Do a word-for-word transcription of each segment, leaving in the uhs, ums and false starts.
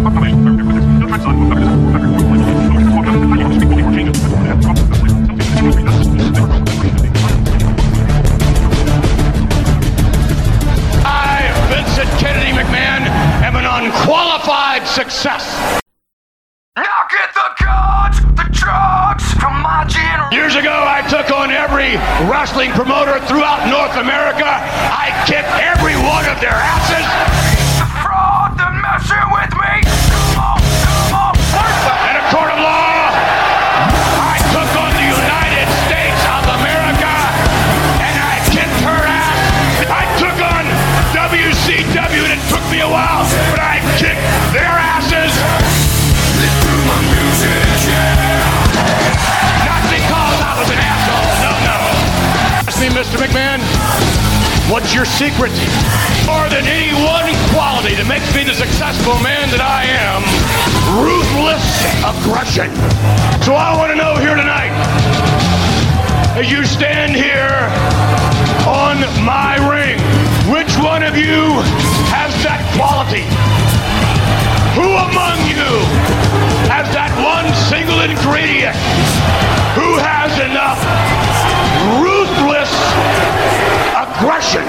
I, Vincent Kennedy McMahon, am an unqualified success. Now get the guns, the drugs from my generation. Years ago, I took on every wrestling promoter throughout North America. I kicked every one of their asses. The fraud, the messing with me. Come on, come on. In a court of law, I took on the United States of America, and I kicked her ass. I took on W C W, and it took me a while, but I kicked their asses. Not because I was an asshole. No, no. Ask me, Mister McMahon, what's your secret? More than any one quality that makes me the successful man that I am, ruthless aggression. So I want to know here tonight, as you stand here on my ring, which one of you has that quality? Who among you has that one single ingredient? Who has enough ruthless aggression?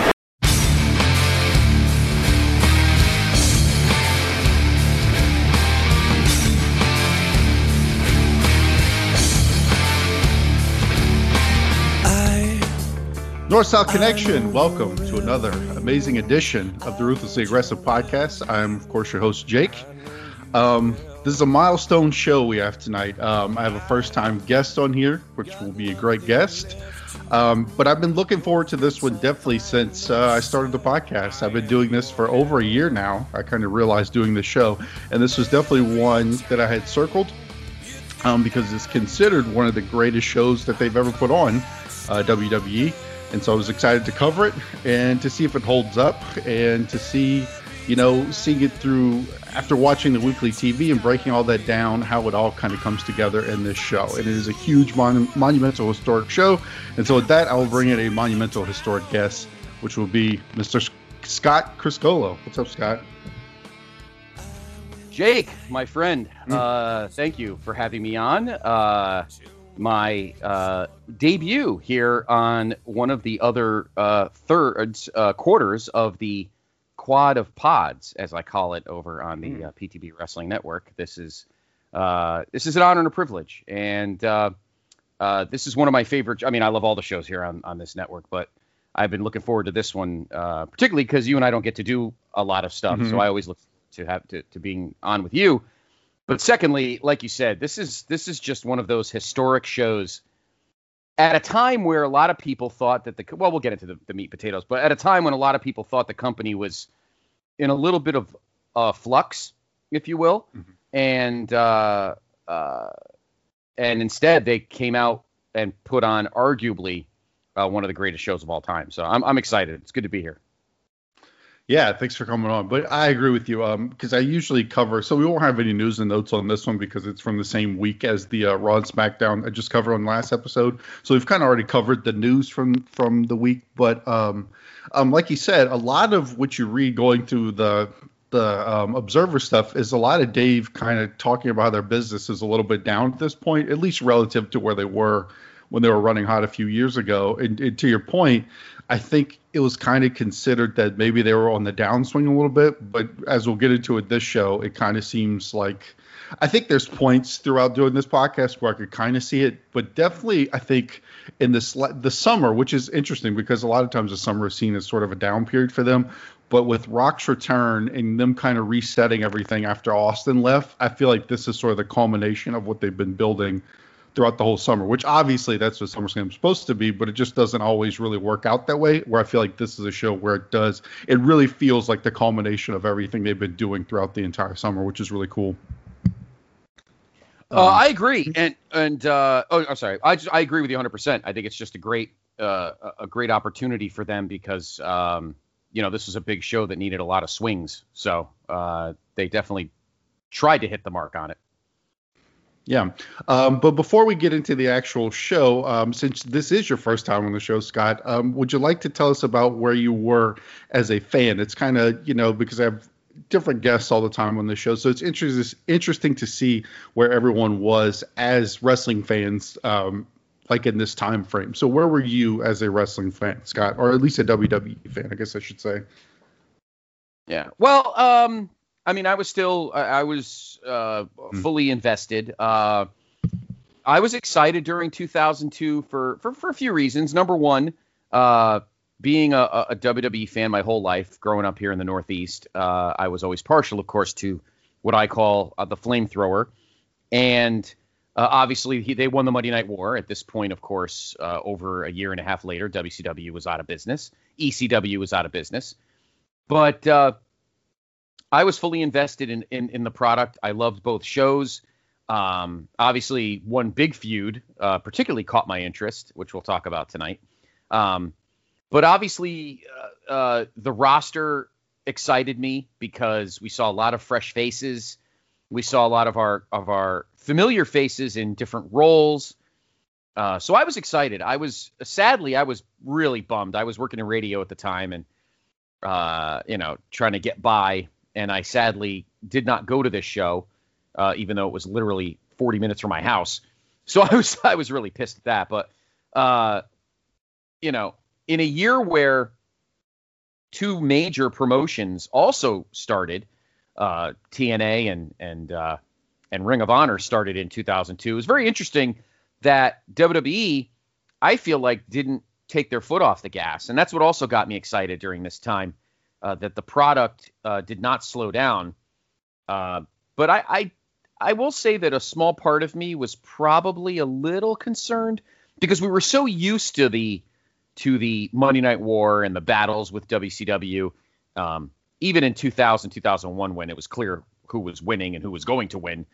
North-South Connection, welcome to another amazing edition of the Ruthlessly Aggressive Podcast. I'm, of course, your host, Jake. Um, this is a milestone show we have tonight. Um, I have a first-time guest on here, which will be a great guest. Um, but I've been looking forward to this one definitely since uh, I started the podcast. I've been doing this for over a year now. I kind of realized doing this show, and this was definitely one that I had circled um, because it's considered one of the greatest shows that they've ever put on, uh, W W E. And so I was excited to cover it and to see if it holds up and to see, you know, seeing it through after watching the weekly T V and breaking all that down, how it all kind of comes together in this show. And it is a huge mon- monumental historic show. And so with that, I will bring in a monumental historic guest, which will be Mister Scott Criscuolo. What's up, Scott? Jake, my friend, mm. uh, thank you for having me on. Uh, my uh, debut here on one of the other uh, thirds, uh, quarters of the quad of pods, as I call it over on the uh, P T B Wrestling Network. This is uh, this is an honor and a privilege, and uh, uh, this is one of my favorite. I mean, I love all the shows here on, on this network, but I've been looking forward to this one, uh, particularly because you and I don't get to do a lot of stuff, mm-hmm. so I always look to have to, to being on with you. But secondly, like you said, this is this is just one of those historic shows at a time where a lot of people thought that the, well, we'll get into the, the meat potatoes, but at a time when a lot of people thought the company was in a little bit of uh, flux, if you will. Mm-hmm. And, uh, uh, and instead they came out and put on arguably uh, one of the greatest shows of all time. So I'm, I'm excited. It's good to be here. Yeah, thanks for coming on. But I agree with you um, because I usually cover, so we won't have any news and notes on this one because it's from the same week as the uh, Raw and SmackDown I just covered on the last episode. So we've kind of already covered the news from from the week. But um, um, like you said, a lot of what you read going through the the um, Observer stuff is a lot of Dave kind of talking about how their business is a little bit down at this point, at least relative to where they were when they were running hot a few years ago. And, and to your point, I think it was kind of considered that maybe they were on the downswing a little bit, but as we'll get into it this show, it kind of seems like, I think there's points throughout doing this podcast where I could kind of see it, but definitely I think in this the summer, which is interesting because a lot of times the summer is seen as sort of a down period for them, but with Rock's return and them kind of resetting everything after Austin left, I feel like this is sort of the culmination of what they've been building throughout the whole summer, which obviously that's what SummerSlam is supposed to be, but it just doesn't always really work out that way, where I feel like this is a show where it does. It really feels like the culmination of everything they've been doing throughout the entire summer, which is really cool. Um, uh, I agree. And, and uh, oh, I'm sorry. I just, I agree with you one hundred percent. I think it's just a great, uh, a great opportunity for them because, um, you know, this was a big show that needed a lot of swings. So uh, they definitely tried to hit the mark on it. Yeah. Um, but before we get into the actual show, um, since this is your first time on the show, Scott, um, would you like to tell us about where you were as a fan? It's kind of, you know, because I've different guests all the time on the show. So it's interesting interesting to see where everyone was as wrestling fans, um, like in this time frame. So where were you as a wrestling fan, Scott, or at least a W W E fan, I guess I should say? Yeah. Well, um, I mean, I was still, I, I was uh, mm. fully invested. Uh, I was excited during two thousand two for, for, for a few reasons. Number one, uh, being a, a W W E fan my whole life, growing up here in the Northeast, uh, I was always partial, of course, to what I call uh, the flamethrower. And uh, obviously, he, they won the Monday Night War. At this point, of course, uh, over a year and a half later, W C W was out of business. E C W was out of business. But uh, I was fully invested in, in, in the product. I loved both shows. Um, obviously, one big feud uh, particularly caught my interest, which we'll talk about tonight. Um, but obviously, uh, uh, the roster excited me because we saw a lot of fresh faces. We saw a lot of our of our familiar faces in different roles. Uh, so I was excited. I was sadly, I was really bummed. I was working in radio at the time and, uh, you know, trying to get by. And I sadly did not go to this show, uh, even though it was literally forty minutes from my house. So I was I was really pissed at that. But, uh, you know, in a year where two major promotions also started, uh, T N A and and uh, and Ring of Honor started in two thousand two. It was very interesting that W W E, I feel like, didn't take their foot off the gas. And that's what also got me excited during this time. Uh, that the product uh, did not slow down. Uh, but I, I I will say that a small part of me was probably a little concerned because we were so used to the to the Monday Night War and the battles with W C W, um, even in two thousand, two thousand one, when it was clear who was winning and who was going to win.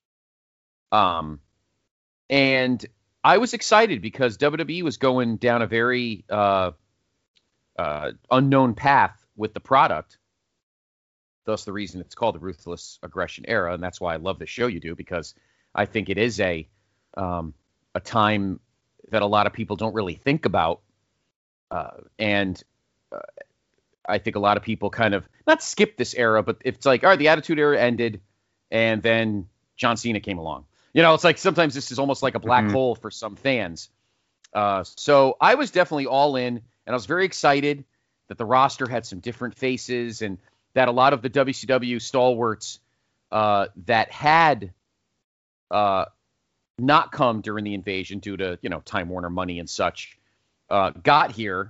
Um, and I was excited because W W E was going down a very uh, uh, unknown path with the product, thus the reason it's called the Ruthless Aggression Era, and that's why I love the show you do, because I think it is a um, a time that a lot of people don't really think about, uh, and uh, I think a lot of people kind of not skip this era, but it's like, all right, the Attitude Era ended, and then John Cena came along. You know, it's like sometimes this is almost like a black mm-hmm. hole for some fans. Uh, so I was definitely all in, and I was very excited that the roster had some different faces and that a lot of the W C W stalwarts uh, that had uh, not come during the invasion due to, you know, Time Warner money and such, uh, got here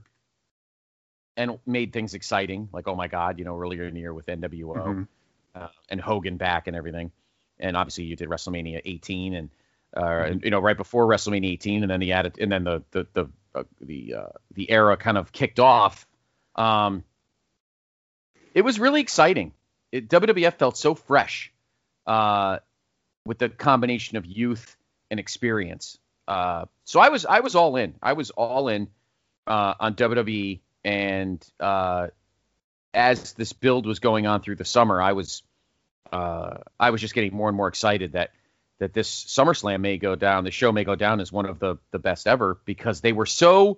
and made things exciting. Like, oh my God, you know, earlier in the year with N W O mm-hmm. uh, and Hogan back and everything. And obviously you did WrestleMania eighteen and, uh, mm-hmm. and you know, right before WrestleMania eighteen, and then the added, and then the, the, the, uh, the, uh, the era kind of kicked off. Um, it was really exciting. It, W W F felt so fresh, uh, with the combination of youth and experience. Uh, so I was, I was all in, I was all in, uh, on W W E. And, uh, as this build was going on through the summer, I was, uh, I was just getting more and more excited that, that this SummerSlam may go down, the show may go down as one of the, the best ever, because they were so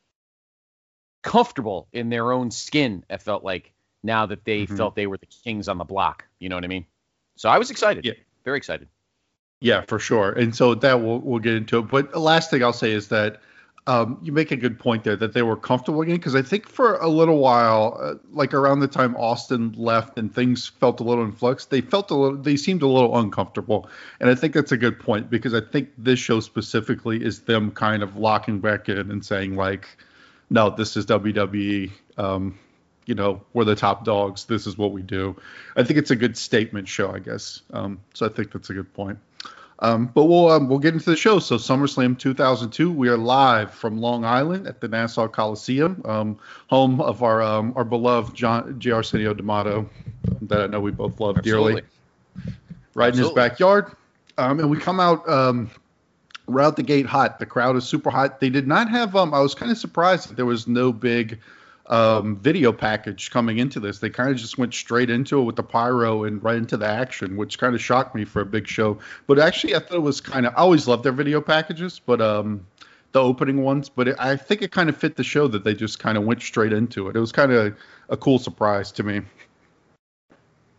comfortable in their own skin. It felt like now that they mm-hmm. felt they were the kings on the block. You know what I mean? So I was excited. Yeah. Very excited. Yeah, for sure. And so that we'll, we'll get into it. But the last thing I'll say is that um, you make a good point there that they were comfortable again. Because I think for a little while, uh, like around the time Austin left and things felt a little in flux, they felt a little, they seemed a little uncomfortable. And I think that's a good point, because I think this show specifically is them kind of locking back in and saying like, no, this is W W E. Um, you know, we're the top dogs. This is what we do. I think it's a good statement show, I guess. Um, so I think that's a good point. Um, but we'll um, we'll get into the show. So SummerSlam two thousand two, we are live from Long Island at the Nassau Coliseum, um, home of our um, our beloved John J. Arsenio D'Amato, that I know we both love Absolutely. dearly. Right Absolutely. in his backyard, um, and we come out. Um, Right out the gate hot. The crowd is super hot. They did not have, um, I was kind of surprised that there was no big um, video package coming into this. They kind of just went straight into it with the pyro and right into the action, which kind of shocked me for a big show. But actually, I thought it was kind of, I always love their video packages, but um, the opening ones. But it, I think it kind of fit the show that they just kind of went straight into it. It was kind of a cool surprise to me.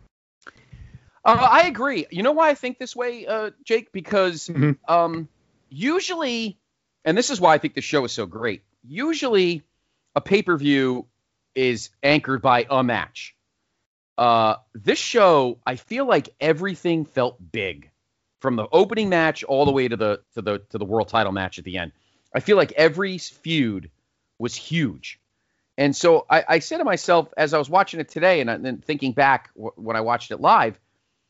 Uh, I agree. You know why I think this way, uh, Jake? Because Mm-hmm. um, usually, and this is why I think the show is so great, usually a pay-per-view is anchored by a match. Uh, this show, I feel like everything felt big. From the opening match all the way to the to the to the world title match at the end. I feel like every feud was huge. And so I, I said to myself, as I was watching it today and then thinking back w- when I watched it live,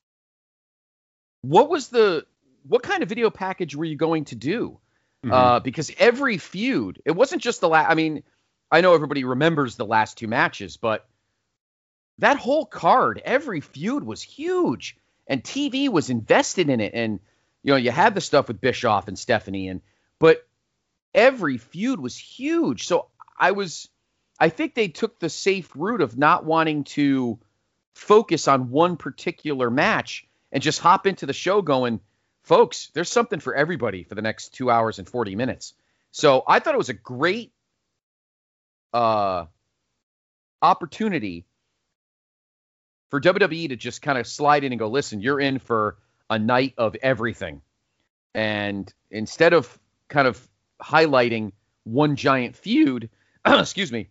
what was the, what kind of video package were you going to do? Mm-hmm. Uh, because every feud, it wasn't just the last, I mean, I know everybody remembers the last two matches, but that whole card, every feud was huge and T V was invested in it. And, you know, you had the stuff with Bischoff and Stephanie and, but every feud was huge. So I was, I think they took the safe route of not wanting to focus on one particular match and just hop into the show going, folks, there's something for everybody for the next two hours and forty minutes. So I thought it was a great uh, opportunity for W W E to just kind of slide in and go, listen, you're in for a night of everything. And instead of kind of highlighting one giant feud, excuse me,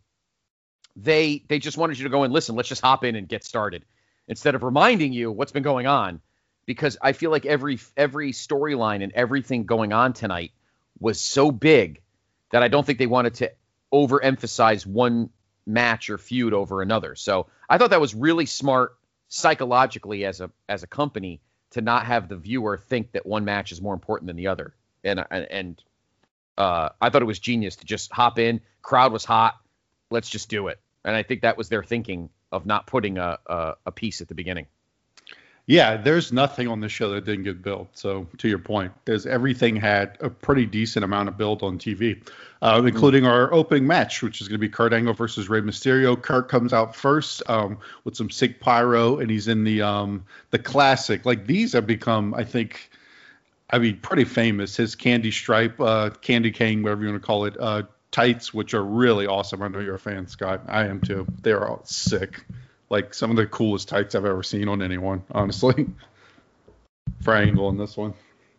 they they just wanted you to go and listen, let's just hop in and get started instead of reminding you what's been going on, because I feel like every every storyline and everything going on tonight was so big that I don't think they wanted to overemphasize one match or feud over another. So I thought that was really smart psychologically as a as a company to not have the viewer think that one match is more important than the other. And and uh, I thought it was genius to just hop in. Crowd was hot. Let's just do it. And I think that was their thinking of not putting a, a, a piece at the beginning. Yeah, there's nothing on the show that didn't get built. So to your point, there's everything had a pretty decent amount of build on T V, uh, including mm-hmm. our opening match, which is going to be Kurt Angle versus Rey Mysterio. Kurt comes out first um, with some sick pyro, and he's in the um, the classic. Like these have become, I think, I mean, pretty famous. His candy stripe, uh, candy cane, whatever you want to call it, uh, tights, which are really awesome. I know you're a fan, Scott. I am too. They're all sick. Like some of the coolest tights I've ever seen on anyone, honestly. For Angle in this one.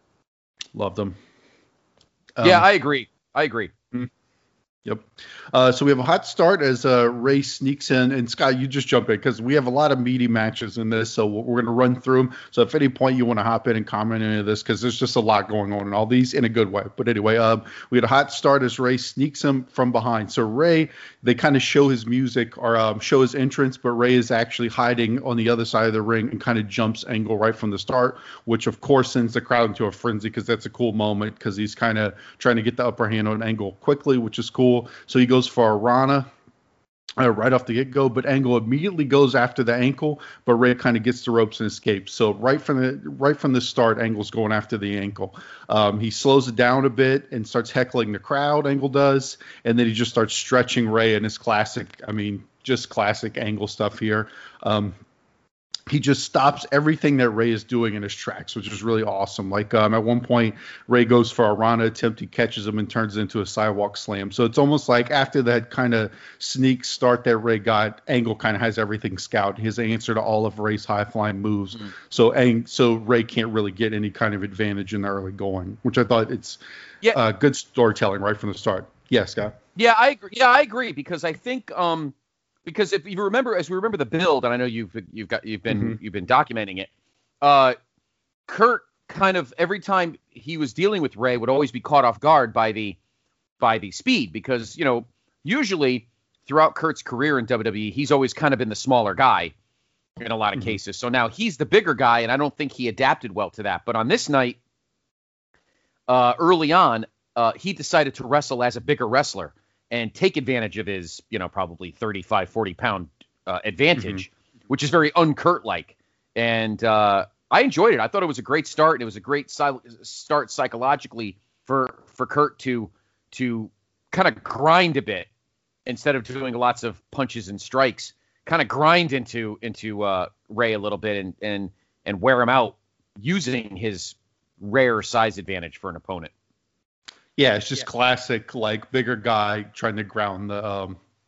Loved them. Um, yeah, I agree. I agree. Mm-hmm. Yep. Uh, so we have a hot start as uh, Rey sneaks in. And Scott, you just jump in because we have a lot of meaty matches in this. So we're going to run through them. So if at any point you want to hop in and comment on any of this, because there's just a lot going on in all these in a good way. But anyway, um, we had a hot start as Rey sneaks him from behind. So Rey, they kind of show his music or um, show his entrance, but Rey is actually hiding on the other side of the ring and kind of jumps Angle right from the start, which of course sends the crowd into a frenzy because that's a cool moment because he's kind of trying to get the upper hand on Angle quickly, which is cool. So he goes for a Rana uh, right off the get-go, but Angle immediately goes after the ankle, but Rey kind of gets the ropes and escapes. So right from the right from the start, Angle's going after the ankle. Um, he slows it down a bit and starts heckling the crowd, Angle does, and then he just starts stretching Rey in his classic, I mean, just classic Angle stuff here. Um, He just stops everything that Rey is doing in his tracks, which is really awesome. Like um, at one point, Rey goes for a Rana attempt. He catches him and turns it into a sidewalk slam. So it's almost like after that kind of sneak start that Rey got, Angle kind of has everything scouted. His answer to all of Rey's high-flying moves. Mm-hmm. So Ang- so Rey can't really get any kind of advantage in the early going, which I thought it's yeah. uh, good storytelling right from the start. Yeah, Scott? Yeah, I agree. Yeah, I agree because I think um, – because if you remember, as we remember the build, and I know you've you've got you've been mm-hmm. you've been documenting it, uh, Kurt kind of every time he was dealing with Rey would always be caught off guard by the by the speed because you know usually throughout Kurt's career in W W E he's always kind of been the smaller guy in a lot of mm-hmm. cases. So now he's the bigger guy, and I don't think he adapted well to that. But on this night, uh, early on, uh, he decided to wrestle as a bigger wrestler and take advantage of his, you know, probably thirty-five, forty pound uh, advantage, mm-hmm. which is very un-Kurt-like. And uh, I enjoyed it. I thought it was a great start. And it was a great si- start psychologically for, for Kurt to, to kind of grind a bit instead of doing lots of punches and strikes, kind of grind into, into uh, Rey a little bit and, and, and wear him out using his rare size advantage for an opponent. Yeah, it's just yeah. classic, like, bigger guy trying to ground the um,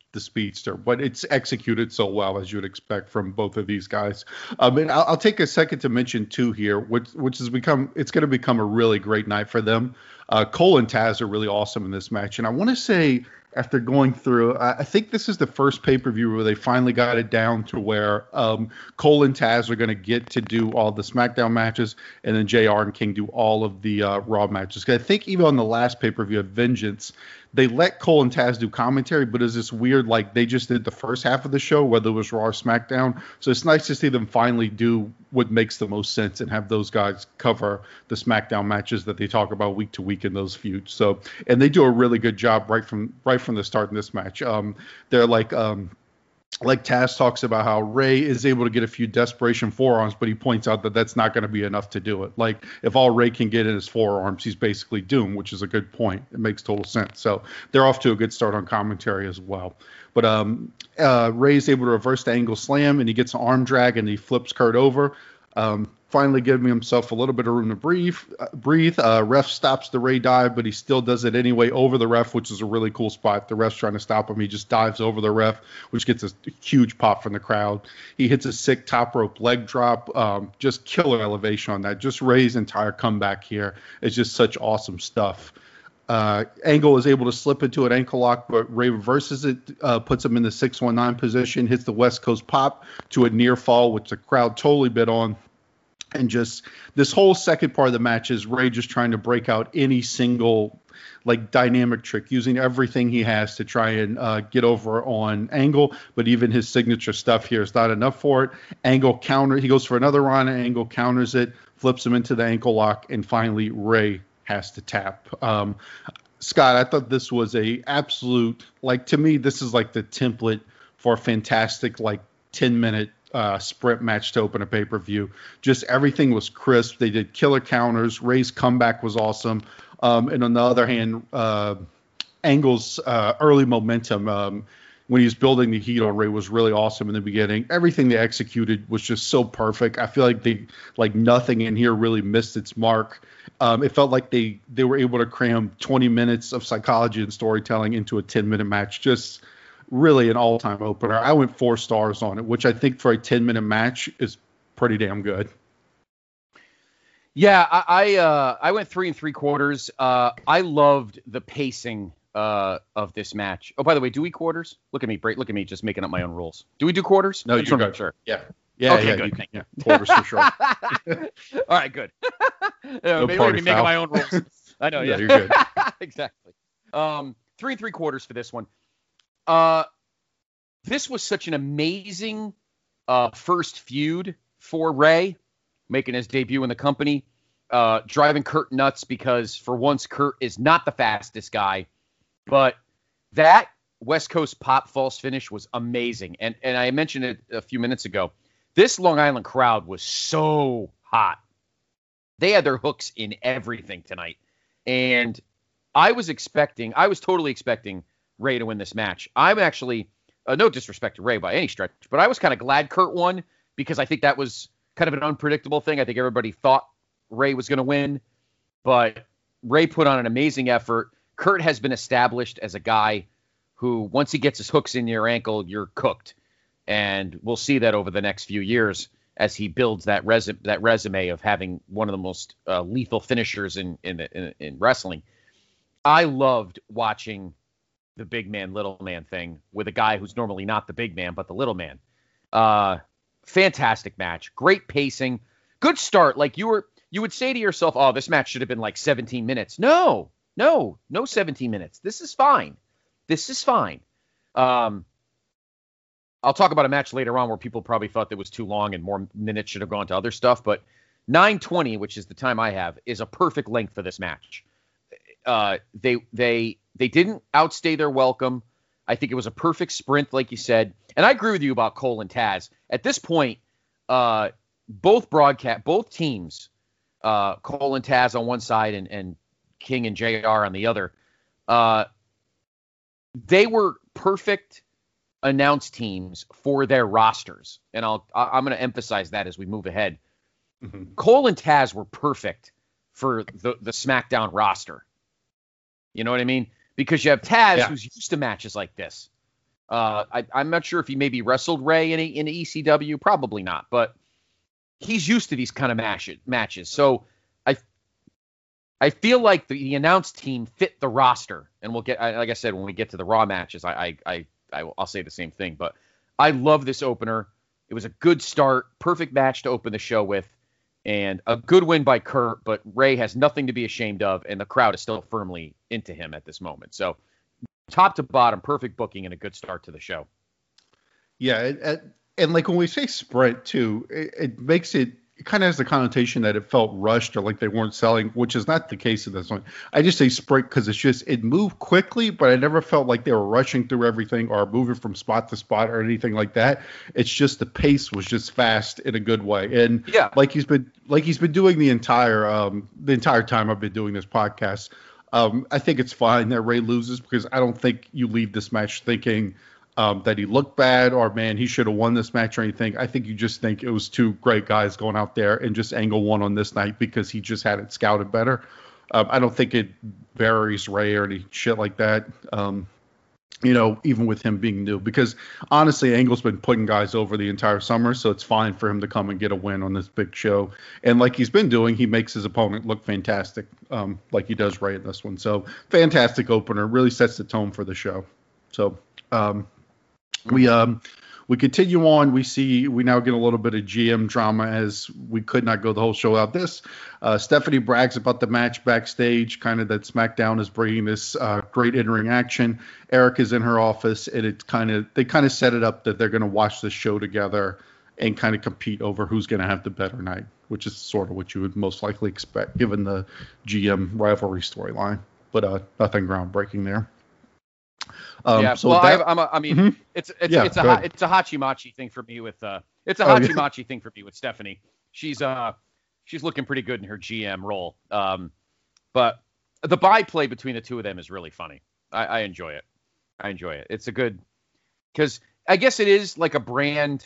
the speedster, but it's executed so well as you would expect from both of these guys. Um, and I'll, I'll take a second to mention too here, which which has become it's going to become a really great night for them. Uh, Cole and Taz are really awesome in this match, and I want to say after going through, I, I think this is the first pay per view where they finally got it down to where um, Cole and Taz are going to get to do all the SmackDown matches, and then J R and King do all of the uh, Raw matches. 'Cause I think even on the last pay per view of Vengeance, they let Cole and Taz do commentary, but it's this weird, like, they just did the first half of the show, whether it was Raw or SmackDown. So it's nice to see them finally do what makes the most sense and have those guys cover the SmackDown matches that they talk about week to week in those feuds. So, and they do a really good job right from right from the start in this match. Um, they're like... Um, Like Taz talks about how Ray is able to get a few desperation forearms, but he points out that that's not going to be enough to do it. Like, if all Ray can get in his forearms, he's basically doomed, which is a good point. It makes total sense. So they're off to a good start on commentary as well. But um, uh, Ray's able to reverse the angle slam, and he gets an arm drag, and he flips Kurt over. Um, finally giving himself a little bit of room to breathe. Uh, breathe. Uh, ref stops the Ray dive, but he still does it anyway over the ref, which is a really cool spot. The ref's trying to stop him. He just dives over the ref, which gets a huge pop from the crowd. He hits a sick top rope leg drop. Um, just killer elevation on that. Just Ray's entire comeback here is just such awesome stuff. Uh, Angle is able to slip into an ankle lock, but Ray reverses it, uh, puts him in the six one nine position, hits the West Coast pop to a near fall, which the crowd totally bit on. And just this whole second part of the match is Ray just trying to break out any single like dynamic trick, using everything he has to try and uh, get over on Angle. But even his signature stuff here is not enough for it. Angle counter, he goes for another run, and Angle counters it, flips him into the ankle lock, and finally Ray has to tap. Um, Scott, I thought this was a absolute, like, to me, this is like the template for a fantastic, like, ten minute uh, sprint match to open a pay-per-view. Just everything was crisp. They did killer counters. Ray's comeback was awesome. Um, and on the other hand, uh, Angle's uh, early momentum, um, when he was building the heat on Ray, was really awesome in the beginning. Everything they executed was just so perfect. I feel like they, like nothing in here really missed its mark. Um, it felt like they, they were able to cram twenty minutes of psychology and storytelling into a ten minute match. Just really an all-time opener. I went four stars on it, which I think for a ten minute match is pretty damn good. Yeah, I I, uh, I went three and three quarters. Uh, I loved the pacing uh, of this match. Oh, by the way, do we quarters? Look at me, Bray, look at me, just making up my own rules. Do we do quarters? No, you're good. Sure. Yeah. Yeah, okay, yeah, good. You can, yeah, quarters for sure. All right, good. yeah, no maybe party we making foul. my own rules. I know. Yeah, Yeah, you're good. exactly. Um, three and three quarters for this one. Uh, this was such an amazing uh, first feud for Ray, making his debut in the company, uh, driving Kurt nuts because for once Kurt is not the fastest guy, but that West Coast pop false finish was amazing. And and I mentioned it a few minutes ago. This Long Island crowd was so hot. They had their hooks in everything tonight. And I was expecting, I was totally expecting Ray to win this match. I'm actually, uh, no disrespect to Ray by any stretch, but I was kind of glad Kurt won because I think that was kind of an unpredictable thing. I think everybody thought Ray was going to win, but Ray put on an amazing effort. Kurt has been established as a guy who, once he gets his hooks in your ankle, you're cooked. And we'll see that over the next few years as he builds that resume, that resume of having one of the most uh, lethal finishers in, in, in, in wrestling. I loved watching the big man, little man thing with a guy who's normally not the big man, but the little man. Uh, fantastic match. Great pacing. Good start. Like you were, you would say to yourself, oh, this match should have been like seventeen minutes. No, no, no seventeen minutes. This is fine. This is fine. Um, I'll talk about a match later on where people probably thought that was too long and more minutes should have gone to other stuff. But nine twenty, which is the time I have, is a perfect length for this match. Uh, they they they didn't outstay their welcome. I think it was a perfect sprint, like you said. And I agree with you about Cole and Taz. At this point, uh, both broadcast, both teams, uh, Cole and Taz on one side and, and King and J R on the other, uh, they were perfect announce teams for their rosters. And I'll, I'm going to emphasize that as we move ahead. Mm-hmm. Cole and Taz were perfect for the, the SmackDown roster. You know what I mean? Because you have Taz, yeah. who's used to matches like this. Uh, I, I'm not sure if he maybe wrestled Ray in a, in a E C W, probably not, but he's used to these kind of match, matches. So I I feel like the, the announced team fit the roster, and we'll get, like I said, when we get to the Raw matches, I I, I, I I'll say the same thing. But I love this opener. It was a good start, perfect match to open the show with, and a good win by Kurt. But Ray has nothing to be ashamed of, and the crowd is still firmly into him at this moment. So top to bottom, perfect booking and a good start to the show. Yeah, it, it, and like when we say sprint too, it, it makes it, it kind of has the connotation that it felt rushed or like they weren't selling, which is not the case in this one. I just say sprint because it's just, it moved quickly, but I never felt like they were rushing through everything or moving from spot to spot or anything like that. It's just the pace was just fast in a good way. And yeah, like he's been like he's been doing the entire um, the entire time I've been doing this podcast. Um, I think it's fine that Ray loses because I don't think you leave this match thinking um, that he looked bad or, man, he should have won this match or anything. I think you just think it was two great guys going out there and just Angle won on this night because he just had it scouted better. Um, I don't think it buries Ray or any shit like that, um, you know, even with him being new. Because, honestly, Angle's been putting guys over the entire summer, so it's fine for him to come and get a win on this big show. And like he's been doing, he makes his opponent look fantastic, um, like he does Ray in this one. So, fantastic opener. Really sets the tone for the show. So, um, we um, we continue on. We see we now get a little bit of G M drama as we could not go the whole show without this. Uh, Stephanie brags about the match backstage, kind of that SmackDown is bringing this uh, great in-ring action. Eric is in her office, and it's kind of they kind of set it up that they're going to watch this show together and kind of compete over who's going to have the better night, which is sort of what you would most likely expect given the G M rivalry storyline. But uh, nothing groundbreaking there. Um, yeah, so well, that, I, I'm a, I mean, mm-hmm. it's it's yeah, it's a ha, it's a hachimachi thing for me with uh, it's a oh, hachimachi yeah. thing for me with Stephanie. She's uh, she's looking pretty good in her G M role. Um, but the byplay between the two of them is really funny. I, I enjoy it. I enjoy it. It's a good because I guess it is like a brand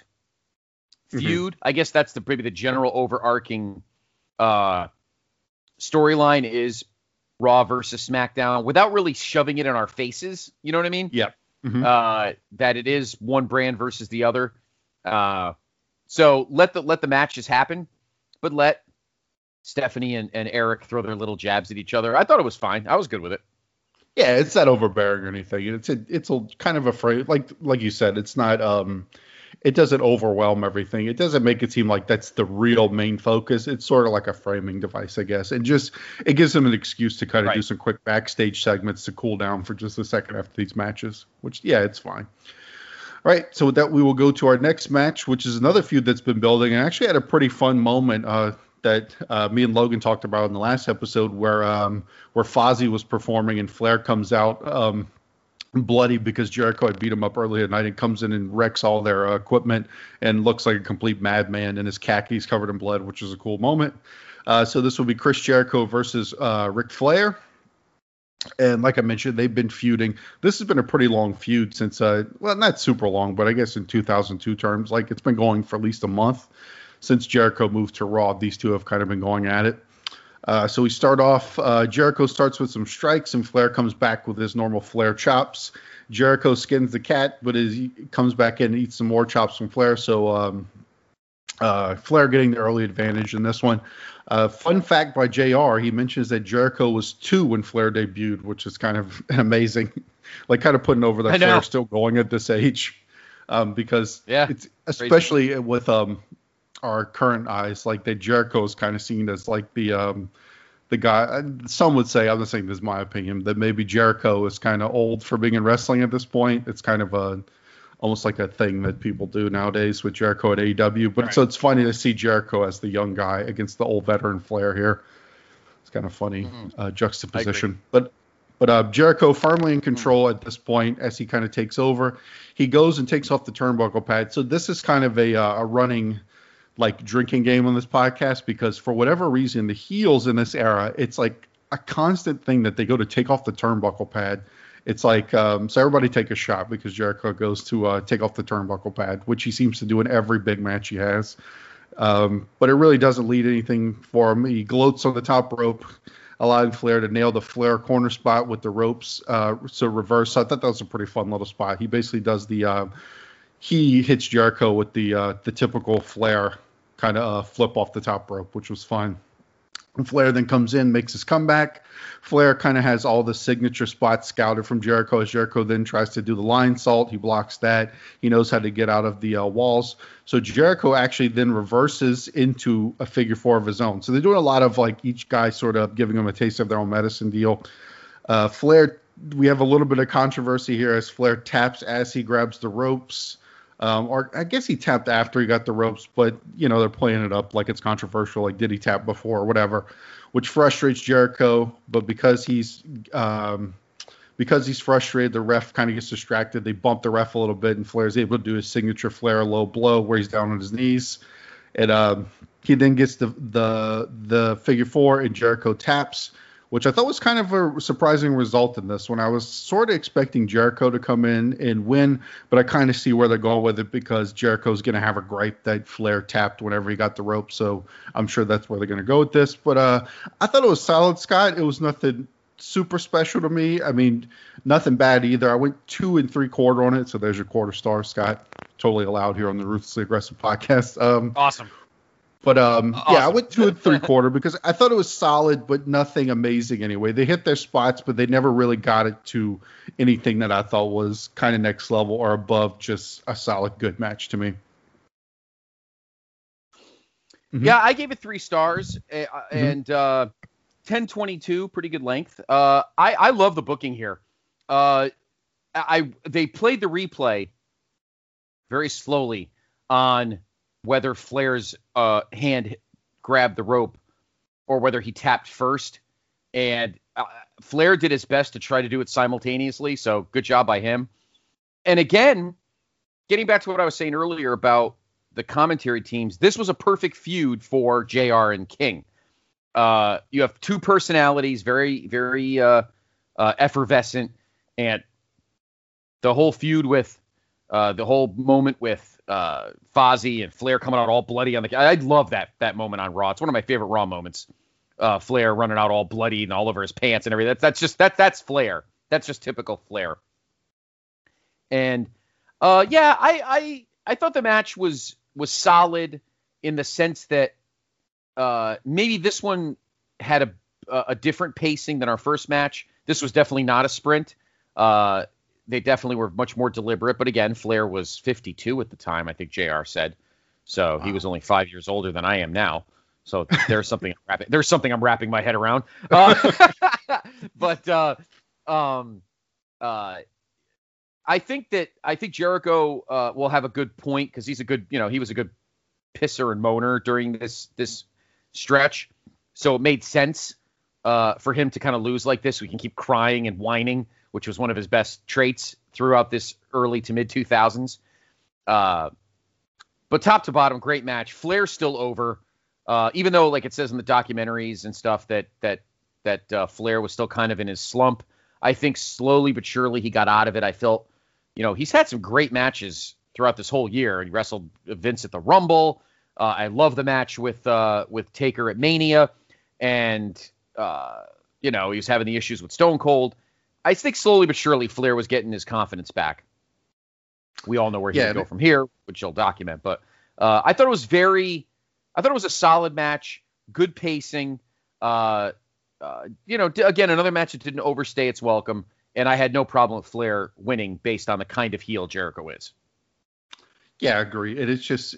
feud. Mm-hmm. I guess that's the maybe the general overarching uh storyline is Raw versus SmackDown without really shoving it in our faces. You know what I mean? Yeah. Mm-hmm. Uh, that it is one brand versus the other. Uh, so let the let the matches happen, but let Stephanie and, and Eric throw their little jabs at each other. I thought it was fine. I was good with it. Yeah, it's not overbearing or anything. It's a, it's a kind of afraid, like like you said, it's not. Um, it doesn't overwhelm everything. It doesn't make it seem like that's the real main focus. It's sort of like a framing device, I guess. And just it gives them an excuse to kind of right. do some quick backstage segments to cool down for just a second after these matches, which, yeah, it's fine. All right, so with that, we will go to our next match, which is another feud that's been building and actually had a pretty fun moment uh, that uh, me and Logan talked about in the last episode where um, where Fozzy was performing and Flair comes out um, bloody because Jericho had beat him up earlier tonight and comes in and wrecks all their uh, equipment and looks like a complete madman in his khakis covered in blood, which is a cool moment. Uh, so this will be Chris Jericho versus uh, Ric Flair. And like I mentioned, they've been feuding. This has been a pretty long feud since, uh, well, not super long, but I guess in two thousand two terms, like it's been going for at least a month since Jericho moved to Raw. These two have kind of been going at it. Uh, so we start off, uh, Jericho starts with some strikes and Flair comes back with his normal Flair chops. Jericho skins the cat, but as he comes back in and eats some more chops from Flair. So um, uh, Flair getting the early advantage in this one. Uh, fun fact by J R, he mentions that Jericho was two when Flair debuted, which is kind of amazing. Like kind of putting over that Flair still going at this age. Um, because yeah, it's especially crazy. With um, our current eyes, like that Jericho is kind of seen as like the um, the guy. Some would say, I'm not saying this is my opinion, that maybe Jericho is kind of old for being in wrestling at this point. It's kind of a almost like a thing that people do nowadays with Jericho at A E W. But right. So it's funny to see Jericho as the young guy against the old veteran Flair here. It's kind of funny mm-hmm. uh, juxtaposition. But but uh, Jericho firmly in control mm-hmm. at this point as he kind of takes over. He goes and takes off the turnbuckle pad. So this is kind of a, uh, a running like drinking game on this podcast because for whatever reason, the heels in this era, it's like a constant thing that they go to take off the turnbuckle pad. It's like, um, so everybody take a shot because Jericho goes to uh, take off the turnbuckle pad, which he seems to do in every big match he has. Um, but it really doesn't lead anything for him. He gloats on the top rope. allowing Flair to nail the Flair corner spot with the ropes. Uh, so reverse. So I thought that was a pretty fun little spot. He basically does the uh, he hits Jericho with the uh, the typical Flair kind of uh, flip off the top rope, which was fun. And Flair then comes in, makes his comeback. Flair kind of has all the signature spots scouted from Jericho as Jericho then tries to do the lion salt. He blocks that. He knows how to get out of the uh, walls. So Jericho actually then reverses into a figure four of his own. So they're doing a lot of like each guy sort of giving them a taste of their own medicine deal. Uh, Flair, we have a little bit of controversy here as Flair taps as he grabs the ropes. Um, or I guess he tapped after he got the ropes, but, you know, they're playing it up like it's controversial, like did he tap before or whatever, which frustrates Jericho. But because he's um, because he's frustrated, the ref kind of gets distracted. They bump the ref a little bit, and Flair's able to do his signature Flair low blow where he's down on his knees. And um, he then gets the, the, the figure four, and Jericho taps, which I thought was kind of a surprising result in this one. I was sort of expecting Jericho to come in and win, but I kind of see where they're going with it because Jericho's going to have a gripe that Flair tapped whenever he got the rope, so I'm sure that's where they're going to go with this. But uh, I thought it was solid, Scott. It was nothing super special to me. I mean, nothing bad either. I went two and three quarter on it, so there's your quarter star, Scott. Totally allowed here on the Ruthlessly Aggressive podcast. Um, awesome. But, um, awesome. yeah, I went two and three quarter because I thought it was solid, but nothing amazing anyway. They hit their spots, but they never really got it to anything that I thought was kind of next level or above just a solid, good match to me. Mm-hmm. Yeah, I gave it three stars, uh, and uh, ten twenty-two, pretty good length. Uh, I, I love the booking here. Uh, I They played the replay very slowly on whether Flair's uh, hand grabbed the rope or whether he tapped first. And uh, Flair did his best to try to do it simultaneously, so good job by him. And again, getting back to what I was saying earlier about the commentary teams, this was a perfect feud for J R and King. Uh, you have two personalities, very, very uh, uh, effervescent, and the whole feud with uh, the whole moment with uh, Fozzy and Flair coming out all bloody on the. I love that that moment on Raw. It's one of my favorite Raw moments. Uh, Flair running out all bloody and all over his pants and everything. That's that's just that that's Flair. That's just typical Flair. And uh, yeah, I I I thought the match was was solid in the sense that uh, maybe this one had a a different pacing than our first match. This was definitely not a sprint. Uh, they definitely were much more deliberate. But again, Flair was fifty-two at the time, I think J R said. So wow. He was only five years older than I am now. So there's something I'm wrapping, there's something I'm wrapping my head around. Uh, but uh, um, uh, I think that I think Jericho uh, will have a good point because he's a good, you know, he was a good pisser and moaner during this this stretch. So it made sense uh, for him to kind of lose like this. We can keep crying and whining, which was one of his best traits throughout this early to mid two thousands. Uh, but top to bottom, great match. Flair's still over. Uh, even though, like it says in the documentaries and stuff, that that that uh, Flair was still kind of in his slump, I think slowly but surely he got out of it. I felt, you know, he's had some great matches throughout this whole year. He wrestled Vince at the Rumble. Uh, I love the match with uh, with Taker at Mania, and uh, you know, he was having the issues with Stone Cold. I think slowly but surely Flair was getting his confidence back. We all know where he yeah, would go from here, which he'll document. But uh, I thought it was very. I thought it was a solid match, good pacing. Uh, uh, you know, d- again, another match that didn't overstay its welcome, and I had no problem with Flair winning based on the kind of heel Jericho is. Yeah, I agree. And it's just,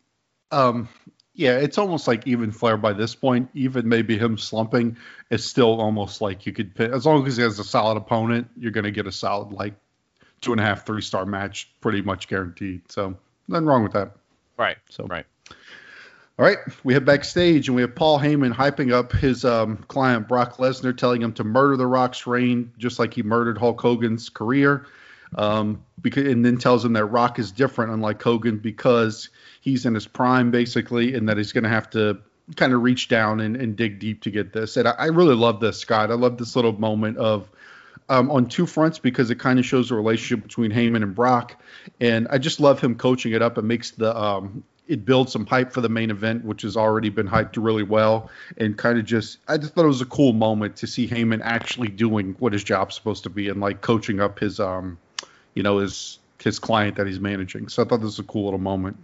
um, yeah, it's almost like even Flair by this point, even maybe him slumping, is still almost like you could pick, as long as he has a solid opponent, you're going to get a solid, like, two and a half, three star match, pretty much guaranteed. So nothing wrong with that. Right. So, right. All right, we head backstage, and we have Paul Heyman hyping up his um, client Brock Lesnar, telling him to murder The Rock's reign, just like he murdered Hulk Hogan's career, um, because, and then tells him that Rock is different, unlike Hogan, because he's in his prime, basically, and that he's going to have to kind of reach down and, and dig deep to get this. And I, I really love this, Scott. I love this little moment of Um, on two fronts because it kind of shows the relationship between Heyman and Brock, and I just love him coaching it up. It makes the um, it builds some hype for the main event, which has already been hyped really well, and kind of just I just thought it was a cool moment to see Heyman actually doing what his job's supposed to be and like coaching up his um you know his his client that he's managing. So I thought this was a cool little moment.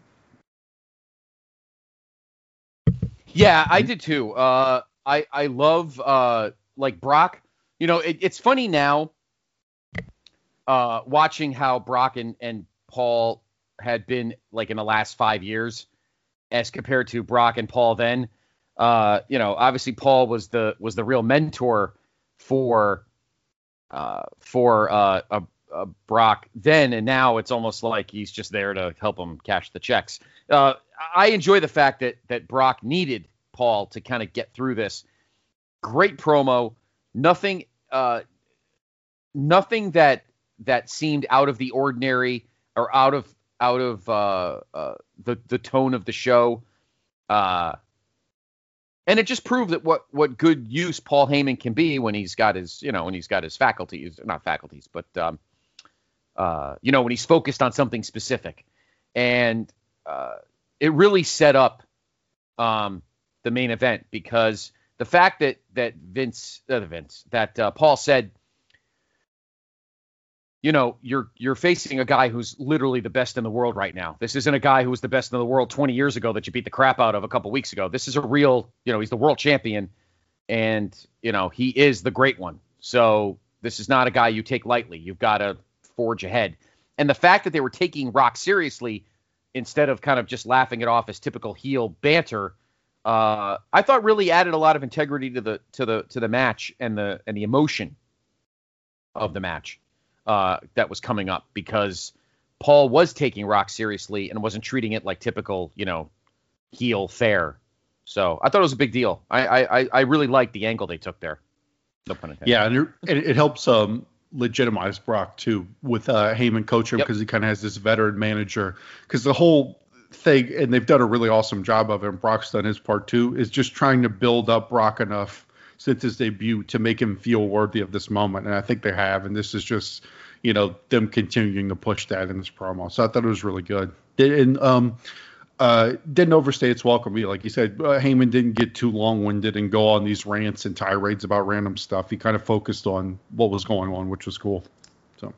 Yeah, I did too. Uh, I I love uh like Brock. You know, it, it's funny now uh, watching how Brock and, and Paul had been like in the last five years as compared to Brock and Paul then. Uh, you know, obviously Paul was the was the real mentor for uh, for uh, a, a Brock then, and now it's almost like he's just there to help him cash the checks. Uh, I enjoy the fact that that Brock needed Paul to kind of get through this. Great promo. Nothing, uh, nothing that that seemed out of the ordinary or out of out of uh, uh, the the tone of the show, uh, and it just proved that what what good use Paul Heyman can be when he's got his you know when he's got his faculties, not faculties, but um, uh, you know when he's focused on something specific, and uh, it really set up um, the main event because. The fact that that Vince, uh, Vince, that uh, Paul said, you know, you're you're facing a guy who's literally the best in the world right now. This isn't a guy who was the best in the world twenty years ago that you beat the crap out of a couple weeks ago. This is a real, you know, he's the world champion, and you know he is the great one. So this is not a guy you take lightly. You've got to forge ahead. And the fact that they were taking Rock seriously instead of kind of just laughing it off as typical heel banter. Uh, I thought really added a lot of integrity to the to the to the match and the and the emotion of the match uh, that was coming up because Paul was taking Rock seriously and wasn't treating it like typical, you know, heel fare. So I thought it was a big deal. I I, I really liked the angle they took there. No pun intended. Yeah, and it, it helps um, legitimize Brock too with uh, Heyman coaching him because yep. he kind of has this veteran manager because the whole. Thing, and they've done a really awesome job of it, and Brock's done his part too, is just trying to build up Brock enough since his debut to make him feel worthy of this moment. And I think they have, and this is just, you know, them continuing to push that in this promo. So I thought it was really good. And um, uh, didn't overstay its welcome. Like you said, uh, Heyman didn't get too long-winded and go on these rants and tirades about random stuff. He kind of focused on what was going on, which was cool. So,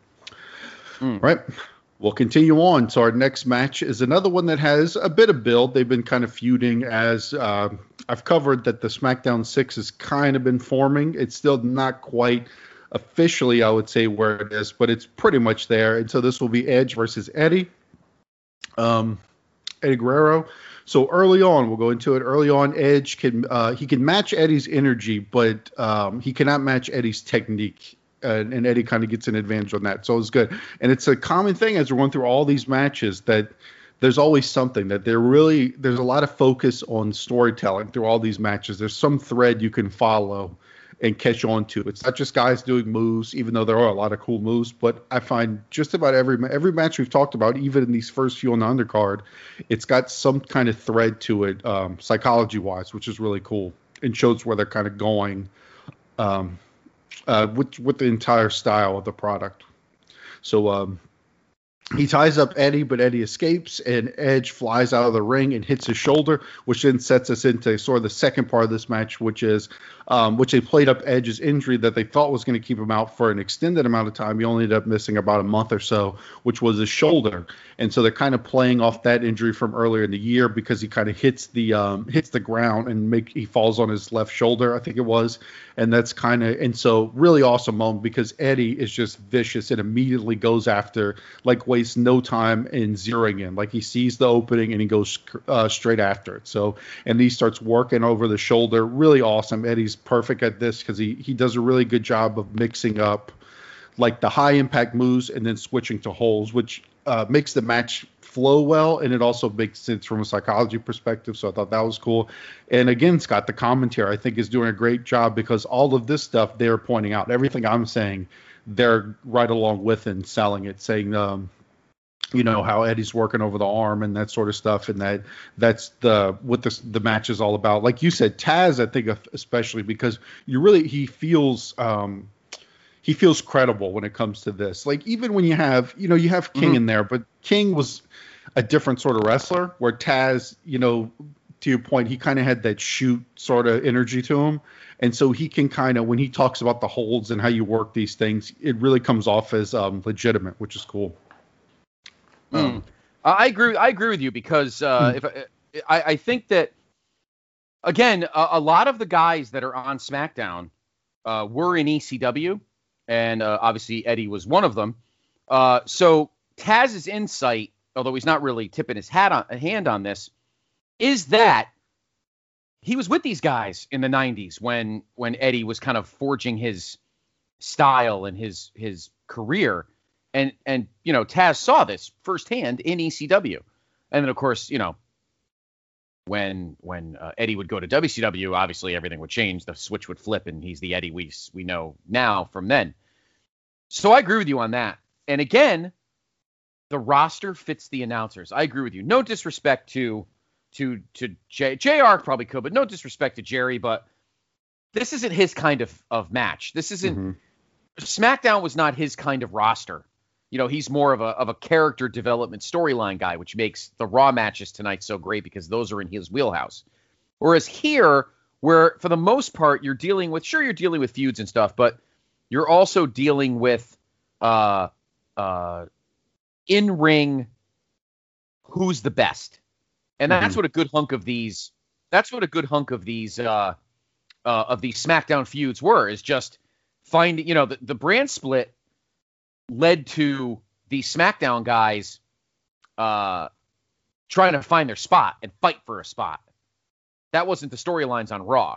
mm. right. We'll continue on. So our next match is another one that has a bit of build. They've been kind of feuding as uh, I've covered that the SmackDown six has kind of been forming. It's still not quite officially, I would say, where it is, but it's pretty much there. And so this will be Edge versus Eddie, um, Eddie Guerrero. So early on, we'll go into it. Early on, Edge can uh, he can match Eddie's energy, but um, he cannot match Eddie's technique. Uh, and Eddie kind of gets an advantage on that. So it's good. And it's a common thing as we're going through all these matches that there's always something that they're really, there's a lot of focus on storytelling through all these matches. There's some thread you can follow and catch on to. It's not just guys doing moves, even though there are a lot of cool moves, but I find just about every, every match we've talked about, even in these first few on the undercard, it's got some kind of thread to it, um, psychology wise, which is really cool and shows where they're kind of going, um, Uh, with with the entire style of the product. So um, he ties up Eddie, but Eddie escapes, and Edge flies out of the ring and hits his shoulder, which then sets us into sort of the second part of this match, which is um, which they played up Edge's injury that they thought was going to keep him out for an extended amount of time. He only ended up missing about a month or so, which was his shoulder. And so they're kind of playing off that injury from earlier in the year because he kind of hits the um, hits the ground and make he falls on his left shoulder, I think it was. And that's kind of and so really awesome moment because Eddie is just vicious and immediately goes after, like wastes no time in zeroing in. Like he sees the opening and he goes uh, straight after it. So and he starts working over the shoulder. Really awesome. Eddie's perfect at this because he he does a really good job of mixing up like the high impact moves and then switching to holds, which uh, makes the match flow well, and it also makes sense from a psychology perspective. So I thought that was cool. And again, Scott, the commentary I think is doing a great job because all of this stuff they're pointing out, everything I'm saying, they're right along with and selling it, saying, um, you know, how Eddie's working over the arm and that sort of stuff. And that that's the what this, the match is all about. Like you said, Taz, I think especially because you really he feels um, he feels credible when it comes to this. Like even when you have, you know, you have King mm-hmm. in there, but King was a different sort of wrestler. Where Taz, you know, to your point, he kind of had that shoot sort of energy to him. And so he can kind of, when he talks about the holds and how you work these things, it really comes off as um, legitimate, which is cool. Mm. Um, I agree. I agree with you because uh, mm. if I, I think that, again, a, a lot of the guys that are on SmackDown uh, were in E C W, and uh, obviously Eddie was one of them. Uh, so Taz's insight, although he's not really tipping his hat on, hand on this, is that he was with these guys in the nineties when when Eddie was kind of forging his style and his his career. And, and you know, Taz saw this firsthand in E C W. And then, of course, you know, when when uh, Eddie would go to W C W, obviously everything would change. The switch would flip, and he's the Eddie we, we know now from then. So I agree with you on that. And again, the roster fits the announcers. I agree with you. No disrespect to... to to J, J R probably could, but no disrespect to Jerry, but this isn't his kind of, of match. This isn't mm-hmm. SmackDown was not his kind of roster. You know, he's more of a of a character development storyline guy, which makes the Raw matches tonight so great because those are in his wheelhouse. Whereas here, where for the most part you're dealing with, sure, you're dealing with feuds and stuff, but you're also dealing with uh uh in-ring who's the best. And that's mm-hmm. what a good hunk of these, that's what a good hunk of these, uh, uh, of these SmackDown feuds were, is just finding, you know, the, the brand split led to the SmackDown guys, uh, trying to find their spot and fight for a spot. That wasn't the storylines on Raw.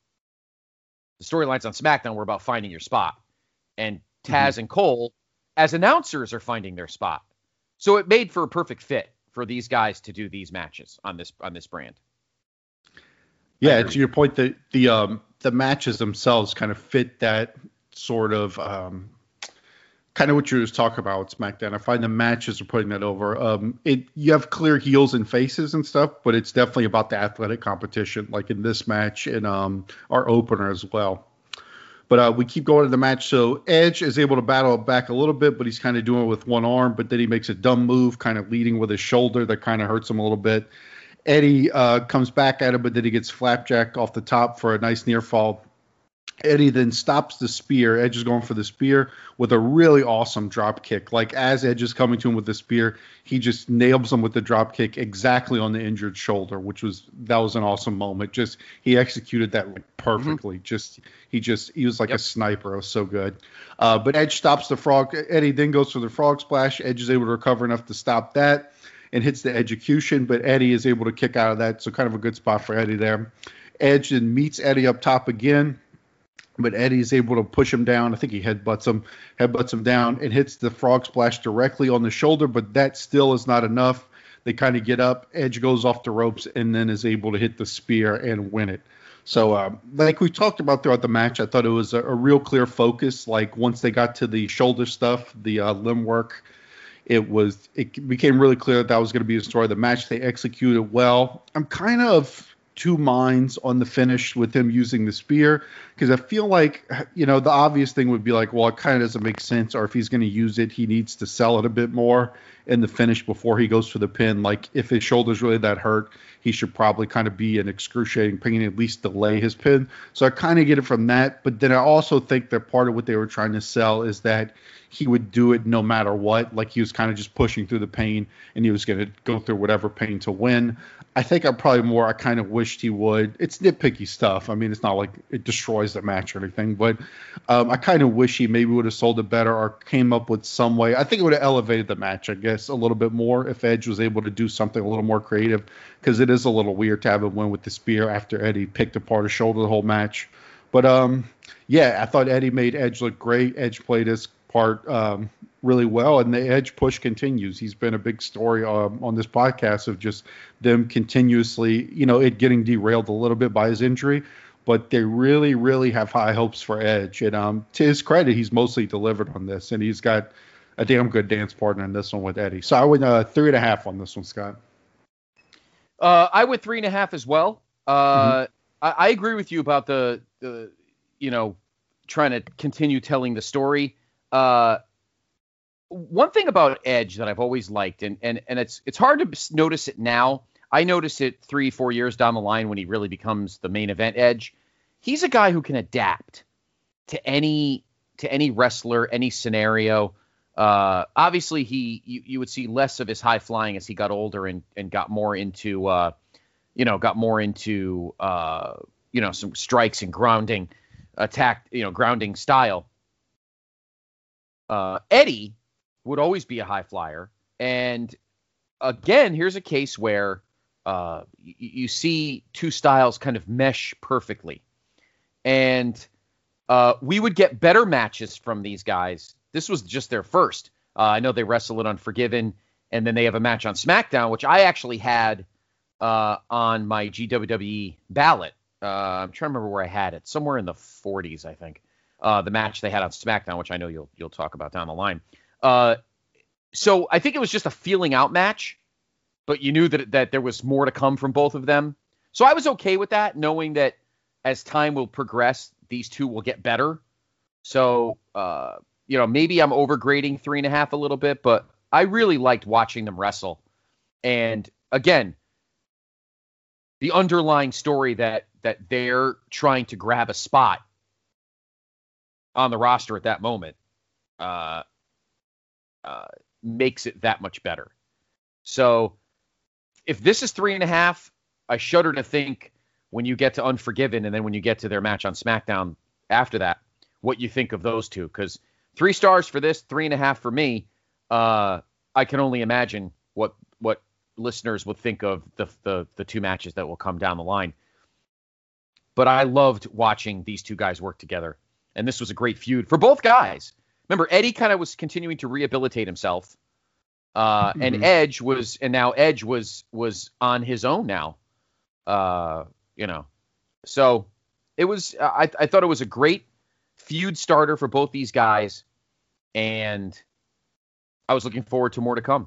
The storylines on SmackDown were about finding your spot. And Taz mm-hmm. and Cole, as announcers, are finding their spot. So it made for a perfect fit for these guys to do these matches on this on this brand. Yeah, to your point, the the um the matches themselves kind of fit that sort of um kind of what you were just talking about with SmackDown. I find the matches are putting that over. Um, it you have clear heels and faces and stuff, but it's definitely about the athletic competition, like in this match and um our opener as well. But uh, we keep going to the match. So Edge is able to battle back a little bit, but he's kind of doing it with one arm. But then he makes a dumb move, kind of leading with his shoulder that kind of hurts him a little bit. Eddie uh, comes back at him, but then he gets flapjacked off the top for a nice near fall. Eddie then stops the spear. Edge is going for the spear with a really awesome drop kick. Like as Edge is coming to him with the spear, he just nails him with the drop kick exactly on the injured shoulder, which was that was an awesome moment. Just he executed that like perfectly. Mm-hmm. Just he just he was like yep. a sniper. It was so good. Uh, but Edge stops the frog. Eddie then goes for the frog splash. Edge is able to recover enough to stop that and hits the execution. But Eddie is able to kick out of that. So kind of a good spot for Eddie there. Edge then meets Eddie up top again. But Eddie's able to push him down. I think he headbutts him, headbutts him down, and hits the frog splash directly on the shoulder. But that still is not enough. They kind of get up. Edge goes off the ropes and then is able to hit the spear and win it. So, um, like we talked about throughout the match, I thought it was a, a real clear focus. Like once they got to the shoulder stuff, the uh, limb work, it was it became really clear that that was going to be the story of the match. They executed well. I'm kind of two minds on the finish with him using the spear because I feel like, you know, the obvious thing would be like, well, it kind of doesn't make sense, or if he's going to use it, he needs to sell it a bit more in the finish before he goes for the pin. Like if his shoulder's really that hurt, he should probably kind of be an excruciating pain, at least delay his pin. So I kind of get it from that. But then I also think that part of what they were trying to sell is that he would do it no matter what. Like he was kind of just pushing through the pain and he was going to go through whatever pain to win. I think I'm probably more, I kind of wished he would. It's nitpicky stuff. I mean, it's not like it destroys the match or anything, but um, I kind of wish he maybe would have sold it better or came up with some way. I think it would have elevated the match, I guess, a little bit more if Edge was able to do something a little more creative, because it is a little weird to have him win with the spear after Eddie picked apart his shoulder the whole match. But um, yeah, I thought Eddie made Edge look great. Edge played his part um, really well, and the Edge push continues. He's been a big story um, on this podcast of just them continuously, you know, it getting derailed a little bit by his injury, but they really, really have high hopes for Edge. And um, to his credit, he's mostly delivered on this, and he's got a damn good dance partner in this one with Eddie. So I went uh, three and a half on this one, Scott. Uh, I went three and a half as well. Uh, mm-hmm. I, I agree with you about the, the, you know, trying to continue telling the story. Uh, one thing about Edge that I've always liked, and and and it's it's hard to notice it now. I notice it three, four years down the line when he really becomes the main event Edge. He's a guy who can adapt to any to any wrestler, any scenario. Uh, obviously, he you, you would see less of his high flying as he got older and and got more into uh, you know got more into uh, you know some strikes and grounding attack, you know grounding style. Uh, Eddie would always be a high flyer, and again, here's a case where uh, you, you see two styles kind of mesh perfectly, and uh, we would get better matches from these guys. This was just their first. Uh, I know they wrestle at Unforgiven, and then they have a match on SmackDown, which I actually had uh, on my G W W E ballot. Uh, I'm trying to remember where I had it. Somewhere in the forties, I think. Uh, the match they had on SmackDown, which I know you'll you'll talk about down the line. Uh, so I think it was just a feeling out match, but you knew that that there was more to come from both of them. So I was okay with that, knowing that as time will progress, these two will get better. So, uh, you know, maybe I'm overgrading three and a half a little bit, but I really liked watching them wrestle. And again, the underlying story that that they're trying to grab a spot on the roster at that moment uh, uh, makes it that much better. So if this is three and a half, I shudder to think when you get to Unforgiven and then when you get to their match on SmackDown after that, what you think of those two. Because three stars for this, three and a half for me. Uh, I can only imagine what what listeners would think of the, the the two matches that will come down the line. But I loved watching these two guys work together. And this was a great feud for both guys. Remember, Eddie kind of was continuing to rehabilitate himself. Uh, mm-hmm. And Edge was, and now Edge was, was on his own now. Uh, you know, so it was, I, I thought it was a great feud starter for both these guys. And I was looking forward to more to come.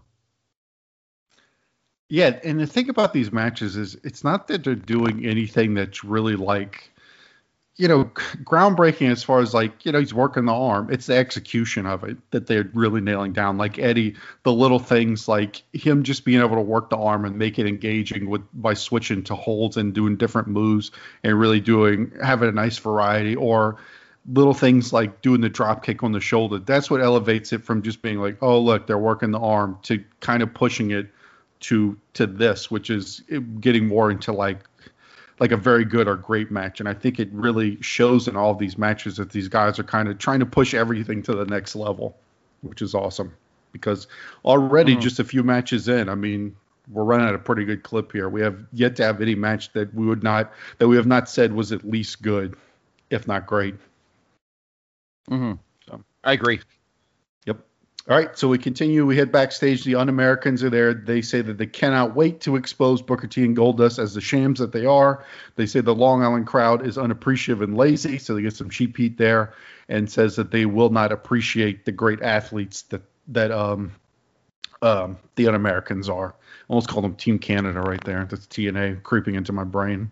Yeah. And the thing about these matches is it's not that they're doing anything that's really like, you know, groundbreaking as far as like, you know, he's working the arm. It's the execution of it that they're really nailing down. Like Eddie, the little things like him just being able to work the arm and make it engaging with by switching to holds and doing different moves and really doing having a nice variety, or little things like doing the drop kick on the shoulder. That's what elevates it from just being like, oh, look, they're working the arm, to kind of pushing it to to this, which is getting more into like like a very good or great match. And I think it really shows in all of these matches that these guys are kind of trying to push everything to the next level, which is awesome. Because already mm-hmm. just a few matches in, I mean, we're running at a pretty good clip here. We have yet to have any match that we would not, that we have not said was at least good, if not great. Mm-hmm. So I agree. Yep. All right, so we continue. We head backstage. The Un-Americans are there. They say that they cannot wait to expose Booker T and Goldust as the shams that they are. They say the Long Island crowd is unappreciative and lazy, so they get some cheap heat there, and says that they will not appreciate the great athletes that that um um the Un-Americans are. I almost called them Team Canada right there. That's T N A creeping into my brain.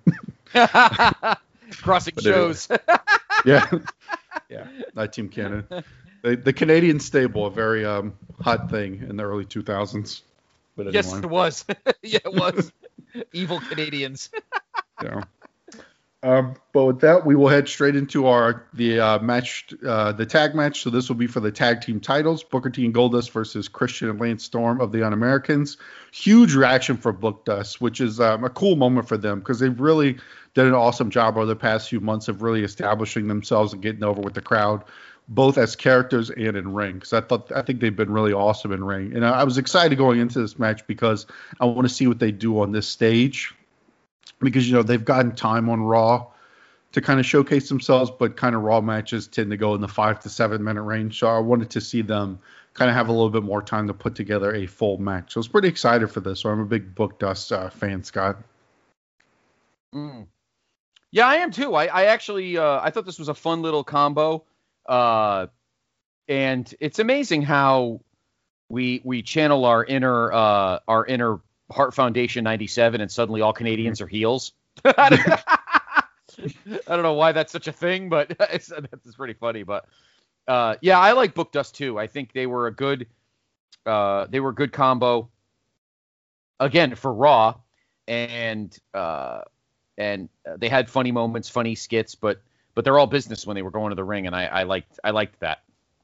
Crossing shows. yeah, yeah, not Team Canada. The, the Canadian stable, a very um, hot thing in the early two thousands. But anyway. Yes, it was. yeah, it was. Evil Canadians. yeah. Um, but with that, we will head straight into our the uh, match, uh, the tag match. So this will be for the tag team titles: Booker T and Goldust versus Christian and Lance Storm of the Un-Americans. Huge reaction for Goldust, which is um, a cool moment for them because they've really done an awesome job over the past few months of really establishing themselves and getting over with the crowd, both as characters and in ring. Because I thought I think they've been really awesome in ring, and I was excited going into this match because I want to see what they do on this stage. Because, you know, they've gotten time on Raw to kind of showcase themselves, but kind of Raw matches tend to go in the five to seven minute range. So I wanted to see them kind of have a little bit more time to put together a full match. So I was pretty excited for this. So I'm a big Goldust uh, fan, Scott. Mm. Yeah, I am too. I, I actually uh, I thought this was a fun little combo. Uh, and it's amazing how we we channel our inner uh, our inner Heart Foundation ninety-seven, and suddenly all Canadians are heels. I don't know why that's such a thing, but it's, it's pretty funny. But uh, yeah, I like Book Dust too. I think they were a good, uh, they were a good combo. Again, for Raw, and uh, and they had funny moments, funny skits, but but they're all business when they were going to the ring, and I, I liked I liked that.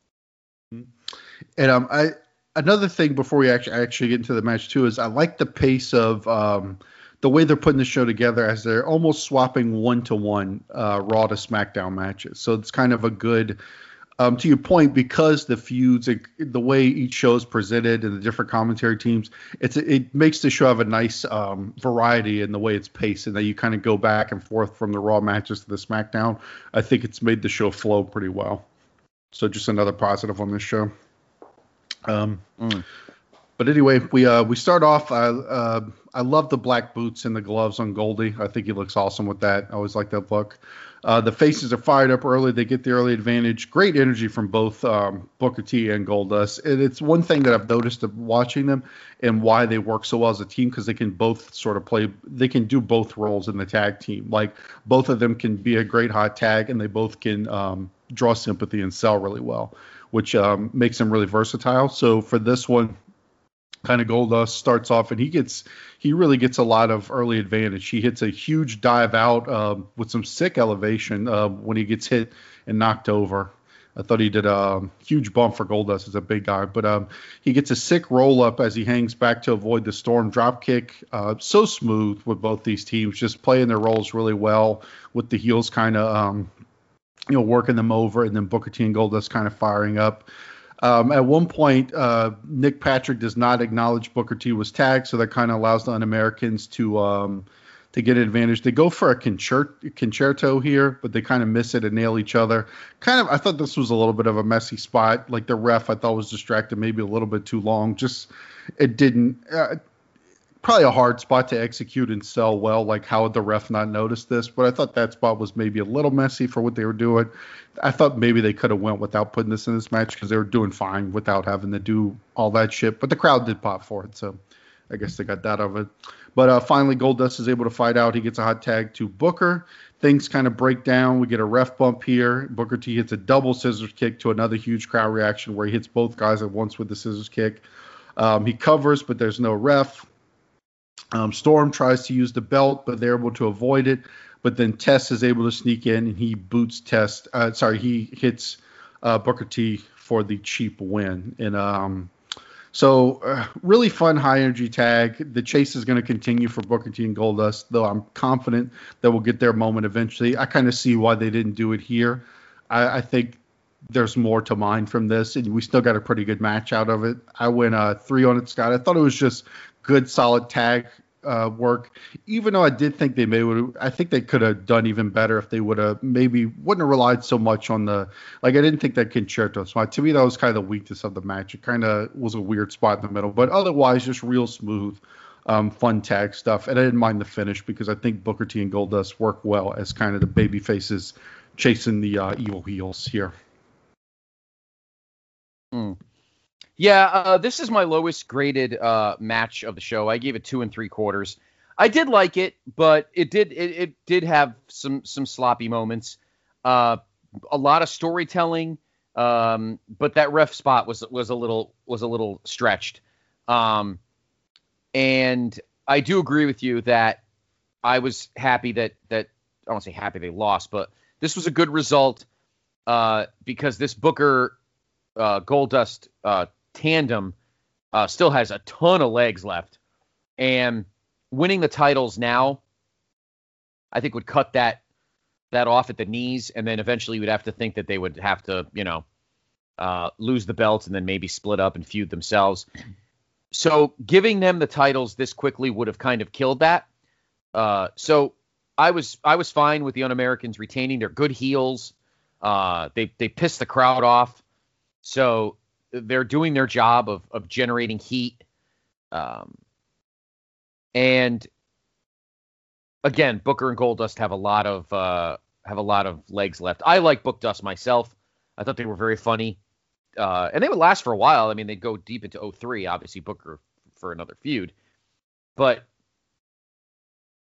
And um, I another thing before we actually actually get into the match too is I like the pace of um the way they're putting the show together as they're almost swapping one to one uh, Raw to SmackDown matches. So it's kind of a good. Um, to your point, because the feuds, the way each show is presented and the different commentary teams, it's it makes the show have a nice um, variety in the way it's paced, and that you kind of go back and forth from the Raw matches to the SmackDown. I think it's made the show flow pretty well. So just another positive on this show. Um, mm. But anyway, we uh, we start off. I uh, I love the black boots and the gloves on Goldie. I think he looks awesome with that. I always like that look. Uh, the faces are fired up early. They get the early advantage. Great energy from both um, Booker T and Goldust. And it's one thing that I've noticed of watching them and why they work so well as a team, because they can both sort of play. They can do both roles in the tag team. Like both of them can be a great hot tag, and they both can um, draw sympathy and sell really well, which um, makes them really versatile. So for this one, kind of Goldust starts off, and he gets he really gets a lot of early advantage. He hits a huge dive out uh, with some sick elevation uh, when he gets hit and knocked over. I thought he did a huge bump for Goldust as a big guy, but um, he gets a sick roll up as he hangs back to avoid the Storm drop kick. Uh, so smooth with both these teams, just playing their roles really well, with the heels kind of um, you know working them over, and then Booker T and Goldust kind of firing up. Um, at one point, uh, Nick Patrick does not acknowledge Booker T was tagged, so that kind of allows the Un-Americans to um, to get an advantage. They go for a concerto, concerto here, but they kind of miss it and nail each other. Kind of, I thought this was a little bit of a messy spot. Like the ref, I thought was distracted, maybe a little bit too long. Just it didn't. Uh, Probably a hard spot to execute and sell well. Like, how would the ref not notice this? But I thought that spot was maybe a little messy for what they were doing. I thought maybe they could have went without putting this in this match, because they were doing fine without having to do all that shit. But the crowd did pop for it, so I guess they got that out of it. But uh, finally, Goldust is able to fight out. He gets a hot tag to Booker. Things kind of break down. We get a ref bump here. Booker T hits a double scissors kick to another huge crowd reaction, where he hits both guys at once with the scissors kick. Um, he covers, but there's no ref. Um, Storm tries to use the belt, but they're able to avoid it. But then Test is able to sneak in, and he boots Test. Uh, sorry, he hits uh, Booker T for the cheap win. And um, so uh, really fun, high-energy tag. The chase is going to continue for Booker T and Goldust, though I'm confident that we'll get their moment eventually. I kind of see why they didn't do it here. I, I think there's more to mine from this, and we still got a pretty good match out of it. I went uh, three on it, Scott. I thought it was just good, solid tag uh, work, even though I did think they may would. I think they could have done even better if they would have maybe wouldn't have relied so much on the like. I didn't think that concerto spot. To me, that was kind of the weakness of the match. It kind of was a weird spot in the middle, but otherwise, just real smooth, um, fun tag stuff. And I didn't mind the finish, because I think Booker T and Goldust work well as kind of the baby faces chasing the uh, evil heels here. Hmm. Yeah, uh, this is my lowest graded uh, match of the show. I gave it two and three quarters. I did like it, but it did it, it did have some some sloppy moments. Uh, a lot of storytelling, um, but that ref spot was was a little was a little stretched. Um, and I do agree with you that I was happy that that I don't say happy they lost, but this was a good result uh, because this Booker uh, Goldust uh, tandem uh, still has a ton of legs left, and winning the titles now, I think, would cut that that off at the knees, and then eventually you would have to think that they would have to, you know, uh, lose the belts and then maybe split up and feud themselves. So giving them the titles this quickly would have kind of killed that. Uh, so I was I was fine with the Un-Americans retaining. They're good heels. Uh, they they pissed the crowd off. So they're doing their job of of generating heat. Um, and again, Booker and Goldust have a lot of uh, have a lot of legs left. I like Bookdust myself. I thought they were very funny, uh, and they would last for a while. I mean, they'd go deep into oh three. Obviously, Booker for another feud, but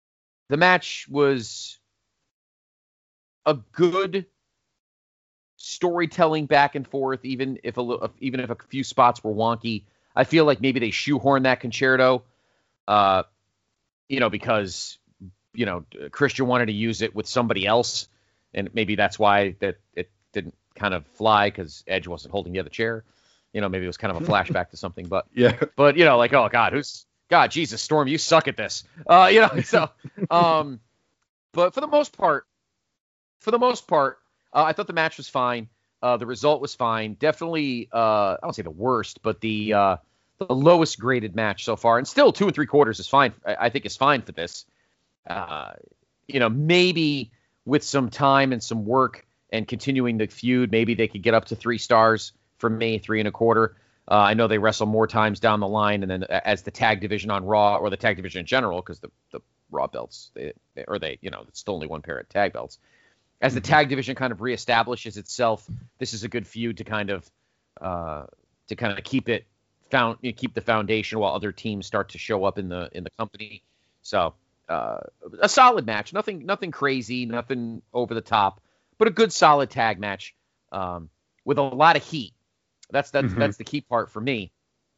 the match was a good storytelling back and forth, even if a little, even if a few spots were wonky. I feel like maybe they shoehorn that concerto, uh, you know, because you know Christian wanted to use it with somebody else, and maybe that's why that it didn't kind of fly because Edge wasn't holding the other chair. You know, maybe it was kind of a flashback to something, but yeah, but you know, like, oh God, who's God, Jesus, Storm, you suck at this. Uh, you know, so, um, but for the most part, for the most part, uh, I thought the match was fine. Uh, the result was fine. Definitely, uh, I don't say the worst, but the uh, the lowest graded match so far, and still two and three quarters is fine. I, I think is fine for this. Uh, you know, maybe with some time and some work and continuing the feud, maybe they could get up to three stars. From me, three and a quarter. Uh, I know they wrestle more times down the line, and then as the tag division on Raw, or the tag division in general, because the, the Raw belts, they, they, or they, you know, it's still only one pair of tag belts. As the tag division kind of reestablishes itself, this is a good feud to kind of, uh, to kind of keep it found, you know, keep the foundation while other teams start to show up in the in the company. So uh, a solid match, nothing nothing crazy, nothing over the top, but a good solid tag match um, with a lot of heat. That's that's mm-hmm. that's the key part for me.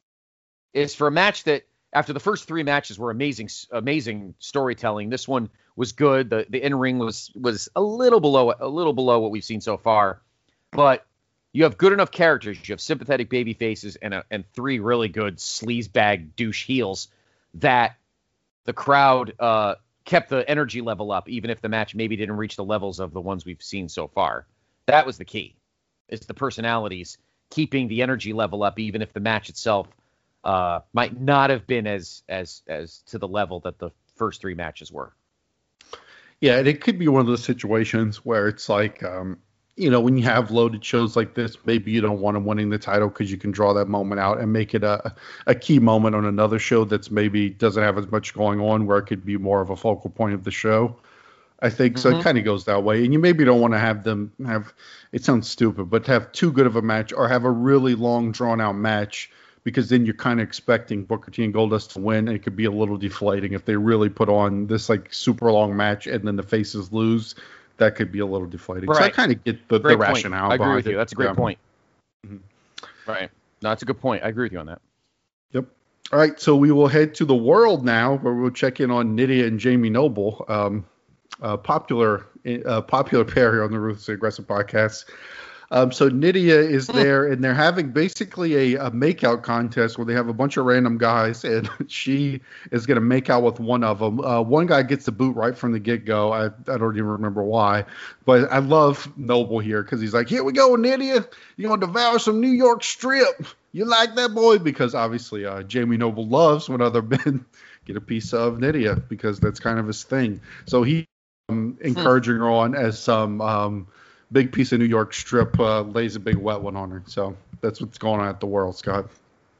Is for a match that after the first three matches were amazing, amazing storytelling. This one was good. The the in ring was was a little below a little below what we've seen so far, but you have good enough characters. You have sympathetic baby faces and a, and three really good sleazebag douche heels that the crowd uh, kept the energy level up, even if the match maybe didn't reach the levels of the ones we've seen so far. That was the key. It's the personalities keeping the energy level up, even if the match itself uh, might not have been as as as to the level that the first three matches were. Yeah, and it could be one of those situations where it's like, um, you know, when you have loaded shows like this, maybe you don't want them winning the title because you can draw that moment out and make it a, a key moment on another show that's maybe doesn't have as much going on, where it could be more of a focal point of the show. I think mm-hmm. so. It kind of goes that way, and you maybe don't want to have them have. It sounds stupid, but to have too good of a match or have a really long, drawn out match, because then you're kind of expecting Booker T and Goldust to win, and it could be a little deflating if they really put on this like super long match and then the faces lose. That could be a little deflating. Right. So I kind of get the, the rationale. I agree with it. you. That's a great yeah. point. Mm-hmm. Right. No, that's a good point. I agree with you on that. Yep. All right, so we will head to the world now, where we'll check in on Nydia and Jamie Noble. Um, Uh, popular uh, popular pair here on the Ruthlessly Aggressive podcast. Um, so Nydia is there, and they're having basically a, a makeout contest where they have a bunch of random guys, and she is going to make out with one of them. Uh, one guy gets the boot right from the get-go. I, I don't even remember why, but I love Noble here because he's like, here we go, Nydia. You're going to devour some New York strip. You like that, boy? Because obviously uh, Jamie Noble loves when other men get a piece of Nydia because that's kind of his thing. So he Um, encouraging her on as some um, big piece of New York strip uh, lays a big wet one on her. So that's what's going on at the World, Scott.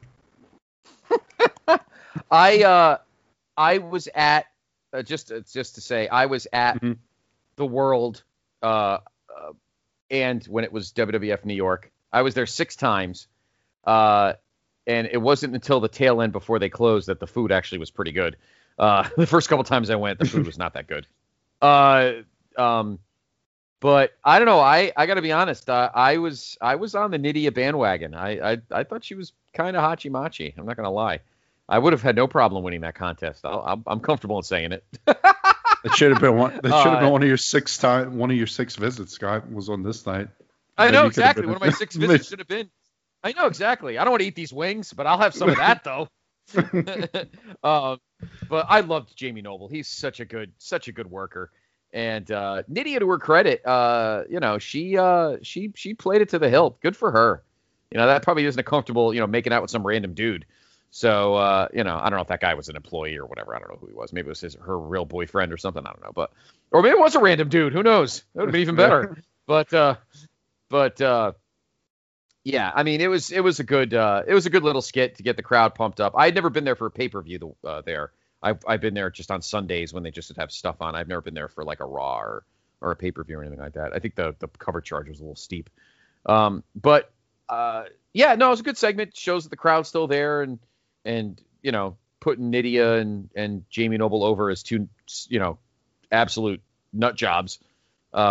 I uh, I was at uh, just uh, just to say I was at mm-hmm. the World uh, uh, and when it was W W F New York, I was there six times, uh, and it wasn't until the tail end before they closed that the food actually was pretty good. Uh, the first couple times I went, the food was not that good. Uh, um, but I don't know. I, I gotta be honest. Uh, I was, I was on the Nydia bandwagon. I, I, I thought she was kind of hachi machi. I'm not gonna lie. I would have had no problem winning that contest. I'll, I'm, I'm comfortable in saying it. That should have been one. That should have Uh, been one of your six time. One of your six visits, Scott, was on this night. I Maybe know you could have exactly. been- One of my six visits should have been. I know exactly. I don't want to eat these wings, but I'll have some of that though. um, but I loved Jamie Noble. He's such a good, such a good worker. And uh, Nydia, to her credit, uh, you know, she uh, she she played it to the hilt. Good for her. You know, that probably isn't a comfortable, you know, making out with some random dude. So, uh, you know, I don't know if that guy was an employee or whatever. I don't know who he was. Maybe it was his her real boyfriend or something. I don't know. But or maybe it was a random dude. Who knows? That would have been even better. but uh, but uh, yeah, I mean, it was it was a good uh, it was a good little skit to get the crowd pumped up. I had never been there for a pay per view uh, there. I've I've been there just on Sundays when they just would have stuff on. I've never been there for like a Raw or, or a pay per view or anything like that. I think the the cover charge was a little steep. Um, but uh, yeah, no, it was a good segment. Shows that the crowd's still there and and you know putting Nydia and and Jamie Noble over as two you know absolute nut jobs. Uh,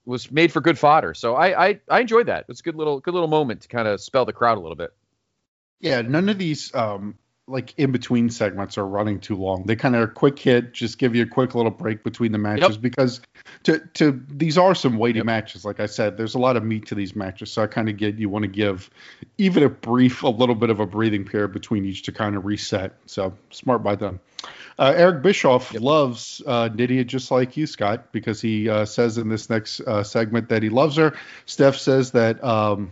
was made for good fodder. So I I, I enjoyed that. It was a good little good little moment to kind of spell the crowd a little bit. Yeah, none of these um, like in between segments are running too long. They kind of quick hit, just give you a quick little break between the matches Yep. because to to these are some weighty Yep. matches. Like I said, there's a lot of meat to these matches, so I kind of get you want to give even a brief, a little bit of a breathing period between each to kind of reset. So smart by them. Uh, Eric Bischoff Yep. loves uh, Nydia just like you, Scott, because he uh, says in this next uh, segment that he loves her. Steph says that. Um,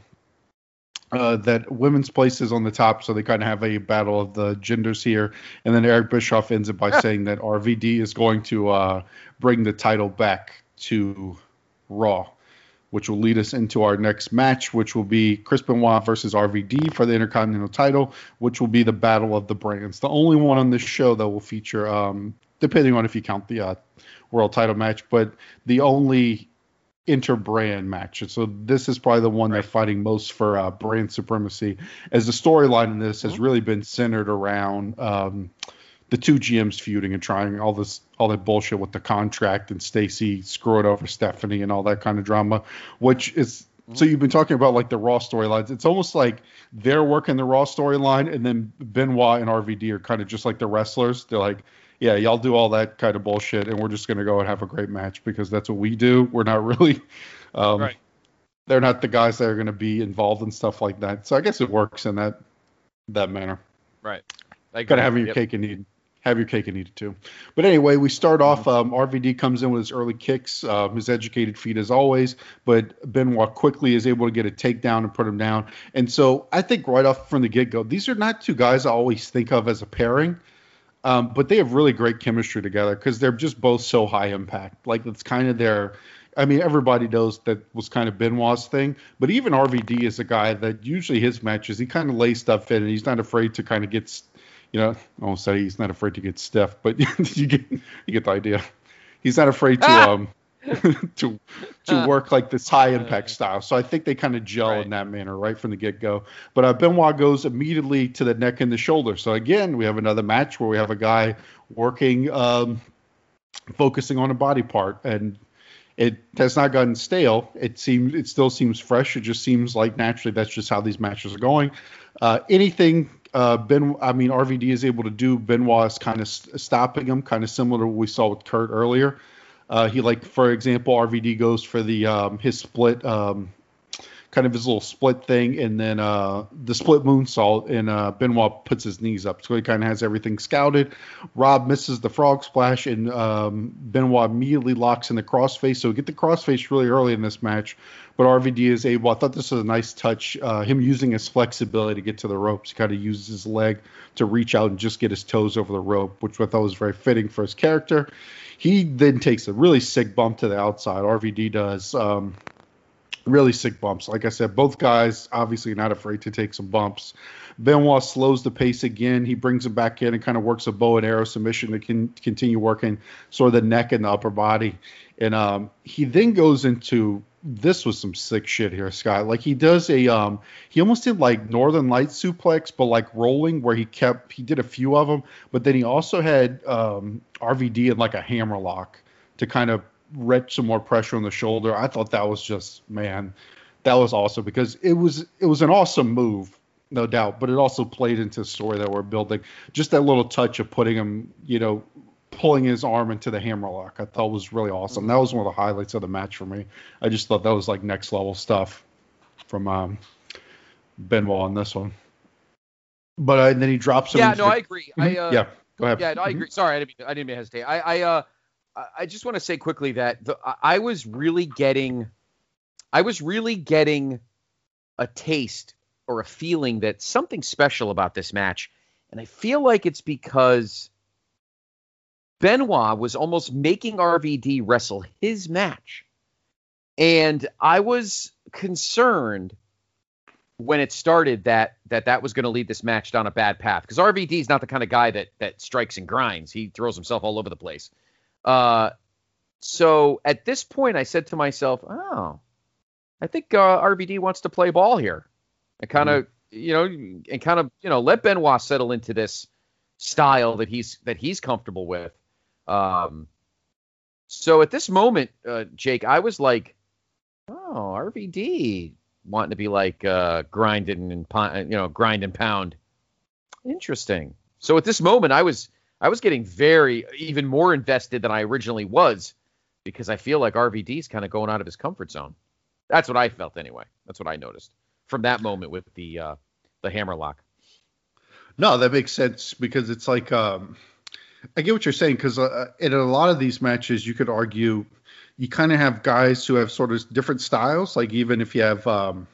Uh, that women's place is on the top, so they kind of have a battle of the genders here. And then Eric Bischoff ends it by saying that R V D is going to uh, bring the title back to Raw, which will lead us into our next match, which will be Chris Benoit versus R V D for the Intercontinental title, which will be the battle of the brands. The only one on this show that will feature, um, depending on if you count the uh, world title match, but the only inter-brand match. And so this is probably the one they're fighting most for uh, brand supremacy, as the storyline in this has really been centered around um, the two G Ms feuding and trying all this all that bullshit with the contract and Stacy screwing over Stephanie and all that kind of drama, which is so you've been talking about like the Raw storylines. It's almost like they're working the Raw storyline, and then Benoit and R V D are kind of just like the wrestlers. They're like, yeah, y'all do all that kind of bullshit, and we're just going to go and have a great match because that's what we do. We're not really, um, Right. they're not the guys that are going to be involved in stuff like that. So I guess it works in that that manner. Right. I Got to agree. have your Yep. cake and eat have your cake and eat it too. But anyway, we start off. Um, R V D comes in with his early kicks, uh, his educated feet as always, but Benoit quickly is able to get a takedown and put him down. And so I think right off from the get-go, these are not two guys I always think of as a pairing. Um, but they have really great chemistry together because they're just both so high impact. Like it's kind of their, I mean, everybody knows that was kind of Benoit's thing, but even R V D is a guy that usually his matches, he kind of lays stuff in and he's not afraid to kind of get, you know, I won't say he's not afraid to get stiff, but you get, you get the idea. He's not afraid to, Ah! um, to to work like this high impact style. So I think they kind of gel Right. in that manner right from the get go. But uh, Benoit goes immediately to the neck and the shoulder. So again, we have another match where we have a guy working, um, focusing on a body part, and it has not gotten stale. It seems it still seems fresh. It just seems like naturally that's just how these matches are going. Uh, anything. Uh, Ben, I mean, R V D is able to do. Benoit is kind of st- stopping him, kind of similar to what we saw with Kurt earlier. Uh, he like, for example, R V D goes for the um, his split, um, kind of his little split thing, and then uh, the split moonsault, and uh, Benoit puts his knees up, so he kind of has everything scouted. Rob misses the frog splash, and um, Benoit immediately locks in the crossface. So we get the crossface really early in this match, but R V D is able. I thought this was a nice touch. Uh, him using his flexibility to get to the ropes. He kind of uses his leg to reach out and just get his toes over the rope, which I thought was very fitting for his character. He then takes a really sick bump to the outside. R V D does. Um, really sick bumps. Like I said, both guys obviously not afraid to take some bumps. Benoit slows the pace again. He brings him back in and kind of works a bow and arrow submission to can, continue working sort of the neck and the upper body. And um, he then goes into, this was some sick shit here, Scott. Like he does a, um, he almost did like Northern Lights suplex, but like rolling, where he kept, he did a few of them, but then he also had um, R V D in like a hammerlock to kind of wrench some more pressure on the shoulder. I thought that was just, man, that was awesome because it was, it was an awesome move, no doubt, but it also played into the story that we're building. Just that little touch of putting him, you know, pulling his arm into the hammerlock, I thought was really awesome. That was one of the highlights of the match for me. I just thought that was like next level stuff from um, Benoit on this one. But uh, and then he drops him. Yeah, into no, the- I agree. I uh, yeah, go ahead. Yeah, no, I agree. Sorry, I didn't mean, I didn't mean to hesitate. I I uh I- I just want to say quickly that the, I- I was really getting I was really getting a taste or a feeling that something special about this match, and I feel like it's because Benoit was almost making R V D wrestle his match. And I was concerned when it started that that, that was going to lead this match down a bad path. Because R V D is not the kind of guy that that strikes and grinds. He throws himself all over the place. Uh, so at this point, I said to myself, oh, I think uh, R V D wants to play ball here. And kind of, mm-hmm. you know, and kind of, you know, let Benoit settle into this style that he's that he's comfortable with. Um, so at this moment, uh, Jake, I was like, Oh, R V D wanting to be like uh, grinding and pound, you know, grind and pound. Interesting. So at this moment, I was I was getting very even more invested than I originally was because I feel like R V D's kind of going out of his comfort zone. That's what I felt anyway. That's what I noticed from that moment with the uh, the hammerlock. No, that makes sense because it's like um, I get what you're saying because uh, in a lot of these matches, you could argue you kind of have guys who have sort of different styles. Like even if you have um,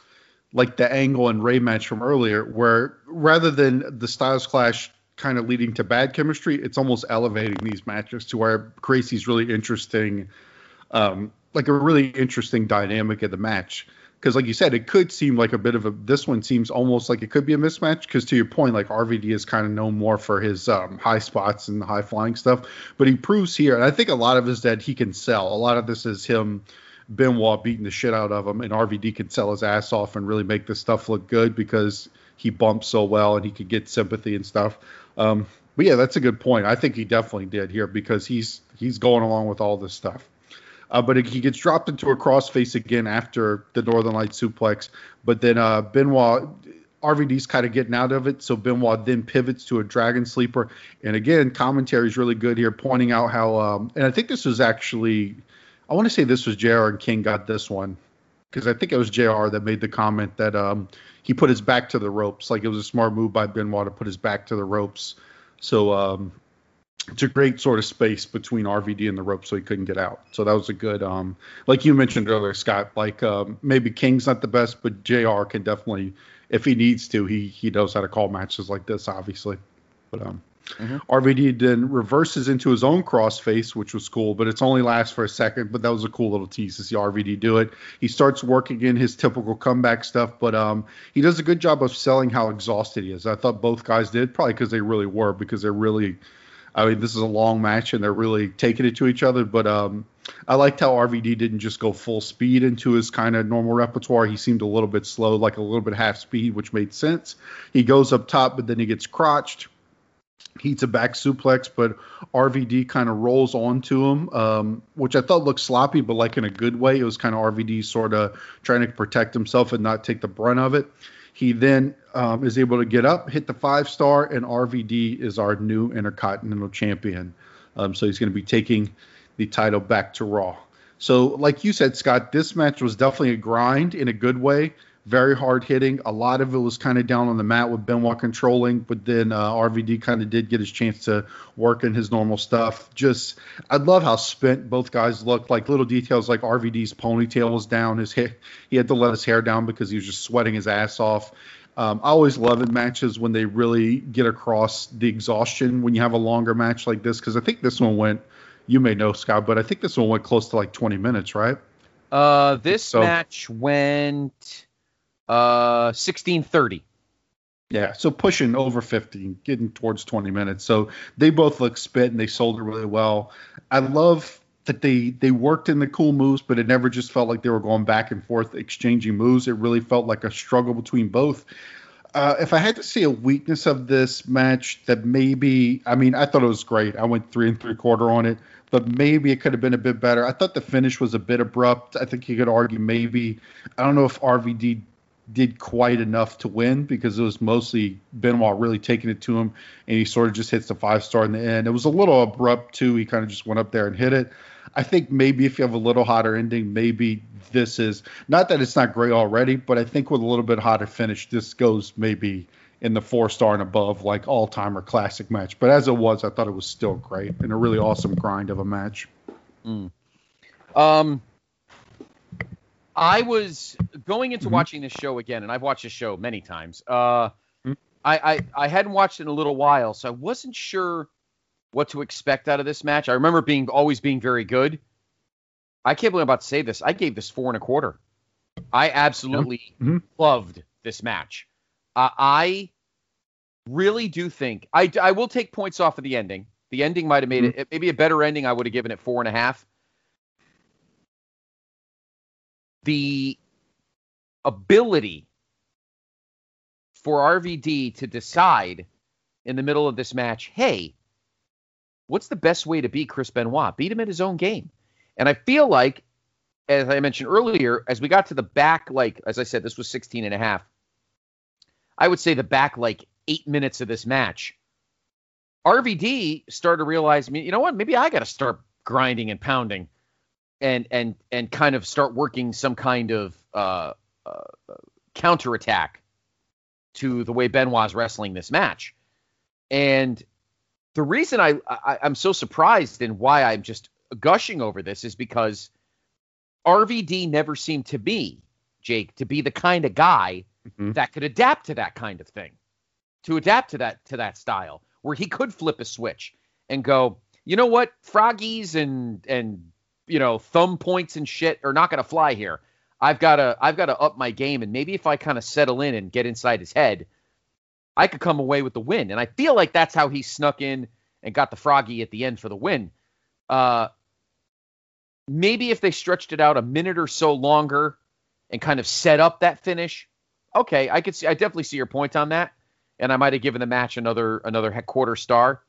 like the Angle and Ray match from earlier, where rather than the styles clash kind of leading to bad chemistry, it's almost elevating these matches to where Gracie's really interesting, um, like a really interesting dynamic of the match. Because like you said, it could seem like a bit of a, this one seems almost like it could be a mismatch. Because to your point, like R V D is kind of known more for his um, high spots and high flying stuff. But he proves here, and I think a lot of it is that he can sell. A lot of this is him, Benoit beating the shit out of him, and R V D can sell his ass off and really make this stuff look good because he bumps so well and he could get sympathy and stuff. Um, but yeah, that's a good point. I think he definitely did here because he's he's going along with all this stuff. Uh, but he gets dropped into a crossface again after the Northern Light suplex. But then uh, Benoit, R V D's kind of getting out of it. So Benoit then pivots to a Dragon Sleeper. And again, commentary is really good here, pointing out how, um, and I think this was actually, I want to say this was J R and King got this one. Because I think it was J R that made the comment that um, he put his back to the ropes. Like it was a smart move by Benoit to put his back to the ropes. So, um, it's a great sort of space between R V D and the rope so he couldn't get out. So that was a good, um, like you mentioned earlier, Scott, like um, maybe King's not the best, but J R can definitely, if he needs to, he he knows how to call matches like this, obviously. But um, mm-hmm. R V D then reverses into his own crossface, which was cool, but it's only lasts for a second. But that was a cool little tease to see R V D do it. He starts working in his typical comeback stuff, but um, he does a good job of selling how exhausted he is. I thought both guys did, probably because they really were, because they're really, I mean, this is a long match and they're really taking it to each other. But um, I liked how R V D didn't just go full speed into his kind of normal repertoire. He seemed a little bit slow, like a little bit half speed, which made sense. He goes up top, but then he gets crotched. He's a back suplex, but R V D kind of rolls onto him, um, which I thought looked sloppy, but like in a good way. It was kind of R V D sort of trying to protect himself and not take the brunt of it. He then um, is able to get up, hit the five star, and R V D is our new Intercontinental Champion. Um, so he's going to be taking the title back to Raw. So like you said, Scott, this match was definitely a grind in a good way. Very hard hitting. A lot of it was kind of down on the mat with Benoit controlling, but then uh, R V D kind of did get his chance to work in his normal stuff. Just, I love how spent both guys looked. Like little details, like R V D's ponytail was down. His hair, he had to let his hair down because he was just sweating his ass off. Um, I always love in matches when they really get across the exhaustion when you have a longer match like this, because I think this one went, you may know, Scott, but I think this one went close to like twenty minutes, right? Uh, this so, match went uh sixteen thirty. Yeah, so pushing over fifty, getting towards twenty minutes. So they both look spit and they sold it really well. I love that they they worked in the cool moves, but it never just felt like they were going back and forth exchanging moves. It really felt like a struggle between both. Uh, if I had to see a weakness of this match that maybe, I mean, I thought it was great. I went three and three quarter on it, but maybe it could have been a bit better. I thought the finish was a bit abrupt. I think you could argue maybe, I don't know if R V D did quite enough to win because it was mostly Benoit really taking it to him, and he sort of just hits the five star in the end. It was a little abrupt too. He kind of just went up there and hit it. I think maybe if you have a little hotter ending, maybe this is, not that it's not great already, but I think with a little bit hotter finish, this goes maybe in the four star and above, like all time or classic match. But as it was, I thought it was still great and a really awesome grind of a match. Mm. Um, I was going into mm-hmm. watching this show again, and I've watched this show many times. Uh, mm-hmm. I, I, I hadn't watched it in a little while, so I wasn't sure what to expect out of this match. I remember being always being very good. I can't believe I'm about to say this. I gave this four and a quarter. I absolutely mm-hmm. loved this match. Uh, I really do think I, I will take points off of the ending. The ending might have made mm-hmm. it maybe a better ending. I would have given it four and a half. The ability for R V D to decide in the middle of this match, hey, what's the best way to beat Chris Benoit? Beat him at his own game. And I feel like as I mentioned earlier, as we got to the back, like, as I said, this was sixteen and a half. I would say the back, like, eight minutes of this match, R V D started to realize, you know what, maybe I got to start grinding and pounding and and and kind of start working some kind of uh, uh, counterattack to the way Benoit's wrestling this match. And the reason I, I, I'm so surprised and why I'm just gushing over this is because R V D never seemed to be, Jake, to be the kind of guy mm-hmm. that could adapt to that kind of thing, to adapt to that to that style, where he could flip a switch and go, you know what, froggies and and you know thumb points and shit are not going to fly here. I've got to I've got to up my game, and maybe if I kind of settle in and get inside his head, I could come away with the win. And I feel like that's how he snuck in and got the froggy at the end for the win. Uh, maybe if they stretched it out a minute or so longer and kind of set up that finish, okay, I could see. I definitely see your point on that, and I might have given the match another another quarter star.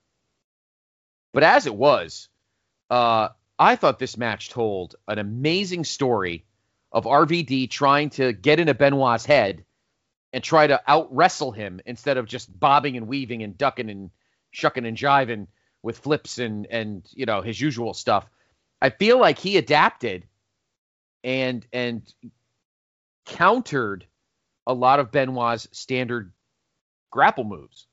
But as it was, uh, I thought this match told an amazing story of R V D trying to get into Benoit's head and try to out wrestle him instead of just bobbing and weaving and ducking and shucking and jiving with flips and and you know his usual stuff. I feel like he adapted and and countered a lot of Benoit's standard grapple moves.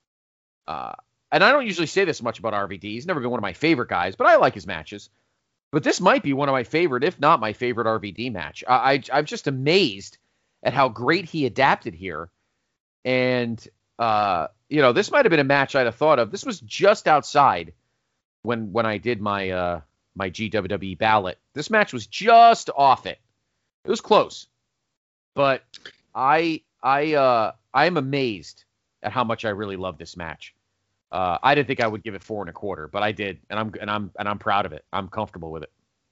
Uh, and I don't usually say this much about R V D. He's never been one of my favorite guys, but I like his matches. But this might be one of my favorite, if not my favorite R V D match. I, I, I'm just amazed at how great he adapted here. And, uh, you know, this might have been a match I'd have thought of. This was just outside when when I did my uh, my G W W E ballot. This match was just off it. It was close. But I I uh, I'm amazed at how much I really love this match. Uh, I didn't think I would give it four and a quarter, but I did, and I'm and I'm and I'm proud of it. I'm comfortable with it.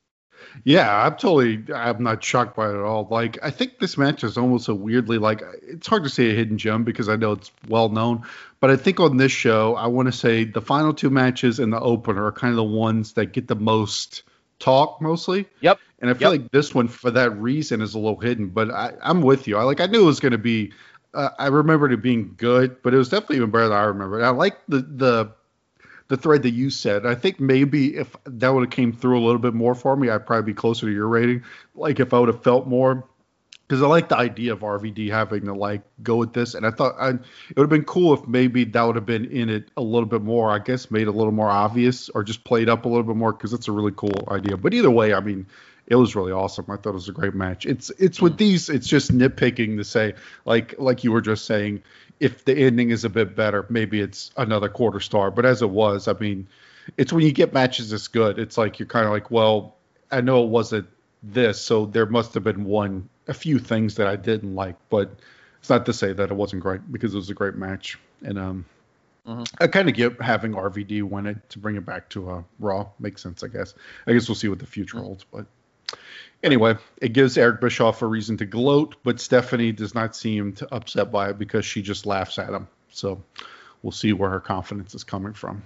Yeah, I'm totally. I'm not shocked by it at all. Like, I think this match is almost a weirdly, like, it's hard to say a hidden gem because I know it's well known, but I think on this show, I want to say the final two matches and the opener are kind of the ones that get the most talk, mostly. Yep. And I feel yep. like this one, for that reason, is a little hidden. But I, I'm with you. I like. I knew it was going to be. Uh, I remembered it being good, but it was definitely even better than I remember. And I like the the the thread that you said. I think maybe if that would have came through a little bit more for me, I'd probably be closer to your rating. Like if I would have felt more, because I like the idea of R V D having to like go with this, and I thought I, it would have been cool if maybe that would have been in it a little bit more. I guess made it a little more obvious or just played up a little bit more because it's a really cool idea. But either way, I mean. It was really awesome. I thought it was a great match. It's it's with these, it's just nitpicking to say, like like you were just saying, if the ending is a bit better, maybe it's another quarter star. But as it was, I mean, it's when you get matches this good, it's like you're kind of like, well, I know it wasn't this, so there must have been one, a few things that I didn't like. But it's not to say that it wasn't great because it was a great match. And um, mm-hmm. I kind of get having R V D win it to bring it back to uh, Raw. Makes sense, I guess. I guess we'll see what the future mm-hmm. holds, but. Anyway, it gives Eric Bischoff a reason to gloat, but Stephanie does not seem to upset by it because she just laughs at him. So we'll see where her confidence is coming from.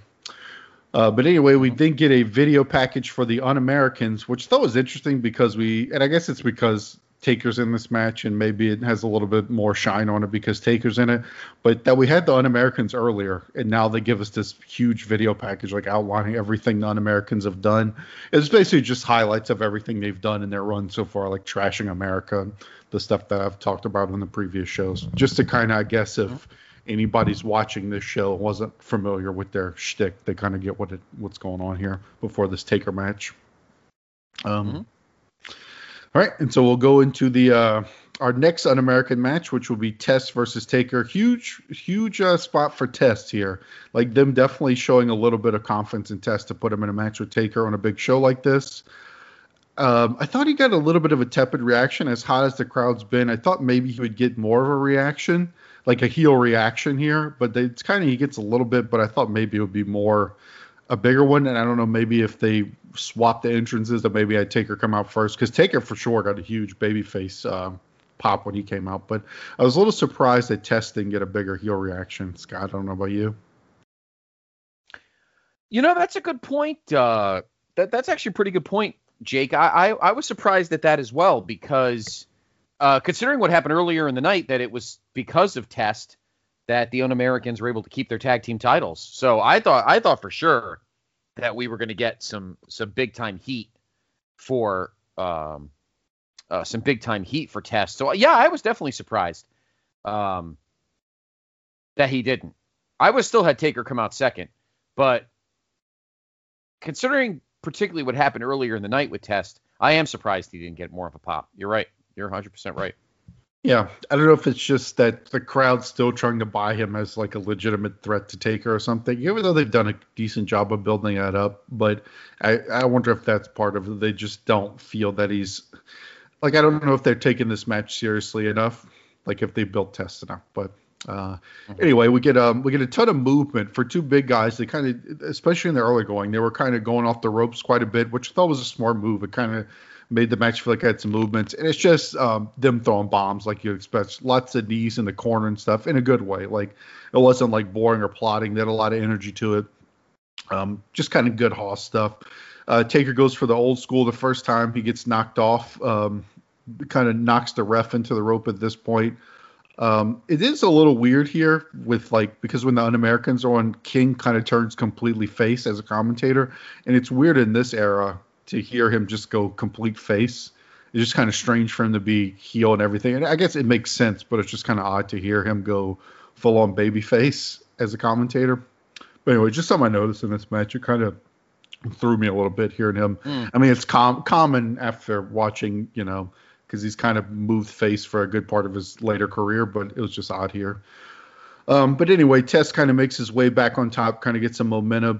Uh, but anyway, we did get a video package for the Un-Americans, which I thought was interesting because we, and I guess it's because Taker's in this match and maybe it has a little bit more shine on it because Taker's in it, but that we had the Un-Americans earlier and now they give us this huge video package like outlining everything the Un-Americans have done. It's basically just highlights of everything they've done in their run so far, like trashing America and the stuff that I've talked about in the previous shows, just to kind of, I guess, if anybody's watching this show and wasn't familiar with their shtick, they kind of get what it, what's going on here before this Taker match. Um, mm-hmm. All right, and so we'll go into the uh, our next Un-American match, which will be Test versus Taker. Huge, huge uh, spot for Test here. Like them definitely showing a little bit of confidence in Test to put him in a match with Taker on a big show like this. Um, I thought he got a little bit of a tepid reaction. As hot as the crowd's been, I thought maybe he would get more of a reaction, like a heel reaction here. But they, it's kind of he gets a little bit, but I thought maybe it would be more a bigger one. And I don't know, maybe if they swap the entrances, that maybe I'd Taker come out first, because Taker for sure got a huge babyface uh, pop when he came out. But I was a little surprised that Test didn't get a bigger heel reaction. Scott, I don't know about you. You know, that's a good point. Uh, that that's actually a pretty good point. Jake, I, I, I was surprised at that as well because uh, considering what happened earlier in the night, that it was because of Test that the Un-Americans were able to keep their tag team titles. So I thought I thought for sure that we were going to get some some big time heat for um, uh, some big time heat for Test. So yeah, I was definitely surprised um, that he didn't. I was still had Taker come out second, but considering particularly what happened earlier in the night with Test, I am surprised he didn't get more of a pop. You're right. You're one hundred percent right. Yeah, I don't know if it's just that the crowd's still trying to buy him as like a legitimate threat to Taker or something, even though they've done a decent job of building that up. But I, I wonder if that's part of it. They just don't feel that he's like, I don't know if they're taking this match seriously enough, like if they built Test enough. But uh, mm-hmm. anyway, we get um we get a ton of movement for two big guys. They kind of, especially in the early going, they were kind of going off the ropes quite a bit, which I thought was a smart move. It kind of made the match feel like it had some movements. And it's just um, them throwing bombs like you expect. Lots of knees in the corner and stuff in a good way. Like it wasn't like boring or plotting. They had a lot of energy to it. Um, just kind of good Hoss stuff. Uh, Taker goes for the old school the first time. He gets knocked off. Um, kind of knocks the ref into the rope at this point. Um, it is a little weird here with like, because when the Un-Americans are on, King kind of turns completely face as a commentator. And it's weird in this era to hear him just go complete face. It's just kind of strange for him to be heel and everything. And I guess it makes sense, but it's just kind of odd to hear him go full on baby face as a commentator. But anyway, just something I noticed in this match. It kind of threw me a little bit hearing him. Mm. I mean, it's com- common after watching, you know, because he's kind of moved face for a good part of his later career, but it was just odd here. Um, but anyway, Test kind of makes his way back on top, kind of gets some momentum.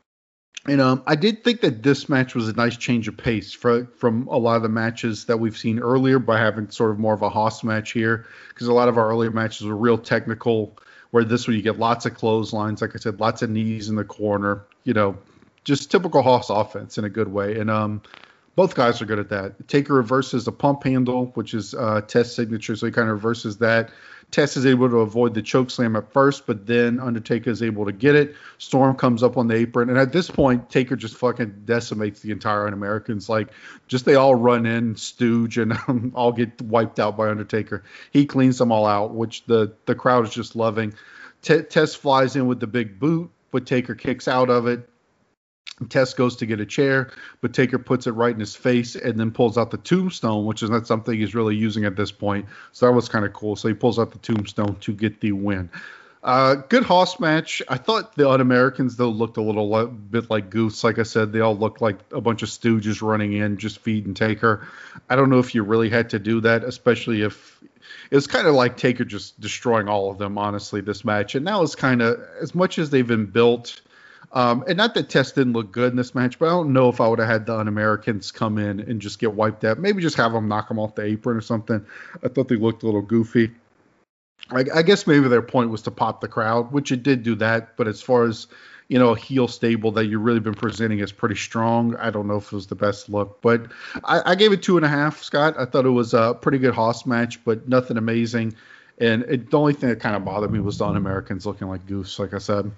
And um, I did think that this match was a nice change of pace for, from a lot of the matches that we've seen earlier by having sort of more of a Hoss match here, because a lot of our earlier matches were real technical, where this one you get lots of clotheslines, like I said, lots of knees in the corner, you know, just typical Hoss offense in a good way. And um, both guys are good at that. Taker reverses a pump handle, which is uh, Test's signature, so he kind of reverses that. Test is able to avoid the choke slam at first, but then Undertaker is able to get it. Storm comes up on the apron, and at this point, Taker just fucking decimates the entire Un-Americans. Like, just they all run in, stooge, and um, all get wiped out by Undertaker. He cleans them all out, which the, the crowd is just loving. T- Test flies in with the big boot, but Taker kicks out of it. Test goes to get a chair, but Taker puts it right in his face and then pulls out the tombstone, which is not something he's really using at this point. So that was kind of cool. So he pulls out the tombstone to get the win. Uh, good Hoss match. I thought the Un-Americans, though, looked a little le- bit like goofs. Like I said, they all looked like a bunch of stooges running in, just feeding Taker. I don't know if you really had to do that, especially if it was kind of like Taker just destroying all of them, honestly, this match. And that was kind of, as much as they've been built, Um, and not that Test didn't look good in this match, but I don't know if I would have had the Un-Americans come in and just get wiped out. Maybe just have them knock them off the apron or something. I thought they looked a little goofy. I, I guess maybe their point was to pop the crowd, which it did do that. But as far as, you know, a heel stable that you've really been presenting as pretty strong, I don't know if it was the best look. But I, I gave it two and a half, Scott. I thought it was a pretty good Hoss match, but nothing amazing. And it, the only thing that kind of bothered me was the Un-Americans looking like goofs, like I said.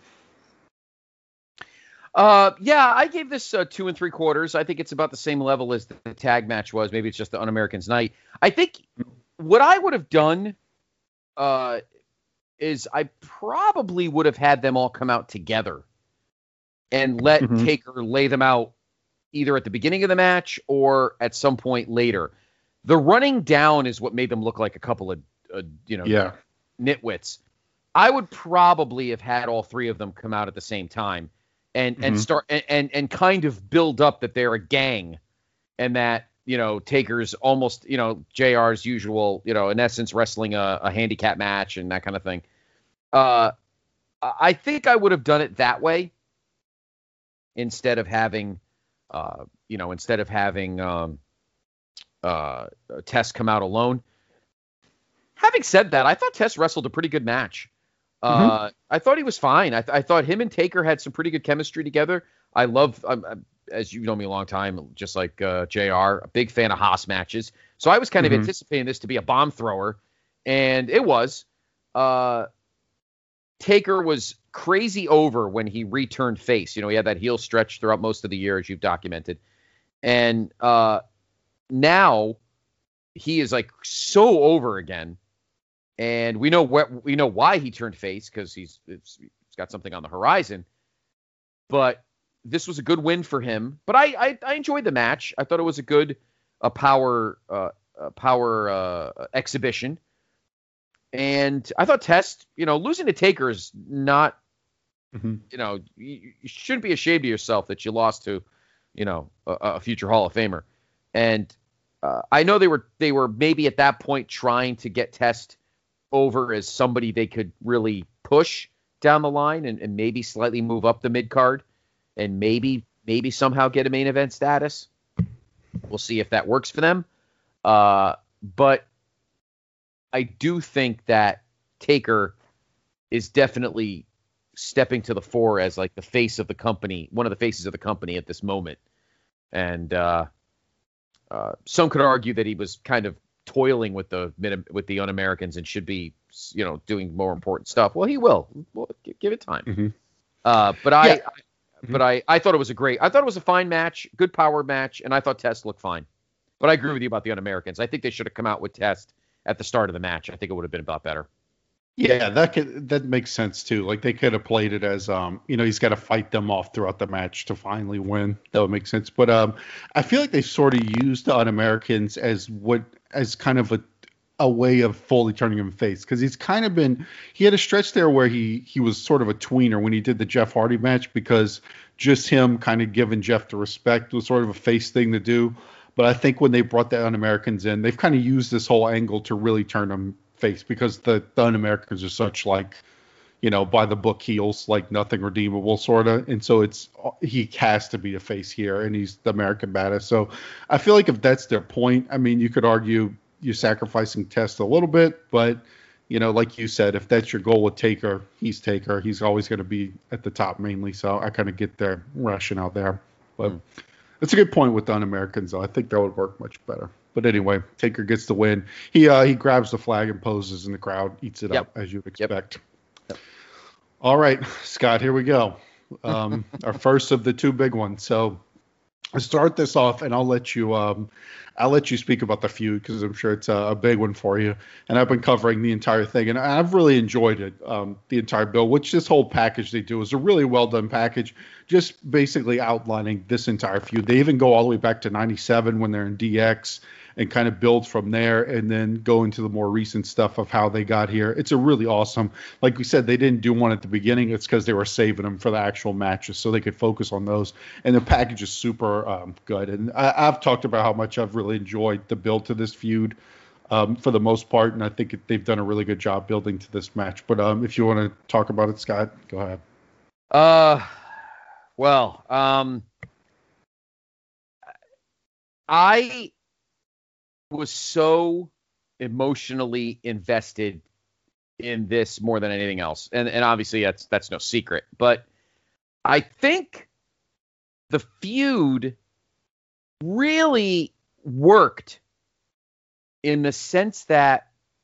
Uh, yeah, I gave this uh, two and three quarters. I think it's about the same level as the tag match was. Maybe it's just the Un-Americans night. I think what I would have done uh, is I probably would have had them all come out together and let mm-hmm. Taker lay them out either at the beginning of the match or at some point later. The running down is what made them look like a couple of, uh, you know, yeah. nitwits. I would probably have had all three of them come out at the same time. And mm-hmm. and start and, and and kind of build up that they're a gang, and that, you know, Taker's almost, you know, J R's usual, you know, in essence wrestling a, a handicap match and that kind of thing. Uh, I think I would have done it that way instead of having, uh, you know, instead of having um, uh, Test come out alone. Having said that, I thought Test wrestled a pretty good match. Uh, mm-hmm. I thought he was fine. I, th- I thought him and Taker had some pretty good chemistry together. I love, um, as you know me a long time, just like uh, J R, a big fan of Hoss matches. So I was kind mm-hmm. of anticipating this to be a bomb thrower, and it was. Uh, Taker was crazy over when he returned face. You know, he had that heel stretch throughout most of the year, as you've documented. And uh, now he is like so over again. And we know what we know why he turned face, because he's he's got something on the horizon. But this was a good win for him. But I I, I enjoyed the match. I thought it was a good a power uh, a power uh, exhibition. And I thought Test, you know, losing to Taker is not, mm-hmm. you know, you, you shouldn't be ashamed of yourself that you lost to, you know, a, a future Hall of Famer. And uh, I know they were they were maybe at that point trying to get Test over as somebody they could really push down the line and, and maybe slightly move up the mid card and maybe maybe somehow get a main event status. We'll see if that works for them. Uh, but I do think that Taker is definitely stepping to the fore as like the face of the company, one of the faces of the company at this moment. And uh, uh, some could argue that he was kind of toiling with the with the Un-Americans and should be, you know, doing more important stuff. Well, he will. Well, give it time. Mm-hmm. Uh, but I, yeah. I but I, I thought it was a great. I thought it was a fine match, good power match, and I thought Test looked fine. But I agree with you about the Un-Americans. I think they should have come out with Test at the start of the match. I think it would have been about better. Yeah, that could that makes sense too. Like they could have played it as um, you know, he's got to fight them off throughout the match to finally win. That would make sense. But um, I feel like they sort of used the Un-Americans as what as kind of a a way of fully turning him face, because he's kind of been he had a stretch there where he he was sort of a tweener when he did the Jeff Hardy match, because just him kind of giving Jeff the respect was sort of a face thing to do. But I think when they brought the Un-Americans in, they've kind of used this whole angle to really turn him face, because the, the Un-Americans are such like, you know, by the book heels, like nothing redeemable sort of. And so it's he has to be a face here, and he's the American Badass. So I feel like if that's their point, I mean, you could argue you're sacrificing Test a little bit, but, you know, like you said, if that's your goal with Taker, he's Taker. He's always going to be at the top mainly. So I kind of get their rationale there. But mm. It's a good point with the Un-Americans, though. I think that would work much better. But anyway, Taker gets the win. He uh, he grabs the flag and poses in the crowd, eats it yep. up, as you'd expect. Yep. Yep. All right, Scott, here we go. Um, our first of the two big ones. So I'll start this off, and I'll let you um, I'll let you speak about the feud, because I'm sure it's a, a big one for you. And I've been covering the entire thing, and I've really enjoyed it, um, the entire build, which this whole package they do is a really well-done package, just basically outlining this entire feud. They even go all the way back to ninety-seven when they're in D X and kind of build from there, and then go into the more recent stuff of how they got here. It's a really awesome, like we said, they didn't do one at the beginning. It's because they were saving them for the actual matches so they could focus on those. And the package is super um, good. And I, I've talked about how much I've really enjoyed the build to this feud um, for the most part. And I think it, they've done a really good job building to this match. But um, if you want to talk about it, Scott, go ahead. Uh, well, um, I was so emotionally invested in this more than anything else. And and obviously that's that's no secret. But I think the feud really worked in the sense that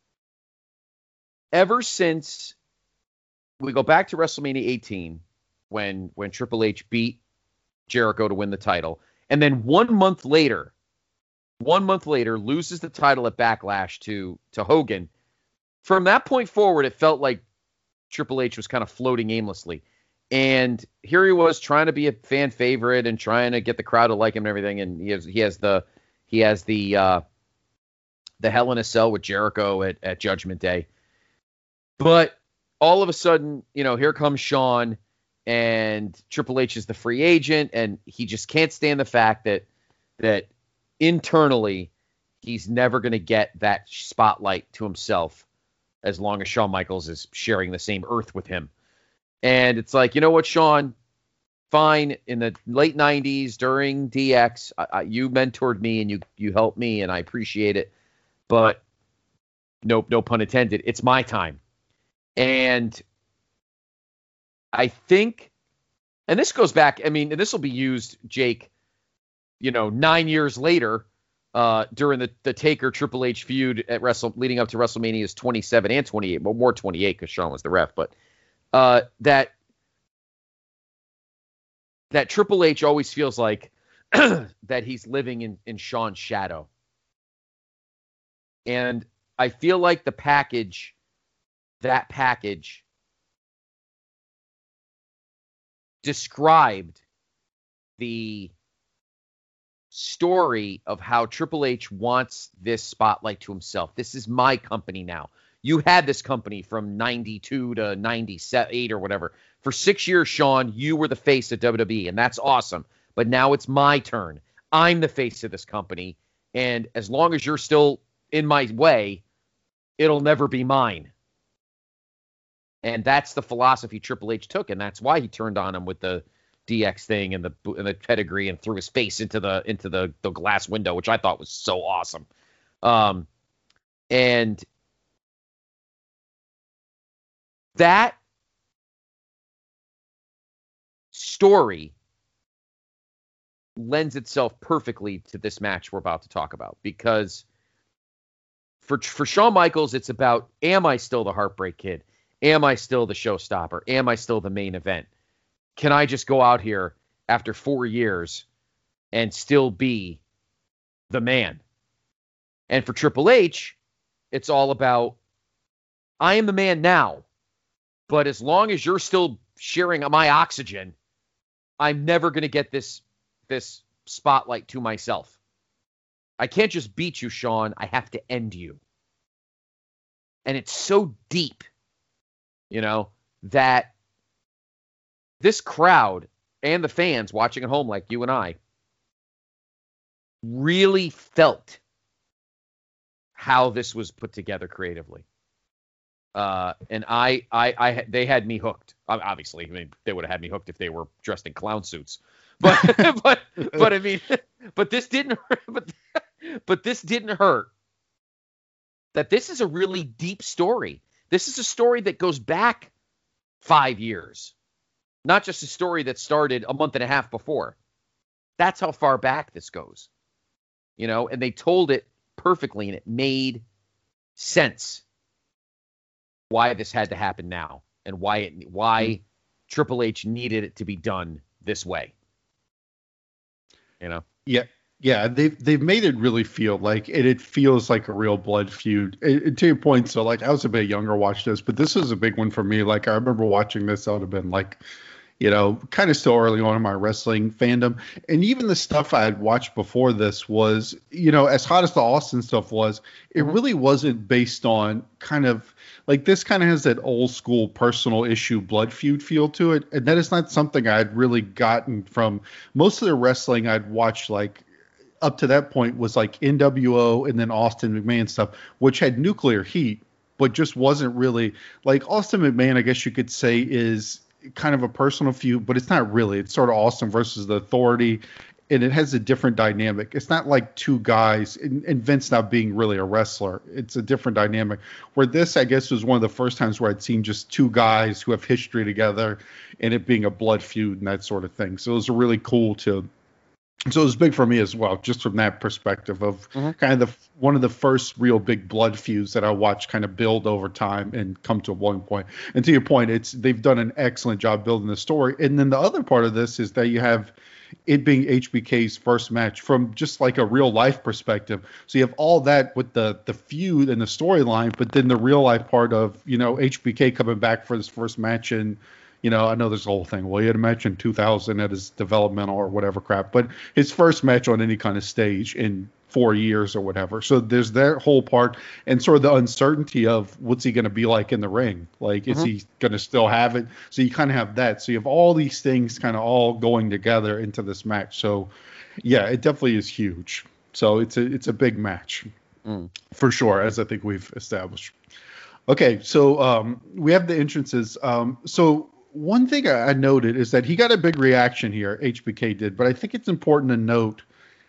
ever since we go back to WrestleMania eighteen, when when Triple H beat Jericho to win the title, and then one month later, One month later, loses the title at Backlash to, to Hogan. From that point forward, it felt like Triple H was kind of floating aimlessly. And here he was trying to be a fan favorite and trying to get the crowd to like him and everything. And he has he has the he has the uh, the Hell in a Cell with Jericho at, at Judgment Day. But all of a sudden, you know, here comes Shawn, and Triple H is the free agent, and he just can't stand the fact that that. Internally, he's never going to get that spotlight to himself as long as Shawn Michaels is sharing the same earth with him. And it's like, you know what, Shawn? Fine. In the late nineties, during D X, I, I, you mentored me and you you helped me, and I appreciate it. But no, no pun intended. It's my time. And I think, and this goes back, I mean, this will be used, Jake, you know, nine years later, uh, during the, the Taker Triple H feud at Wrestle leading up to WrestleMania's twenty-seven and twenty-eight, well, more twenty-eight because Shawn was the ref, but uh, that that Triple H always feels like that he's living in, in Shawn's shadow. And I feel like the package, that package, described the story of how Triple H wants this spotlight to himself. This is my company now. You had this company from ninety-two to ninety-eight or whatever. For six years, Shawn, you were the face of W W E, and that's awesome. But now it's my turn. I'm the face of this company, and as long as you're still in my way, it'll never be mine. And that's the philosophy Triple H took, and that's why he turned on him with the D X thing and the and the pedigree and threw his face into the into the, the glass window, which I thought was so awesome. Um, and that story lends itself perfectly to this match we're about to talk about, because for for Shawn Michaels, it's about, am I still the Heartbreak Kid? Am I still the showstopper? Am I still the main event? Can I just go out here after four years and still be the man? And for Triple H, it's all about, I am the man now, but as long as you're still sharing my oxygen, I'm never going to get this this spotlight to myself. I can't just beat you, Shawn. I have to end you. And it's so deep, you know, that this crowd and the fans watching at home like you and I really felt how this was put together creatively. Uh, and I, I, I, they had me hooked. Obviously, I mean, they would have had me hooked if they were dressed in clown suits. But, but, but I mean, but this didn't, but, but this didn't hurt. That this is a really deep story. This is a story that goes back five years, not just a story that started a month and a half before. That's how far back this goes, you know. And they told it perfectly, and it made sense why this had to happen now, and why it why mm-hmm. Triple H needed it to be done this way. You know? Yeah, yeah. They've they've made it really feel like it. It feels like a real blood feud. It, it, to your point, so like I was a bit younger, watched this, but this is a big one for me. Like I remember watching this, I would have been like, you know, kind of still early on in my wrestling fandom. And even the stuff I had watched before this was, you know, as hot as the Austin stuff was, it really wasn't based on kind of like, this kind of has that old school personal issue blood feud feel to it. And that is not something I'd really gotten from most of the wrestling I'd watched, like up to that point was like N W O and then Austin McMahon stuff, which had nuclear heat, but just wasn't really like Austin McMahon, I guess you could say, is kind of a personal feud, but it's not really. It's sort of Austin versus the Authority, and it has a different dynamic. It's not like two guys, and, and Vince not being really a wrestler. It's a different dynamic. Where this, I guess, was one of the first times where I'd seen just two guys who have history together, and it being a blood feud and that sort of thing. So it was really cool to. So it was big for me as well, just from that perspective of mm-hmm. kind of the one of the first real big blood feuds that I watched kind of build over time and come to one point. And to your point, it's they've done an excellent job building the story. And then the other part of this is that you have it being H B K's first match from just like a real life perspective. So you have all that with the the feud and the storyline, but then the real life part of, you know, H B K coming back for his first match in. You know, I know there's a whole thing. Well, he had a match in two thousand at his developmental or whatever crap, but his first match on any kind of stage in four years or whatever. So there's that whole part and sort of the uncertainty of what's he going to be like in the ring? Like, mm-hmm. is he going to still have it? So you kind of have that. So you have all these things kind of all going together into this match. So, yeah, it definitely is huge. So it's a it's a big match mm. for sure, as I think we've established. Okay, so um, we have the entrances. Um, so one thing I noted is that he got a big reaction here, H B K did, but I think it's important to note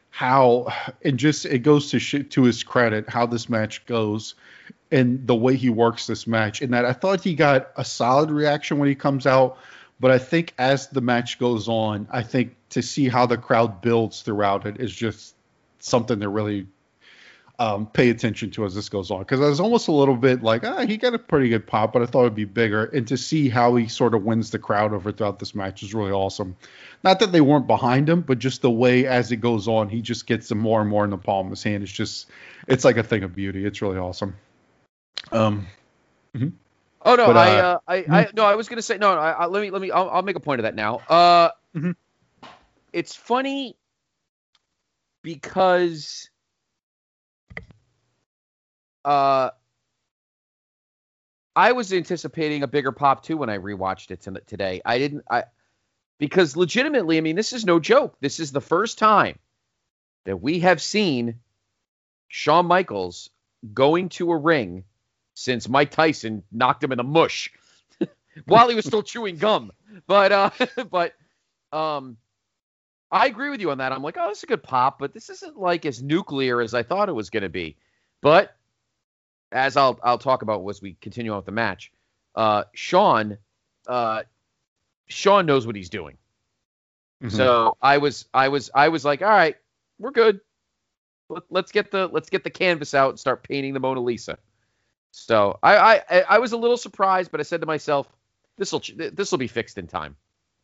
how, and just it goes to sh- to his credit, how this match goes and the way he works this match, in that I thought he got a solid reaction when he comes out, but I think as the match goes on, I think to see how the crowd builds throughout it is just something that really, um, pay attention to as this goes on, because I was almost a little bit like, ah, he got a pretty good pop, but I thought it'd be bigger. And to see how he sort of wins the crowd over throughout this match is really awesome. Not that they weren't behind him, but just the way as it goes on, he just gets them more and more in the palm of his hand. It's just, it's like a thing of beauty. It's really awesome. Um. Mm-hmm. Oh no, but, uh, I, uh, I, I, no, I was gonna say no. I, I, let me, let me. I'll, I'll make a point of that now. Uh, mm-hmm. It's funny because. Uh, I was anticipating a bigger pop too when I rewatched it t- today. I didn't. I because legitimately, I mean, this is no joke. This is the first time that we have seen Shawn Michaels going to a ring since Mike Tyson knocked him in the mush while he was still chewing gum. But uh, but um, I agree with you on that. I'm like, oh, this is a good pop, but this isn't like as nuclear as I thought it was going to be. But as I'll I'll talk about as we continue on with the match, uh, Shawn, uh, Shawn knows what he's doing. Mm-hmm. So I was I was I was like, all right, we're good. Let, let's get the let's get the canvas out and start painting the Mona Lisa. So I I I was a little surprised, but I said to myself, this will this will be fixed in time.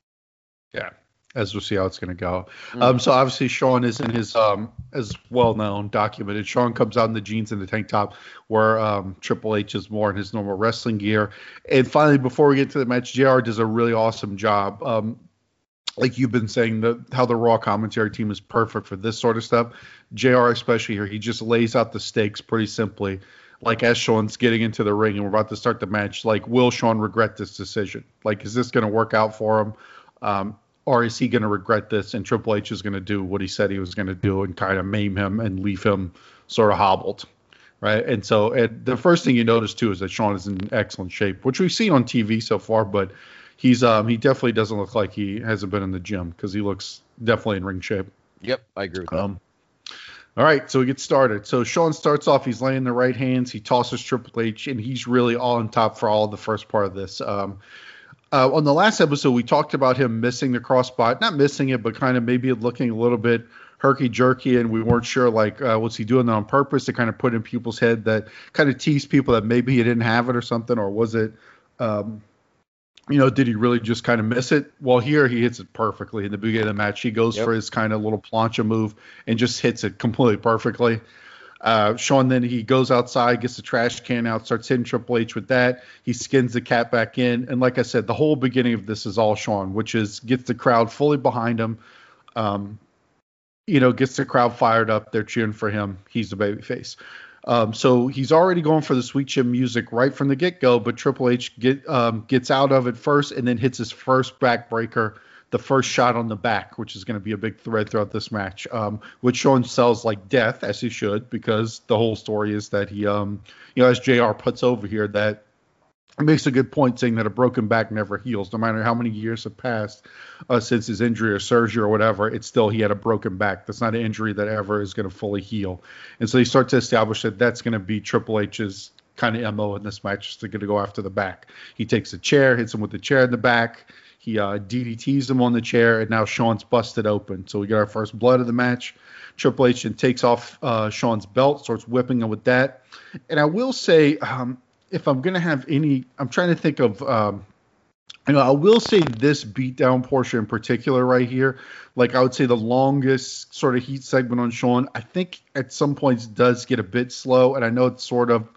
Yeah. As we'll see how it's going to go. Mm. Um, so obviously Shawn is in his, um, as well-known, documented. Shawn comes out in the jeans and the tank top, where um, Triple H is more in his normal wrestling gear. And finally, before we get to the match, J R does a really awesome job. Um, like you've been saying, the, how the Raw commentary team is perfect for this sort of stuff. J R especially here, he just lays out the stakes pretty simply. Like as Shawn's getting into the ring and we're about to start the match, like, will Shawn regret this decision? Like, is this going to work out for him? Um, Or is he going to regret this and Triple H is going to do what he said he was going to do and kind of maim him and leave him sort of hobbled, right? And so and the first thing you notice, too, is that Shawn is in excellent shape, which we've seen on T V so far, but he's um he definitely doesn't look like he hasn't been in the gym because he looks definitely in ring shape. Yep, I agree with that. Um, all right, so we get started. So Shawn starts off, he's laying the right hands, he tosses Triple H, and he's really all on top for all of the first part of this. Um Uh, on the last episode, we talked about him missing the crossbody, not missing it, but kind of maybe looking a little bit herky-jerky, and we weren't sure, like, uh, was he doing that on purpose to kind of put in people's head that kind of tease people that maybe he didn't have it or something, or was it, um, you know, did he really just kind of miss it? Well, here he hits it perfectly in the beginning of the match. He goes yep. for his kind of little plancha move and just hits it completely perfectly. Uh, Shawn then he goes outside, gets the trash can out, starts hitting Triple H with that. He skins the cat back in. And like I said, the whole beginning of this is all Shawn, which is gets the crowd fully behind him. Um, you know, gets the crowd fired up. They're cheering for him. He's the babyface. Um, so he's already going for the Sweet Chin Music right from the get-go, but Triple H get, um, gets out of it first and then hits his first backbreaker, the first shot on the back, which is going to be a big thread throughout this match, um, which Shawn sells like death, as he should, because the whole story is that he, um, you know, as J R puts over here, that makes a good point saying that a broken back never heals. No matter how many years have passed uh, since his injury or surgery or whatever, it's still he had a broken back. That's not an injury that ever is going to fully heal. And so he starts to establish that that's going to be Triple H's kind of M O in this match, is to going to go after the back. He takes a chair, hits him with the chair in the back. He uh, D D Ts him on the chair, and now Shawn's busted open. So we get our first blood of the match. Triple H then takes off uh, Shawn's belt, starts whipping him with that. And I will say, um, if I'm going to have any, I'm trying to think of, um, you know, I will say this beatdown portion in particular right here, like I would say the longest sort of heat segment on Shawn, I think at some points does get a bit slow. And I know it's sort of,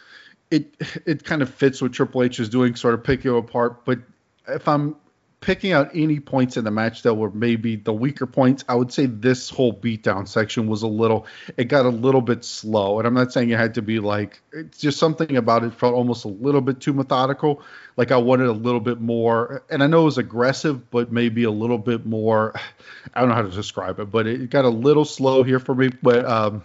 it it kind of fits what Triple H is doing, sort of picking him apart. But if I'm picking out any points in the match that were maybe the weaker points, I would say this whole beatdown section was a little, it got a little bit slow. And I'm not saying it had to be like, it's just something about it felt almost a little bit too methodical. Like I wanted a little bit more, and I know it was aggressive, but maybe a little bit more, I don't know how to describe it, but it got a little slow here for me. But um,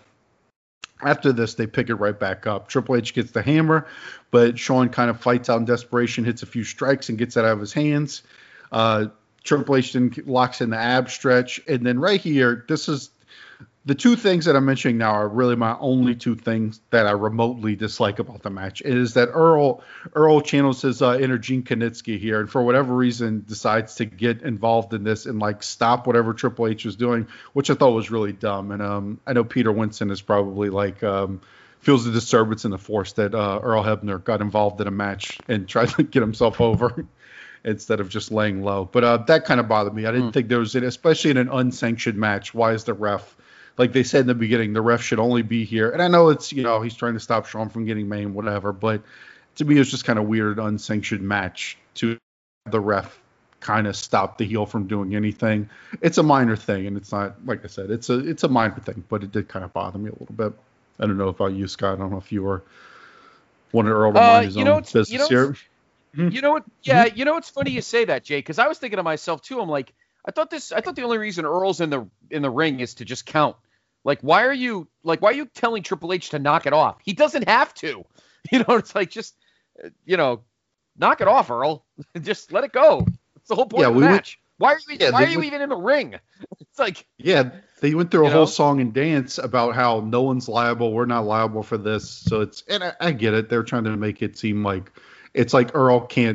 after this, they pick it right back up. Triple H gets the hammer, but Shawn kind of fights out in desperation, hits a few strikes and gets it out of his hands. Uh, Triple H then locks in the ab stretch. And then right here, this is the two things that I'm mentioning now are really my only two things that I remotely dislike about the match. It is that Earl Earl channels his uh, inner Gene Knitsky here, and for whatever reason decides to get involved in this and like stop whatever Triple H is doing, which I thought was really dumb. And um, I know Peter Winston is probably like um, feels a disturbance in the force that uh, Earl Hebner got involved in a match and tried to get himself over instead of just laying low. But uh, that kind of bothered me. I didn't mm. think there was it, especially in an unsanctioned match. Why is the ref? Like they said in the beginning, the ref should only be here. And I know it's, you know, he's trying to stop Shawn from getting maimed, whatever. But to me, it was just kind of weird, unsanctioned match to the ref kind of stop the heel from doing anything. It's a minor thing, and it's not, like I said, it's a it's a minor thing, but it did kind of bother me a little bit. I don't know about you, Scott. I don't know if you were wanted Earl to mind uh, his you know, own business you know, here. You know what? Yeah, you know, it's funny you say that, Jay, because I was thinking to myself too. I'm like, I thought this. I thought the only reason Earl's in the in the ring is to just count. Like, why are you like, why are you telling Triple H to knock it off? He doesn't have to. You know, it's like just, you know, knock it off, Earl. Just let it go. It's the whole point yeah, of the we match. Went, why are you? yeah, why are you went, even in the ring? It's like. Yeah, they went through a you whole know? song and dance about how no one's liable. We're not liable for this. So it's, and I, I get it. They're trying to make it seem like it's like Earl can't,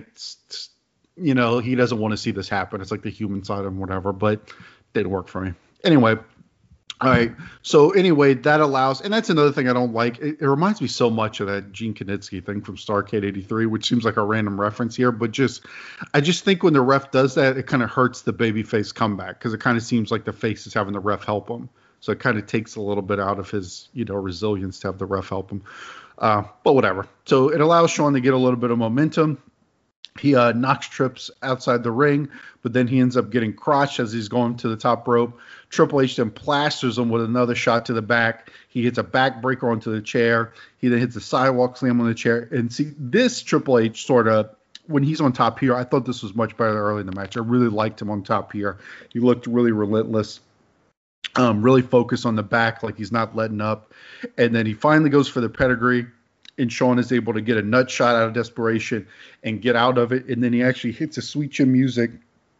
you know, he doesn't want to see this happen. It's like the human side of him, whatever, but it didn't work for me. Anyway. All right. So anyway, that allows, and that's another thing I don't like. It, it reminds me so much of that Gene Knitsky thing from Starrcade eighty-three, which seems like a random reference here, but just, I just think when the ref does that, it kind of hurts the babyface comeback because it kind of seems like the face is having the ref help him. So it kind of takes a little bit out of his, you know, resilience to have the ref help him. Uh, but whatever. So it allows Shawn to get a little bit of momentum. He uh, knocks Trips outside the ring, but then he ends up getting crotched as he's going to the top rope. Triple H then plasters him with another shot to the back. He hits a backbreaker onto the chair. He then hits a sidewalk slam on the chair. And see, this Triple H sort of, when he's on top here, I thought this was much better early in the match. I really liked him on top here. He looked really relentless, um, really focused on the back, like he's not letting up. And then he finally goes for the pedigree. And Shawn is able to get a nut shot out of desperation and get out of it. And then he actually hits a Sweet Chin Music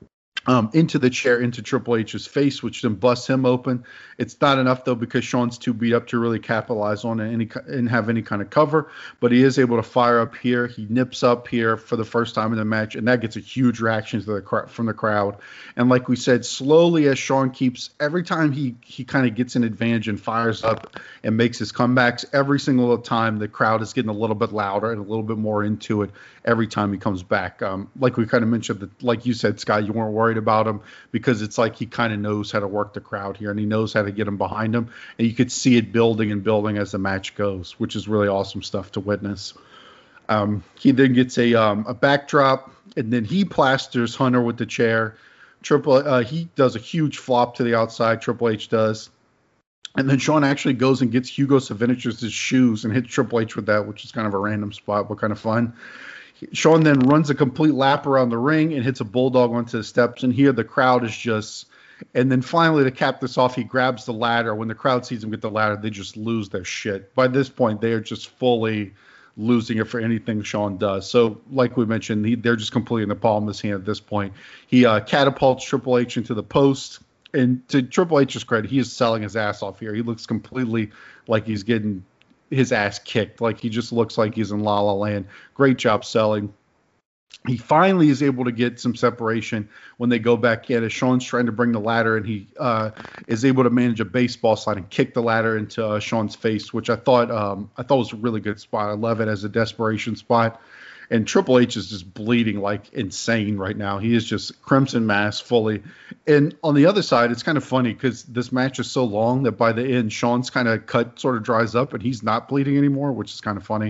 um, into the chair, into Triple H's face, which then busts him open. It's not enough, though, because Shawn's too beat up to really capitalize on it any, and have any kind of cover. But he is able to fire up here. He nips up here for the first time in the match, and that gets a huge reaction to the, from the crowd. And like we said, slowly as Shawn keeps, every time he, he kind of gets an advantage and fires up and makes his comebacks, every single time the crowd is getting a little bit louder and a little bit more into it every time he comes back. Um, like we kind of mentioned, that, like you said, Scott, you weren't worried about him because it's like he kind of knows how to work the crowd here and he knows how to get him behind him. And you could see it building and building as the match goes, which is really awesome stuff to witness. Um, he then gets a um, a backdrop, and then he plasters Hunter with the chair. Triple uh, he does a huge flop to the outside. Triple H does. And then Shawn actually goes and gets Hugo Savinic's shoes and hits Triple H with that, which is kind of a random spot, but kind of fun. Shawn then runs a complete lap around the ring and hits a bulldog onto the steps. And here the crowd is just, and then finally to cap this off, he grabs the ladder. When the crowd sees him get the ladder, they just lose their shit. By this point, they are just fully losing it for anything Shawn does. So like we mentioned, he, they're just completely in the palm of his hand at this point. He uh, catapults Triple H into the post. And to Triple H's credit, he is selling his ass off here. He looks completely like he's getting his ass kicked. Like he just looks like he's in La La Land. Great job selling. He finally is able to get some separation when they go back in as Shawn's trying to bring the ladder, and he uh, is able to manage a baseball slide and kick the ladder into uh, Shawn's face, which I thought um, I thought was a really good spot. I love it as a desperation spot. And Triple H is just bleeding like insane right now. He is just crimson mass fully. And on the other side, it's kind of funny because this match is so long that by the end, Shawn's kind of cut sort of dries up and he's not bleeding anymore, which is kind of funny.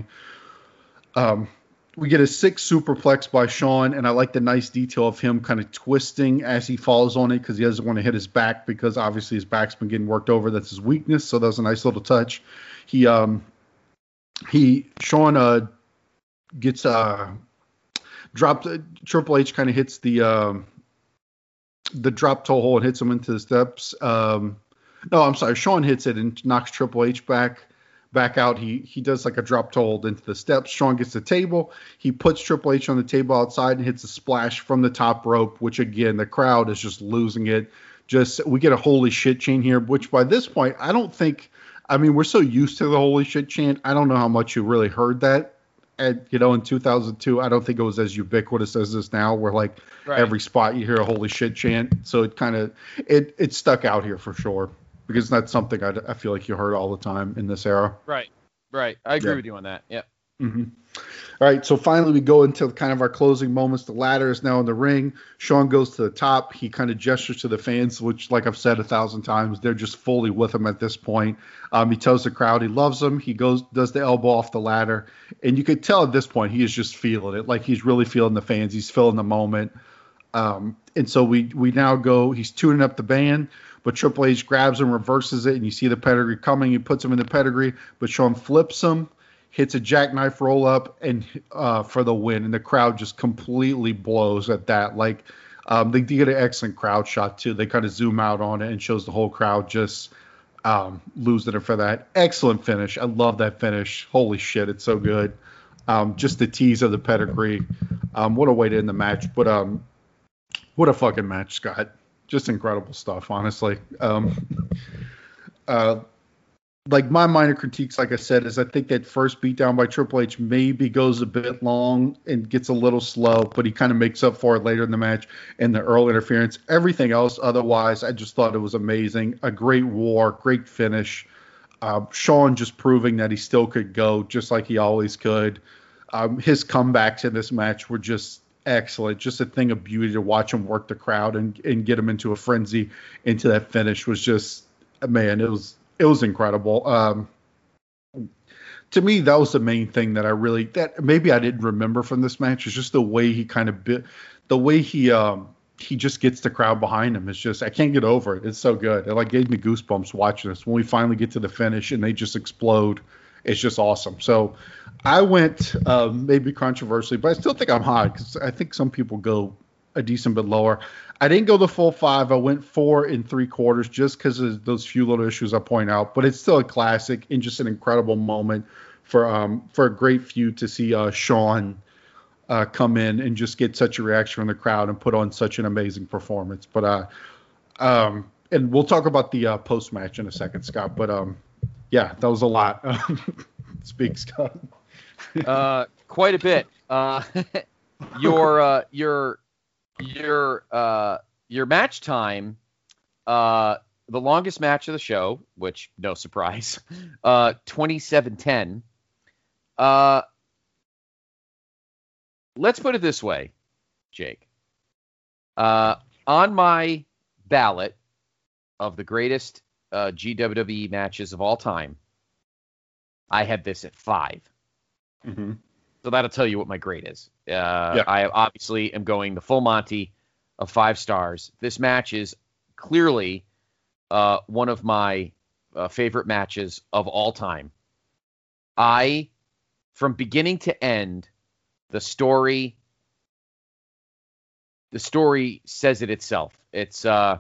Um, we get a sick superplex by Shawn, and I like the nice detail of him kind of twisting as he falls on it because he doesn't want to hit his back because obviously his back's been getting worked over. That's his weakness. So that was a nice little touch. He, um, he, Shawn, uh, gets uh dropped. Uh, Triple H kind of hits the um the drop toe hole and hits him into the steps. Um, no, I'm sorry. Shawn hits it and knocks Triple H back back out. He he does like a drop toe hold into the steps. Shawn gets the table. He puts Triple H on the table outside and hits a splash from the top rope, which again the crowd is just losing it. Just we get a holy shit chant here, which by this point I don't think. I mean, we're so used to the holy shit chant. I don't know how much you really heard that. And you know, in two thousand two, I don't think it was as ubiquitous as this now, where like right. every spot you hear a holy shit chant. So it kind of it it stuck out here for sure, because that's something I, I feel like you heard all the time in this era. Right, right. I agree yeah. with you on that. Yeah. Mm-hmm. All right, so finally we go into kind of our closing moments. The ladder is now in the ring. Shawn goes to the top. He kind of gestures to the fans, which, like I've said a thousand times, they're just fully with him at this point. Um, he tells the crowd he loves them. He goes, does the elbow off the ladder, and you could tell at this point he is just feeling it. Like he's really feeling the fans. He's feeling the moment. Um, and so we we now go. He's tuning up the band, but Triple H grabs him, reverses it, and you see the pedigree coming. He puts him in the pedigree, but Shawn flips him. Hits a jackknife roll up and uh, for the win, and the crowd just completely blows at that. Like um, they get an excellent crowd shot too. They kind of zoom out on it and shows the whole crowd just um, losing it for that. Excellent finish. I love that finish. Holy shit, it's so good. Um, just the tease of the pedigree. Um, what a way to end the match. But um, what a fucking match, Scott. Just incredible stuff, honestly. Um, uh, Like my minor critiques, like I said, is I think that first beatdown by Triple H maybe goes a bit long and gets a little slow, but he kind of makes up for it later in the match and the Earl interference. Everything else, otherwise, I just thought it was amazing. A great war, great finish. Uh, Shawn just proving that he still could go just like he always could. Um, his comebacks in this match were just excellent. Just a thing of beauty to watch him work the crowd and, and get him into a frenzy into that finish was just, man, it was It was incredible. Um, to me, that was the main thing that I really that maybe I didn't remember from this match. Is just the way he kind of bit, the way he um, he just gets the crowd behind him. It's just I can't get over it. It's so good. It like gave me goosebumps watching this. When we finally get to the finish and they just explode, it's just awesome. So I went uh, maybe controversially, but I still think I'm high because I think some people go a decent bit lower. I didn't go the full five. I went four and three quarters just because of those few little issues I point out. But it's still a classic and just an incredible moment for um for a great feud to see uh, Shawn uh, come in and just get such a reaction from the crowd and put on such an amazing performance. But uh um and we'll talk about the uh, post match in a second, Scott. But um yeah, that was a lot. Speak, Scott. uh, quite a bit. Uh, your uh, your Your uh your match time, uh the longest match of the show, which no surprise, uh twenty-seven ten. Uh let's put it this way, Jake. Uh on my ballot of the greatest uh G W W E matches of all time, I had this at five. Mm-hmm. So that'll tell you what my grade is. Uh, yeah. I obviously am going the full Monty of five stars. This match is clearly uh, one of my uh, favorite matches of all time. I, from beginning to end, the story, the story says it itself. It's, uh,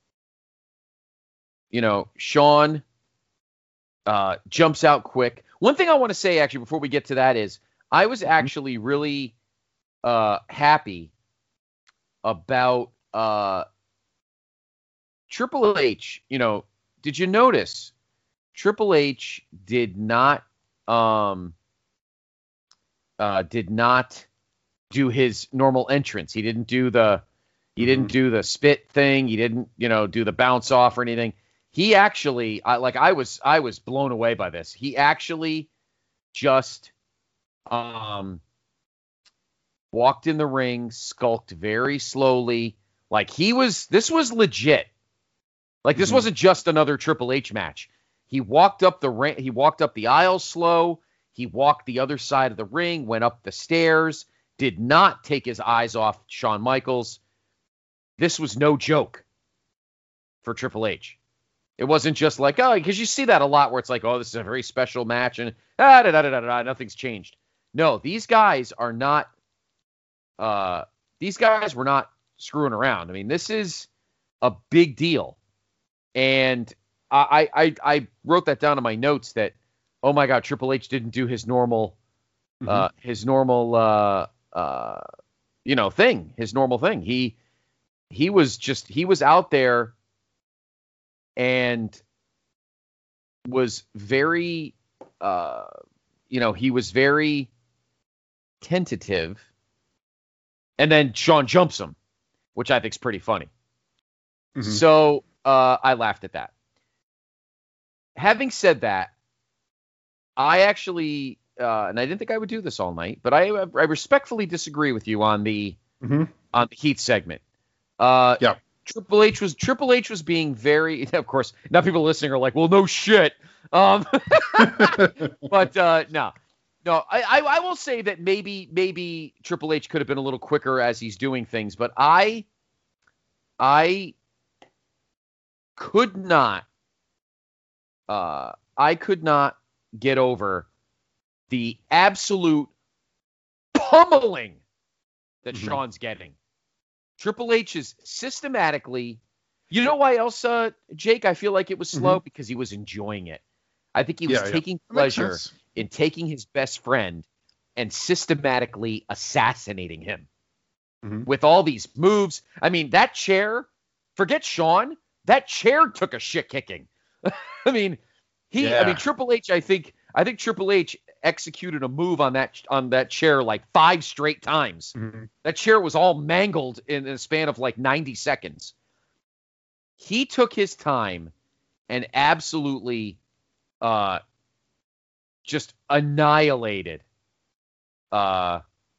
you know, Shawn uh, jumps out quick. One thing I want to say, actually, before we get to that is, I was actually really uh, happy about uh, Triple H. You know, did you notice Triple H did not um, uh, did not do his normal entrance? He didn't do the he didn't do the spit thing. He didn't, you know, do the bounce off or anything. He actually, I, like, I was I was blown away by this. He actually just Um, walked in the ring, skulked very slowly. Like he was, this was legit. Like this mm-hmm. wasn't just another Triple H match. He walked up the ring, he walked up the aisle slow. He walked the other side of the ring, went up the stairs, did not take his eyes off Shawn Michaels. This was no joke for Triple H. It wasn't just like, oh, because you see that a lot where it's like, oh, this is a very special match and ah, da, da, da, da, da, nothing's changed. No, these guys are not, uh, these guys were not screwing around. I mean, this is a big deal. And I, I, I wrote that down in my notes that, oh my God, Triple H didn't do his normal, mm-hmm. uh, his normal, uh, uh, you know, thing, his normal thing. He, he was just, he was out there and was very, uh, you know, he was very tentative. And then Shawn jumps him, which I think is pretty funny. Mm-hmm. So uh, I laughed at that. Having said that, I actually, uh, and I didn't think I would do this all night, but I, I respectfully disagree with you on the mm-hmm. on the Heat segment. Uh, yeah, Triple H was Triple H was being very. Of course, now people listening are like, "Well, no shit." Um, but uh, no, no. I, I I will say that maybe maybe Triple H could have been a little quicker as he's doing things, but I I could not. Uh, I could not get over the absolute pummeling that mm-hmm. Shawn's getting. Triple H is systematically, you know why else, uh, Jake? I feel like it was slow mm-hmm. because he was enjoying it. I think he was yeah, taking yeah. pleasure in taking his best friend and systematically assassinating him mm-hmm. with all these moves. I mean, that chair, forget Shawn, that chair took a shit kicking. I mean, he. Yeah. I mean, Triple H. I think. I think Triple H executed a move on that on that chair like five straight times. Mm-hmm. That chair was all mangled in a span of like ninety seconds. He took his time and absolutely, uh, just annihilated, uh,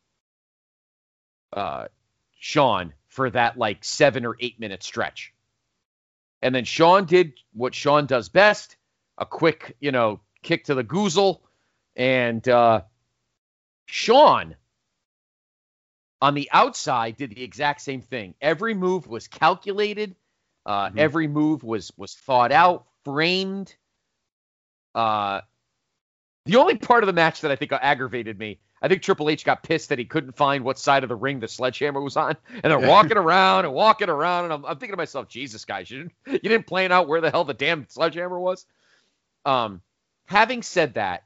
uh, Shawn for that like seven or eight minute stretch. And then Shawn did what Shawn does best, a quick, you know, kick to the goozle. And uh, Shawn, on the outside, did the exact same thing. Every move was calculated. Uh, mm-hmm. Every move was was thought out, framed. Uh, the only part of the match that I think aggravated me, I think Triple H got pissed that he couldn't find what side of the ring the sledgehammer was on. And they're walking around and walking around. And I'm, I'm thinking to myself, Jesus, guys, you didn't, you didn't plan out where the hell the damn sledgehammer was? Um, having said that,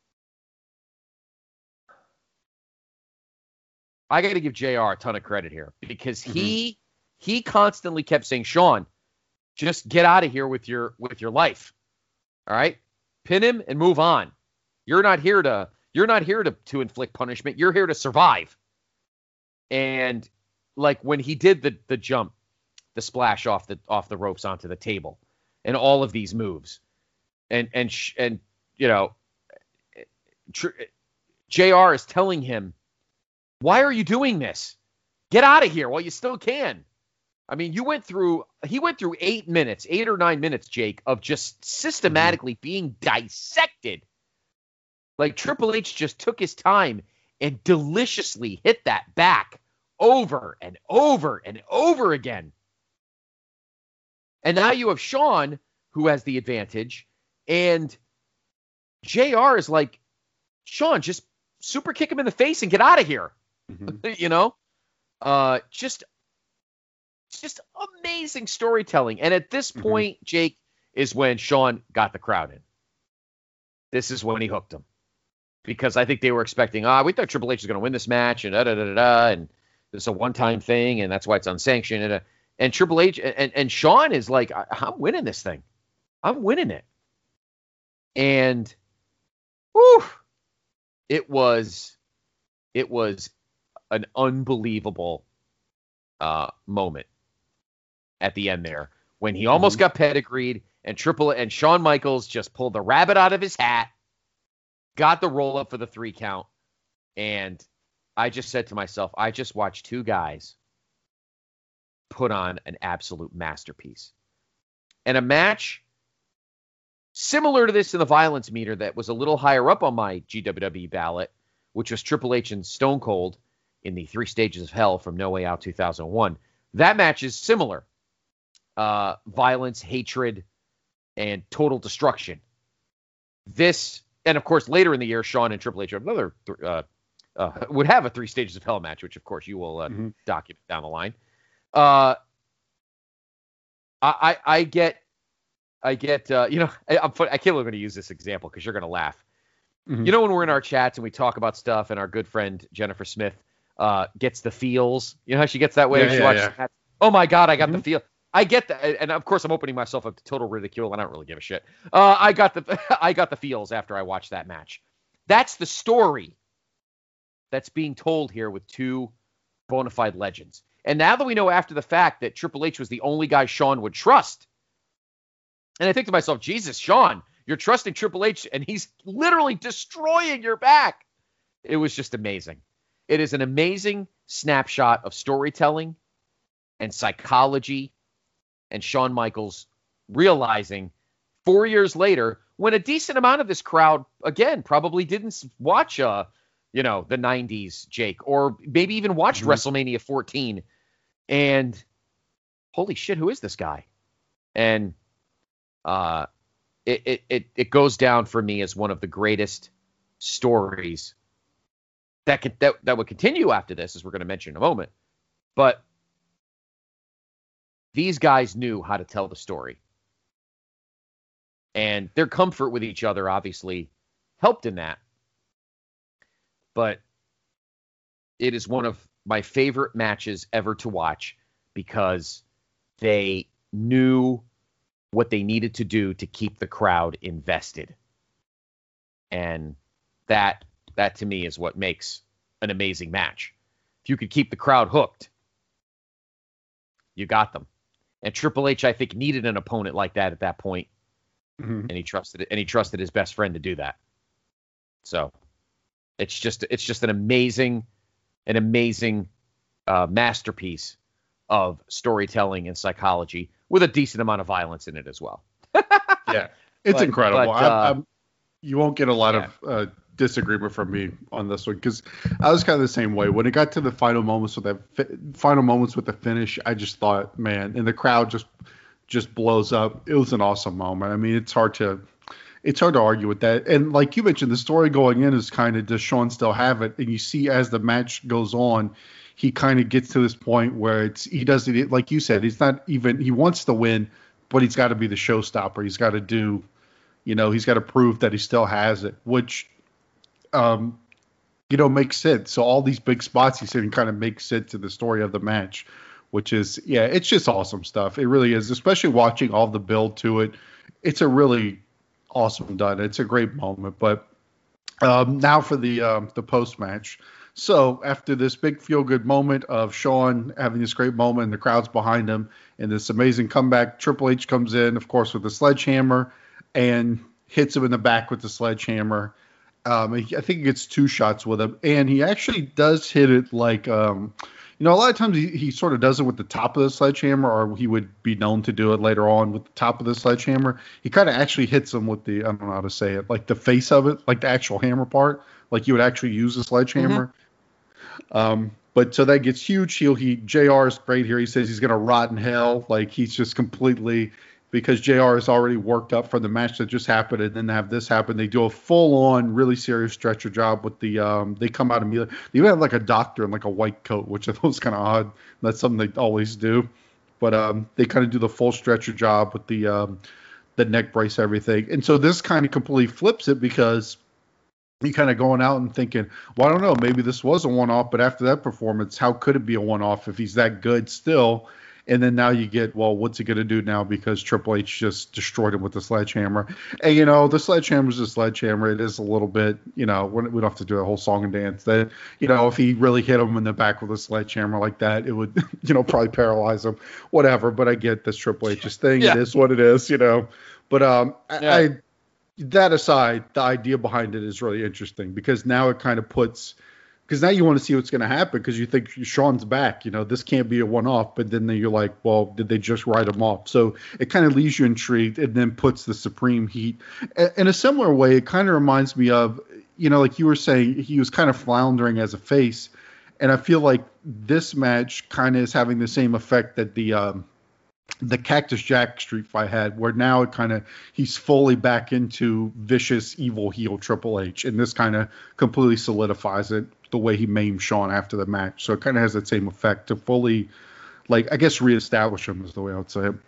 I got to give J R a ton of credit here because mm-hmm. he he constantly kept saying, Shawn, just get out of here with your with your life. All right? Pin him and move on. You're not here to... You're not here to, to inflict punishment. You're here to survive. And like when he did the the jump, the splash off the off the ropes onto the table, and all of these moves, and and sh- and you know, tr- J R is telling him, "Why are you doing this? Get out of here while you still can." I mean, you went through. He went through eight minutes, eight or nine minutes, Jake, of just systematically mm-hmm. being dissected. Like, Triple H just took his time and deliciously hit that back over and over and over again. And now you have Shawn, who has the advantage, and J R is like, Shawn, just super kick him in the face and get out of here. Mm-hmm. You know? Uh, just, just amazing storytelling. And at this point, mm-hmm. Jake, is when Shawn got the crowd in. This is when he hooked them. Because I think they were expecting, ah, we thought Triple H was going to win this match, and da da da da da, and this is a one-time thing, and that's why it's unsanctioned. And, uh, and Triple H and, and Shawn is like, I'm winning this thing. I'm winning it. And, whew, it was, it was an unbelievable uh, moment at the end there when he almost mm-hmm. got pedigreed, and Triple and Shawn Michaels just pulled the rabbit out of his hat. Got the roll up for the three count. And I just said to myself, I just watched two guys put on an absolute masterpiece. And a match similar to this in the violence meter that was a little higher up on my G W W ballot, which was Triple H and Stone Cold in the Three Stages of Hell from No Way Out two thousand one. That match is similar. Uh, violence, hatred, and total destruction. This... And, of course, later in the year, Shawn and Triple H have another uh, uh, would have a Three Stages of Hell match, which, of course, you will uh, mm-hmm. document down the line. Uh, I, I, I get, I get, uh, you know, I, I'm, I can't believe I'm going to use this example because you're going to laugh. Mm-hmm. You know, when we're in our chats and we talk about stuff, and our good friend Jennifer Smith uh, gets the feels. You know how she gets that way? Yeah, she yeah, watches yeah. Oh my God, I got mm-hmm. the feel. I get that, and of course I'm opening myself up to total ridicule, and I don't really give a shit. Uh, I got the I got the feels after I watched that match. That's the story that's being told here with two bona fide legends. And now that we know after the fact that Triple H was the only guy Shawn would trust, and I think to myself, Jesus, Shawn, you're trusting Triple H, and he's literally destroying your back. It was just amazing. It is an amazing snapshot of storytelling and psychology and Shawn Michaels realizing four years later, when a decent amount of this crowd, again, probably didn't watch, uh, you know, the nineties, Jake, or maybe even watched mm-hmm. WrestleMania fourteen, and holy shit, who is this guy? And uh, it, it, it, it goes down for me as one of the greatest stories that could, that, that would continue after this, as we're going to mention in a moment. But these guys knew how to tell the story. And their comfort with each other obviously helped in that. But it is one of my favorite matches ever to watch because they knew what they needed to do to keep the crowd invested. And that, that to me is what makes an amazing match. If you could keep the crowd hooked, you got them. And Triple H, I think, needed an opponent like that at that point. Mm-hmm. And he trusted it, and he trusted his best friend to do that. So it's just it's just an amazing, an amazing uh, masterpiece of storytelling and psychology with a decent amount of violence in it as well. Yeah, it's but, incredible. But, I, uh, I'm, you won't get a lot yeah. of uh, disagreement from me on this one because I was kind of the same way. When it got to the final moments with that fi- final moments with the finish, I just thought, man, and the crowd just just blows up. It was an awesome moment. I mean, it's hard to it's hard to argue with that. And like you mentioned, the story going in is kind of, does Shawn still have it? And you see as the match goes on, he kind of gets to this point where it's he doesn't, like you said, he's not even, he wants to win, but he's got to be the showstopper. He's got to do, you know, he's got to prove that he still has it, which, um, you know, makes sense. So all these big spots he's in kind of make sense to the story of the match, which is, yeah, it's just awesome stuff. It really is, especially watching all the build to it. It's a really awesome done. It's a great moment. But um, now for the um, the post match. So after this big feel good moment of Shawn having this great moment and the crowd's behind him and this amazing comeback, Triple H comes in, of course, with the sledgehammer and hits him in the back with the sledgehammer. Um, I think he gets two shots with him, and he actually does hit it like, um, you know, a lot of times he, he sort of does it with the top of the sledgehammer, or he would be known to do it later on with the top of the sledgehammer. He kind of actually hits him with the, I don't know how to say it, like the face of it, like the actual hammer part, like you would actually use a sledgehammer. Mm-hmm. Um, but so that gets huge. He, he J R is great here. He says he's going to rot in hell. Like he's just completely, because J R is already worked up for the match that just happened, and then have this happen. They do a full-on, really serious stretcher job with the. Um, they come out immediately. They even have like a doctor in like a white coat, which I thought was kind of odd. That's something they always do, but um, they kind of do the full stretcher job with the um, the neck brace, everything. And so this kind of completely flips it because you kind of going out and thinking, well, I don't know, maybe this was a one-off, but after that performance, how could it be a one-off if he's that good still? And then now you get, well, what's he going to do now because Triple H just destroyed him with the sledgehammer? And, you know, the sledgehammer is a sledgehammer. It is a little bit, you know, we don't have to do a whole song and dance. That, you know, if he really hit him in the back with a sledgehammer like that, it would, you know, probably paralyze him, whatever. But I get this Triple H's thing. Yeah. It is what it is, you know. But um, yeah. I, that aside, the idea behind it is really interesting because now it kind of puts – because now you want to see what's going to happen because you think Shawn's back. You know, this can't be a one-off. But then you're like, well, did they just write him off? So it kind of leaves you intrigued and then puts the supreme heat. In a similar way, it kind of reminds me of, you know, like you were saying, he was kind of floundering as a face. And I feel like this match kind of is having the same effect that the um, the Cactus Jack street fight had, where now it kind of he's fully back into vicious, evil heel Triple H. And this kind of completely solidifies it. The way he maimed Shawn after the match. So it kind of has that same effect to fully, like, I guess reestablish him is the way I would say it.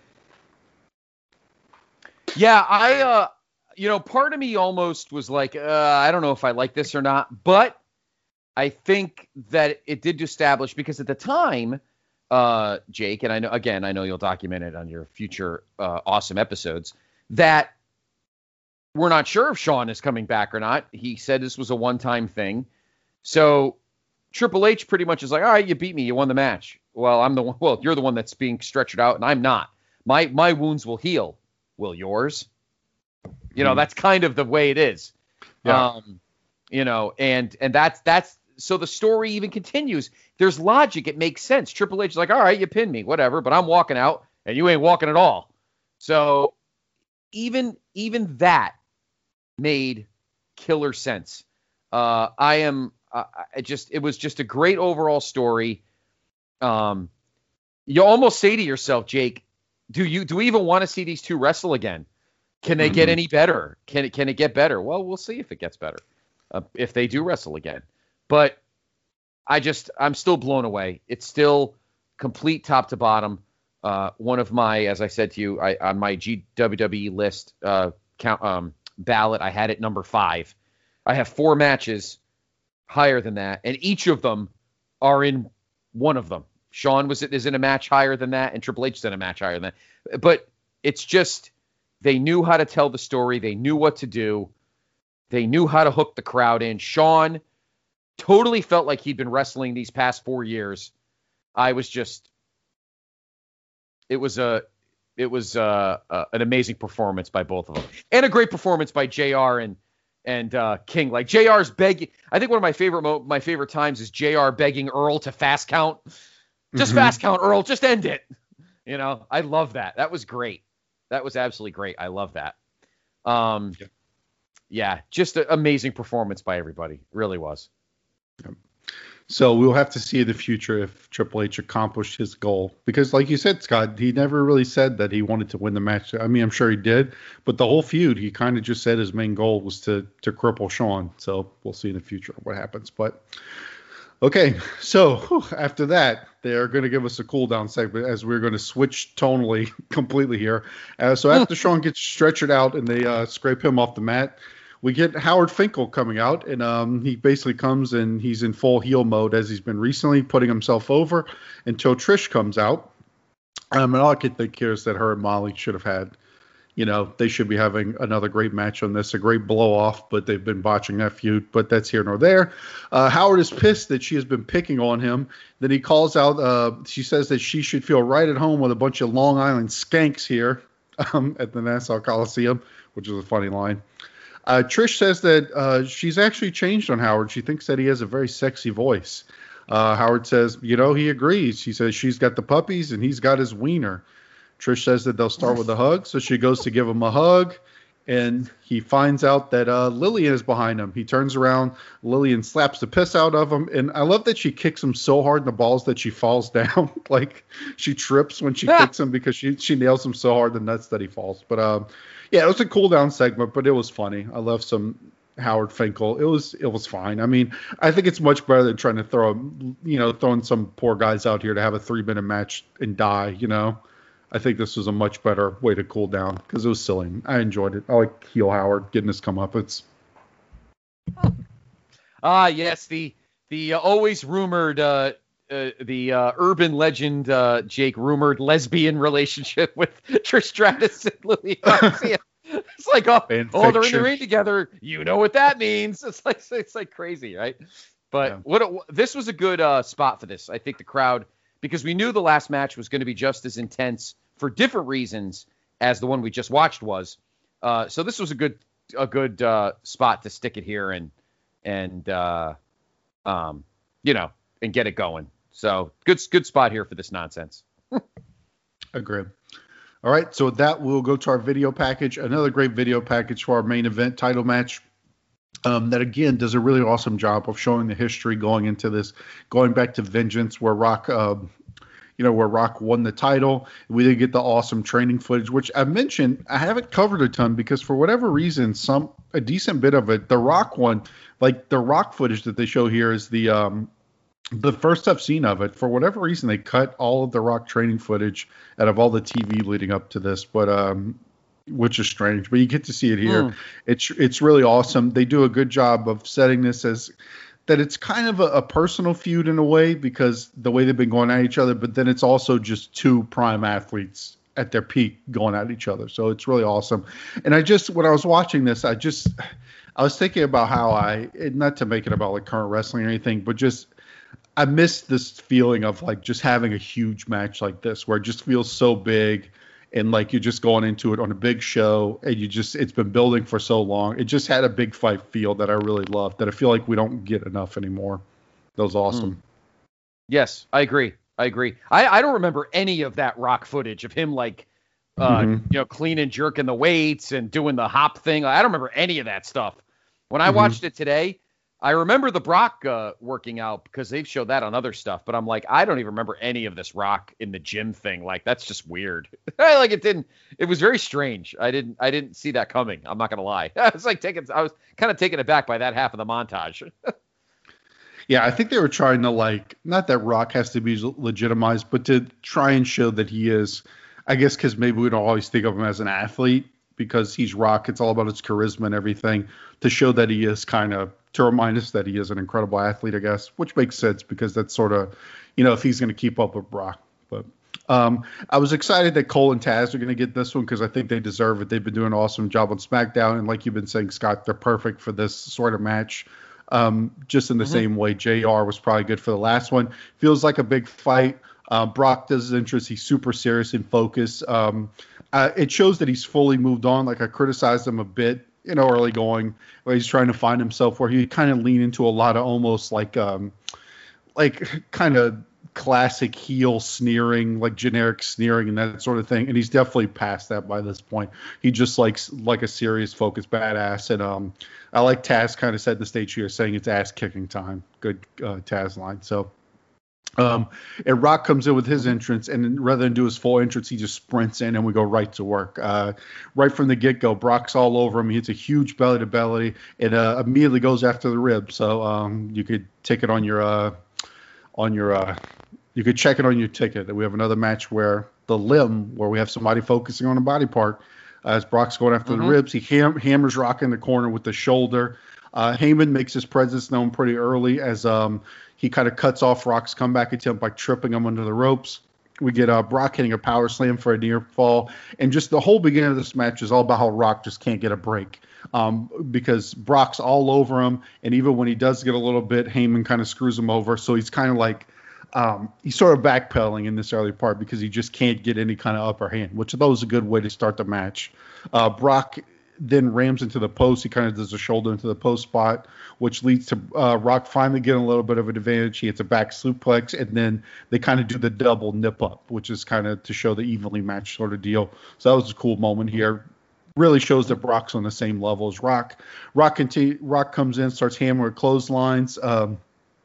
Yeah, I, uh, you know, part of me almost was like, uh, I don't know if I like this or not, but I think that it did establish, because at the time, uh, Jake, and I know again, I know you'll document it on your future uh, awesome episodes, that we're not sure if Shawn is coming back or not. He said this was a one-time thing. So Triple H pretty much is like, all right, you beat me. You won the match. Well, I'm the one. Well, you're the one that's being stretched out, and I'm not. My my wounds will heal. Will yours? You know, mm. that's kind of the way it is. Yeah. Um, you know, and and that's that's so the story even continues. There's logic. It makes sense. Triple H is like, all right, you pinned me, whatever, but I'm walking out, and you ain't walking at all. So even even that made killer sense. Uh, I am. Uh, I just. It was just a great overall story. Um, you almost say to yourself, Jake, do you do we even want to see these two wrestle again? Can they mm-hmm. get any better? Can it can it get better? Well, we'll see if it gets better. Uh, if they do wrestle again. But I just I'm still blown away. It's still complete top to bottom. Uh, one of my, as I said to you, I, on my G W W E list uh, count um, ballot, I had it number five. I have four matches higher than that, and each of them are in one of them. Shawn was is in a match higher than that, and Triple H is in a match higher than that. But it's just they knew how to tell the story. They knew what to do. They knew how to hook the crowd in. Shawn totally felt like he'd been wrestling these past four years. I was just, it was a, it was a, a, an amazing performance by both of them, and a great performance by J R and and uh, King. Like J R's begging. I think one of my favorite mo- my favorite times is J R begging Earl to fast count. Just mm-hmm. fast count, Earl. Just end it. You know, I love that. That was great. That was absolutely great. I love that. Um, yeah. Yeah, just an amazing performance by everybody. It really was. Yeah. So we'll have to see in the future if Triple H accomplished his goal. Because like you said, Scott, he never really said that he wanted to win the match. I mean, I'm sure he did. But the whole feud, he kind of just said his main goal was to to cripple Shawn. So we'll see in the future what happens. But okay, so whew, after that, they're going to give us a cool down segment as we're going to switch tonally completely here. Uh, so after Shawn gets stretchered out and they uh, scrape him off the mat, we get Howard Finkel coming out, and um, he basically comes and he's in full heel mode as he's been recently, putting himself over until Trish comes out. Um, and all I could think here is that her and Molly should have had, you know, they should be having another great match on this, a great blow off, but they've been botching that feud, but that's here nor there. Uh, Howard is pissed that she has been picking on him. Then he calls out, uh, she says that she should feel right at home with a bunch of Long Island skanks here um, at the Nassau Coliseum, which is a funny line. Uh, Trish says that uh, she's actually changed on Howard. She thinks that he has a very sexy voice. Uh, Howard says, you know, he agrees. She says she's got the puppies and he's got his wiener. Trish says that they'll start with a hug. So she goes to give him a hug, and he finds out that uh, Lillian is behind him. He turns around. Lillian slaps the piss out of him. And I love that she kicks him so hard in the balls that she falls down. Like she trips when she kicks him because she, she nails him so hard in the nuts that he falls. But um, yeah, it was a cool down segment, but it was funny. I love some Howard Finkel. It was it was fine. I mean, I think it's much better than trying to throw, you know, throwing some poor guys out here to have a three minute match and die, you know. I think this was a much better way to cool down because it was silly. I enjoyed it. I like heel Howard getting his comeuppance. Ah, yes, the the uh, always rumored, uh, uh, the uh, urban legend, uh, Jake, rumored lesbian relationship with Trish Stratus and Lillian Garcia. It's like, oh, oh, they're in the ring together. You know what that means? It's like it's like crazy, right? But yeah. what a, this was a good uh, spot for this. I think the crowd. Because we knew the last match was going to be just as intense for different reasons as the one we just watched was. Uh, so this was a good a good uh, spot to stick it here and and uh, um, you know and get it going. So good good spot here for this nonsense. Agreed. All right, so with that, we'll go to our video package. Another great video package for our main event title match. Um, that, again, does a really awesome job of showing the history going into this, going back to Vengeance, where Rock, uh, you know, where Rock won the title. We did get the awesome training footage, which I mentioned, I haven't covered a ton because for whatever reason, some a decent bit of it, the Rock one, like the Rock footage that they show here is the um, the first I've seen of it. For whatever reason, they cut all of the Rock training footage out of all the T V leading up to this, but um, which is strange, but you get to see it here. Mm. It's it's really awesome. They do a good job of setting this as that it's kind of a, a personal feud in a way because the way they've been going at each other, but then it's also just two prime athletes at their peak going at each other. So it's really awesome. And I just, when I was watching this, I just, I was thinking about how I, not to make it about like current wrestling or anything, but just, I miss this feeling of like just having a huge match like this where it just feels so big and like you're just going into it on a big show and you just, it's been building for so long. It just had a big fight feel that I really loved that I feel like we don't get enough anymore. That was awesome. Mm. Yes, I agree. I agree. I, I don't remember any of that Rock footage of him like, uh, mm-hmm. you know, clean and jerking the weights and doing the hop thing. I don't remember any of that stuff. When I mm-hmm. watched it today, I remember the Brock uh, working out because they've showed that on other stuff, but I'm like, I don't even remember any of this Rock in the gym thing. Like, that's just weird. Like it didn't, it was very strange. I didn't, I didn't see that coming. I'm not going to lie. I was like taking, I was kind of taken aback by that half of the montage. Yeah, I think they were trying to like, not that Rock has to be legitimized, but to try and show that he is, I guess, because maybe we don't always think of him as an athlete because he's Rock. It's all about his charisma and everything to show that he is kind of, to remind us that he is an incredible athlete, I guess, which makes sense because that's sort of, you know, if he's going to keep up with Brock. But um, I was excited that Cole and Taz are going to get this one because I think they deserve it. They've been doing an awesome job on SmackDown. And like you've been saying, Scott, they're perfect for this sort of match. Um, just in the mm-hmm. same way J R was probably good for the last one. Feels like a big fight. Uh, Brock does his interest. He's super serious and focused. Um, uh, it shows that he's fully moved on. Like I criticized him a bit, you know, early going where he's trying to find himself, where he kind of lean into a lot of almost like, um, like kind of classic heel sneering, like generic sneering and that sort of thing. And he's definitely past that by this point. He just likes like a serious, focused badass. And um, I like Taz kind of set the stage here, saying it's ass kicking time. Good uh, Taz line. So. Um, and Rock comes in with his entrance, and rather than do his full entrance, he just sprints in, and we go right to work. Uh, right from the get-go, Brock's all over him. He hits a huge belly to belly, and uh, immediately goes after the rib. So um, you could take it on your, uh, on your, uh, you could check it on your ticket. We have another match where the limb, where we have somebody focusing on a body part, uh, as Brock's going after mm-hmm. the ribs, he ham- hammers Rock in the corner with the shoulder. Uh, Heyman makes his presence known pretty early as um. He kind of cuts off Rock's comeback attempt by tripping him under the ropes. We get uh, Brock hitting a power slam for a near fall. And just the whole beginning of this match is all about how Rock just can't get a break um, because Brock's all over him. And even when he does get a little bit, Heyman kind of screws him over. So he's kind of like um, he's sort of backpedaling in this early part because he just can't get any kind of upper hand, which I thought was a good way to start the match. Uh, Brock then rams into the post. He kind of does a shoulder into the post spot, which leads to uh, Rock finally getting a little bit of an advantage. He hits a back suplex, and then they kind of do the double nip up, which is kind of to show the evenly matched sort of deal. So that was a cool moment here. Really shows that Brock's on the same level as Rock. Rock, continue, Rock comes in, starts hammering clotheslines um,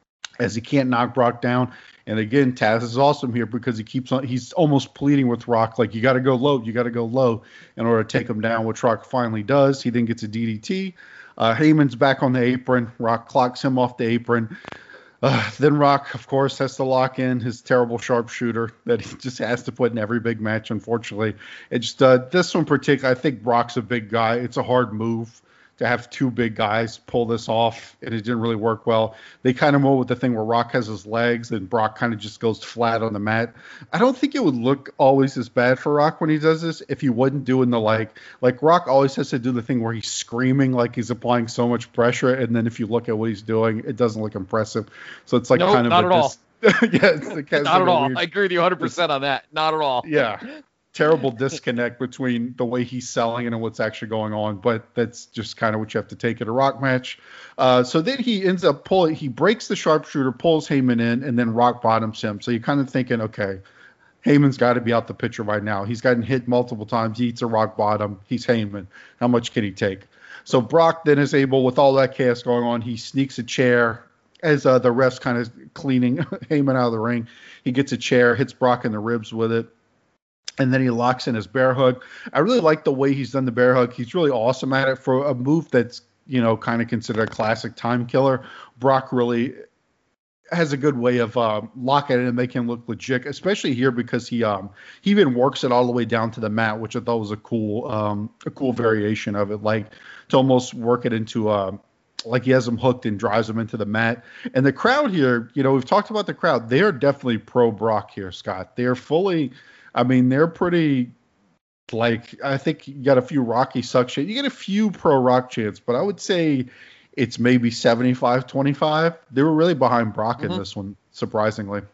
as he can't knock Brock down. And again, Taz is awesome here because he keeps on, he's almost pleading with Rock, like, you got to go low, you got to go low in order to take him down, which Rock finally does. He then gets a D D T. Uh, Heyman's back on the apron. Rock clocks him off the apron. Uh, then Rock, of course, has to lock in his terrible sharpshooter that he just has to put in every big match, unfortunately. It's just, uh, this one in particular, I think Brock's a big guy. It's a hard move to have two big guys pull this off, and it didn't really work well. They kind of went with the thing where Rock has his legs and Brock kind of just goes flat on the mat. I don't think it would look always as bad for Rock when he does this if he wasn't doing the like, like Rock always has to do the thing where he's screaming like he's applying so much pressure, and then if you look at what he's doing, it doesn't look impressive. So it's like nope, kind of not a at all. Dis- yeah, it's like, not like at all. Weird, I agree with you one hundred percent on that. Not at all. Yeah. Terrible disconnect between the way he's selling it and what's actually going on, but that's just kind of what you have to take at a Rock match. Uh, so then he ends up pulling, he breaks the sharpshooter, pulls Heyman in, and then Rock bottoms him. So you're kind of thinking, okay, Heyman's got to be out the picture right now. He's gotten hit multiple times. He eats a rock bottom. He's Heyman. How much can he take? So Brock then is able, with all that chaos going on, he sneaks a chair as uh, the ref's kind of cleaning Heyman out of the ring. He gets a chair, hits Brock in the ribs with it. And then he locks in his bear hug. I really like the way he's done the bear hug. He's really awesome at it for a move that's, you know, kind of considered a classic time killer. Brock really has a good way of uh, locking it and making him look legit, especially here because he um he even works it all the way down to the mat, which I thought was a cool um a cool variation of it, like to almost work it into uh, like he has him hooked and drives him into the mat. And the crowd here, you know, we've talked about the crowd. They are definitely pro Brock here, Scott. They are fully, I mean, they're pretty, like, I think you got a few Rocky suck shit. You get a few pro Rock chants, but I would say it's maybe seventy-five twenty-five. They were really behind Brock mm-hmm. in this one, surprisingly.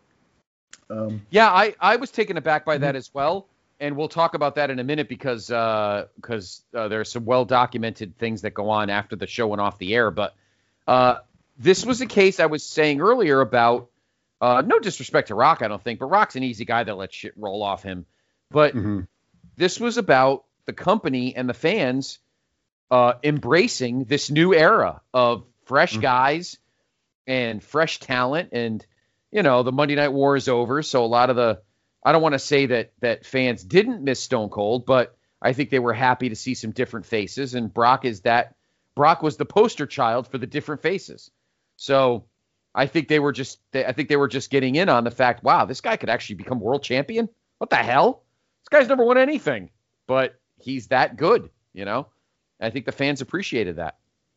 Um, yeah, I, I was taken aback by mm-hmm. that as well. And we'll talk about that in a minute because uh, because uh, there are some well-documented things that go on after the show went off the air. But uh, this was a case I was saying earlier about, uh, no disrespect to Rock, I don't think, but Rock's an easy guy that lets shit roll off him. But mm-hmm. this was about the company and the fans uh, embracing this new era of fresh mm-hmm. guys and fresh talent. And, you know, the Monday Night War is over, so a lot of the I don't want to say that that fans didn't miss Stone Cold, but I think they were happy to see some different faces. And Brock is that Brock was the poster child for the different faces. So I think they were just I think they were just getting in on the fact, wow, this guy could actually become world champion. What the hell? This guy's never won anything, but he's that good, you know? I think the fans appreciated that.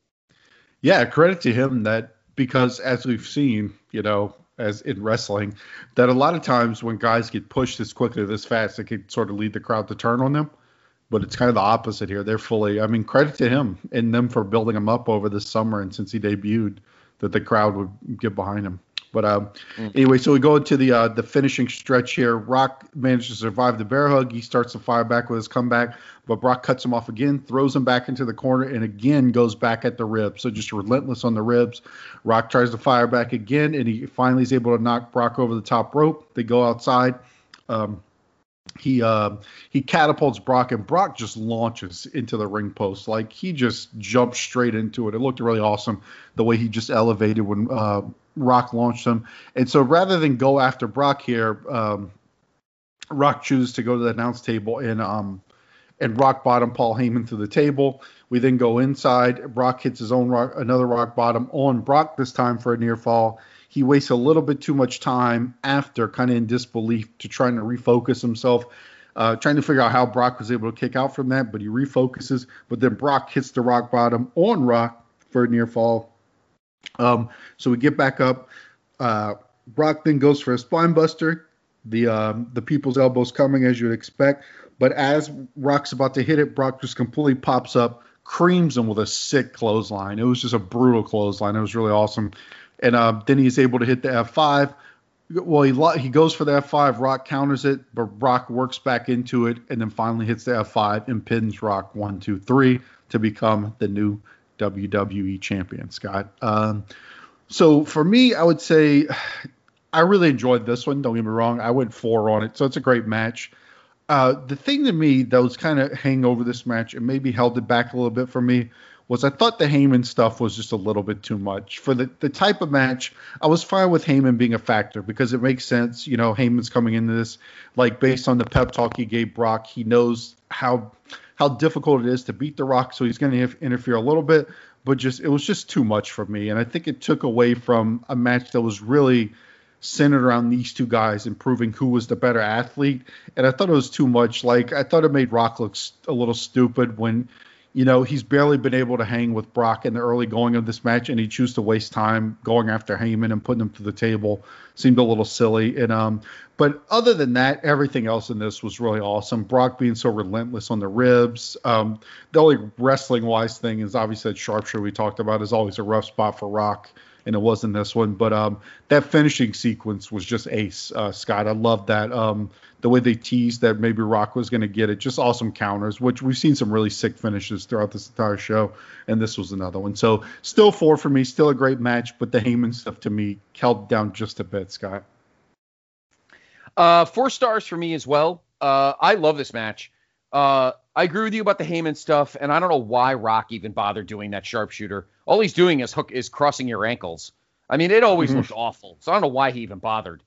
Yeah, credit to him that because as we've seen, you know, as in wrestling, that a lot of times when guys get pushed this quickly, this fast, it can sort of lead the crowd to turn on them. But it's kind of the opposite here. They're fully, I mean, credit to him and them for building him up over this summer and since he debuted, that the crowd would get behind him. But um, mm. anyway, so we go into the uh, the finishing stretch here. Rock manages to survive the bear hug. He starts to fire back with his comeback, but Brock cuts him off again, throws him back into the corner, and again goes back at the ribs. So just relentless on the ribs. Rock tries to fire back again, and he finally is able to knock Brock over the top rope. They go outside. Um, he uh, he catapults Brock, and Brock just launches into the ring post. Like, he just jumped straight into it. It looked really awesome, the way he just elevated when uh, Rock launched him. And so rather than go after Brock here, um, Rock chooses to go to the announce table and um, and rock bottom Paul Heyman to the table. We then go inside. Brock hits his own rock, another rock bottom on Brock this time for a near fall. He wastes a little bit too much time after, kind of in disbelief, to trying to refocus himself, uh, trying to figure out how Brock was able to kick out from that, but he refocuses. But then Brock hits the rock bottom on Rock for a near fall. Um, so we get back up. Uh, Brock then goes for a spine buster. The um, the people's elbow's coming, as you'd expect. But as Rock's about to hit it, Brock just completely pops up, creams him with a sick clothesline. It was just a brutal clothesline. It was really awesome. And uh, then he's able to hit the F five. Well, he he goes for the F five. Rock counters it, but Brock works back into it and then finally hits the F five and pins Rock one, two, three to become the new W W E champion, Scott. Um, so for me, I would say I really enjoyed this one. Don't get me wrong. I went four on it, so it's a great match. Uh, the thing to me that was kind of hanging over this match and maybe held it back a little bit for me was I thought the Heyman stuff was just a little bit too much. For the, the type of match, I was fine with Heyman being a factor because it makes sense. You know, Heyman's coming into this, like, based on the pep talk he gave Brock. He knows how how difficult it is to beat The Rock, so he's going to interfere a little bit. But just it was just too much for me, and I think it took away from a match that was really centered around these two guys and proving who was the better athlete. And I thought it was too much. Like, I thought it made Rock look a little stupid when, you know, he's barely been able to hang with Brock in the early going of this match, and he chose to waste time going after Heyman and putting him to the table. Seemed a little silly. And um, but other than that, everything else in this was really awesome. Brock being so relentless on the ribs. Um, the only wrestling-wise thing is obviously that sharpshooter we talked about is always a rough spot for Rock, and it wasn't this one. But um, that finishing sequence was just ace, uh, Scott. I love that. Um, the way they teased that maybe Rock was going to get it. Just awesome counters, which we've seen some really sick finishes throughout this entire show, and this was another one. So still four for me, still a great match, but the Heyman stuff to me held down just a bit, Scott. Uh, four stars for me as well. Uh, I love this match. Uh, I agree with you about the Heyman stuff, and I don't know why Rock even bothered doing that sharpshooter. All he's doing is hook is crossing your ankles. I mean, it always mm-hmm. looked awful, so I don't know why he even bothered.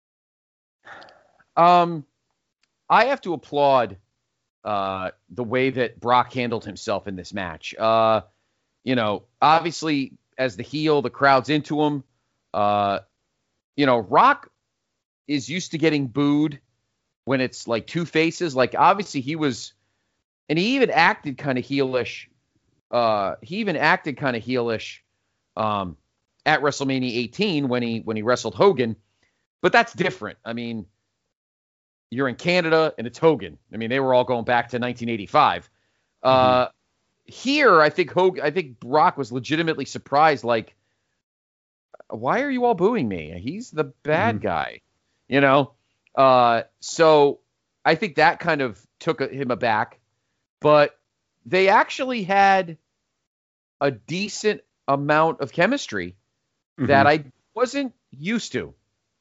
Um, I have to applaud uh, the way that Brock handled himself in this match. Uh, you know, obviously, as the heel, the crowd's into him. Uh, you know, Rock is used to getting booed when it's like two faces. Like, obviously, he was, and he even acted kind of heelish. Uh, he even acted kind of heelish um, at WrestleMania eighteen when he when he wrestled Hogan. But that's different. I mean, you're in Canada and it's Hogan. I mean, they were all going back to nineteen eighty-five. Mm-hmm. Uh, here, I think Hogan, I think Brock was legitimately surprised. Like, why are you all booing me? He's the bad mm-hmm. guy, you know? Uh, so I think that kind of took him aback, but they actually had a decent amount of chemistry mm-hmm. that I wasn't used to.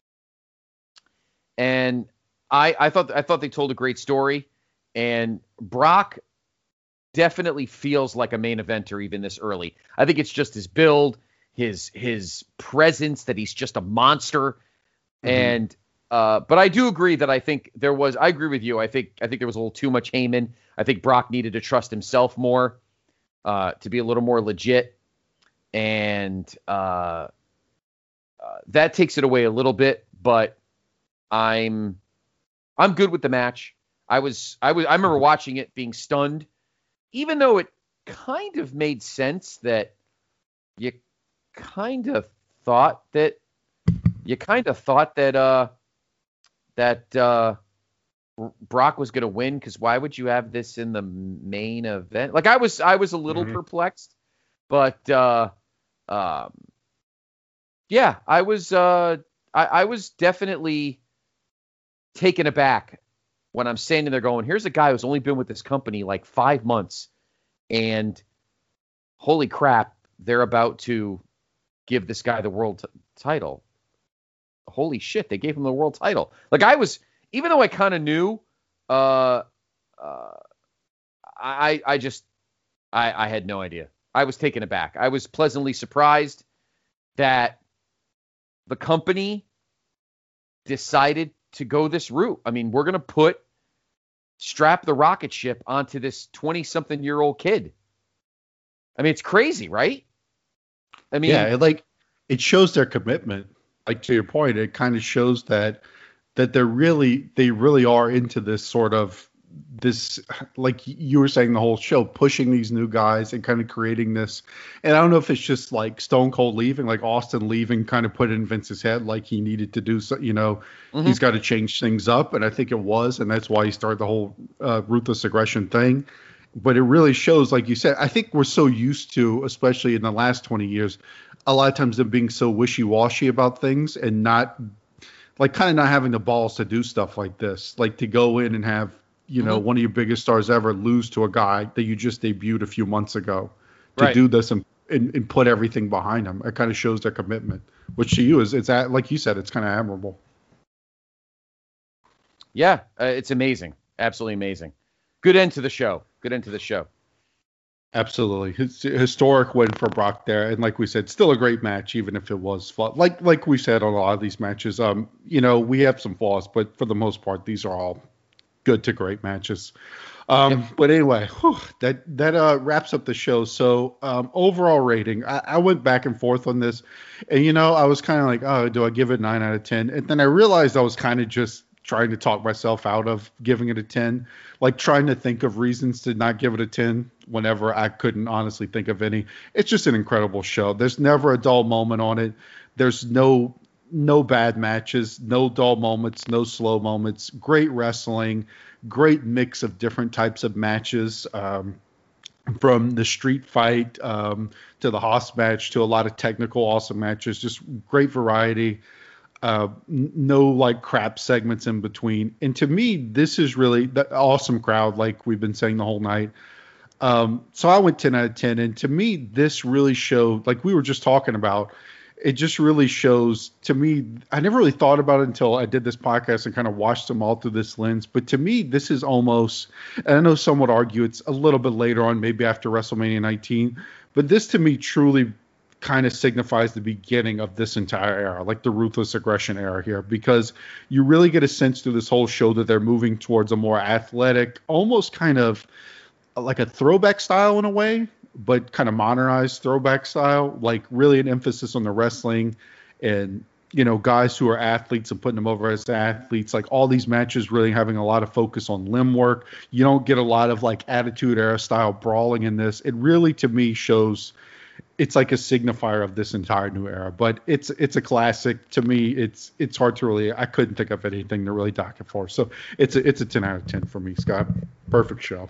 And I, I thought, I thought they told a great story, and Brock definitely feels like a main eventer even this early. I think it's just his build, his his presence, that he's just a monster. Mm-hmm. And uh, but I do agree that I think there was. I agree with you. I think I think there was a little too much Heyman. I think Brock needed to trust himself more, uh, to be a little more legit, and uh, uh, that takes it away a little bit. But I'm I'm good with the match. I was I was I remember watching it being stunned. Even though it kind of made sense that you kind of thought that you kind of thought that uh, that uh, Brock was going to win, because why would you have this in the main event? Like I was, I was a little mm-hmm. perplexed, but uh, um, yeah, I was, uh, I, I was definitely taken aback when I'm standing there going, here's a guy who's only been with this company like five months, and holy crap, they're about to give this guy the world t- title. Holy shit, they gave him the world title. Like I was, even though I kind of knew, uh, uh, I, I just, I, I had no idea. I was taken aback. I was pleasantly surprised that the company decided to go this route. I mean, we're going to put strap the rocket ship onto this twenty-something year old kid. I mean, it's crazy, right? I mean, yeah, it, like it shows their commitment. Like to your point, it kind of shows that that they're really they really are into this sort of this, like you were saying the whole show, pushing these new guys and kind of creating this. And I don't know if it's just like Stone Cold leaving, like Austin leaving, kind of put it in Vince's head, like he needed to do so. You know, mm-hmm. he's got to change things up, and I think it was, and that's why he started the whole uh, ruthless aggression thing. But it really shows, like you said, I think we're so used to, especially in the last twenty years, a lot of times them being so wishy-washy about things and not, like, kind of not having the balls to do stuff like this, like to go in and have, you know, mm-hmm. one of your biggest stars ever lose to a guy that you just debuted a few months ago, to right. do this and, and, and put everything behind him. It kind of shows their commitment, which to you is, it's at, like you said, it's kind of admirable. Yeah, uh, it's amazing. Absolutely amazing. Good end to the show. Good end to the show. Absolutely. His, historic win for Brock there. And like we said, still a great match, even if it was flawed. Like, like we said on a lot of these matches, um, you know, we have some flaws, but for the most part, these are all good to great matches. Um, yep. But anyway, whew, that, that uh, wraps up the show. So um, overall rating, I, I went back and forth on this, and, you know, I was kind of like, oh, do I give it nine out of ten? And then I realized I was kind of just trying to talk myself out of giving it a ten, like trying to think of reasons to not give it a ten whenever I couldn't honestly think of any. It's just an incredible show. There's never a dull moment on it. There's no no bad matches, no dull moments, no slow moments. Great wrestling, great mix of different types of matches, um, from the street fight um, to the Haas match to a lot of technical awesome matches. Just great variety. Uh, no like crap segments in between. And to me, this is really the awesome crowd, like we've been saying the whole night. Um, so I went ten out of ten. And to me, this really showed, like we were just talking about, it just really shows to me. I never really thought about it until I did this podcast and kind of watched them all through this lens. But to me, this is almost, and I know some would argue it's a little bit later on, maybe after WrestleMania nineteen, but this to me truly kind of signifies the beginning of this entire era, like the ruthless aggression era here, because you really get a sense through this whole show that they're moving towards a more athletic, almost kind of like a throwback style in a way, but kind of modernized throwback style, like really an emphasis on the wrestling and, you know, guys who are athletes and putting them over as athletes, like all these matches really having a lot of focus on limb work. You don't get a lot of like attitude era style brawling in this. It really, to me, shows it's like a signifier of this entire new era. But it's it's a classic to me. It's it's hard to really. I couldn't think of anything to really dock it for. So it's a it's a ten out of ten for me, Scott. Perfect show.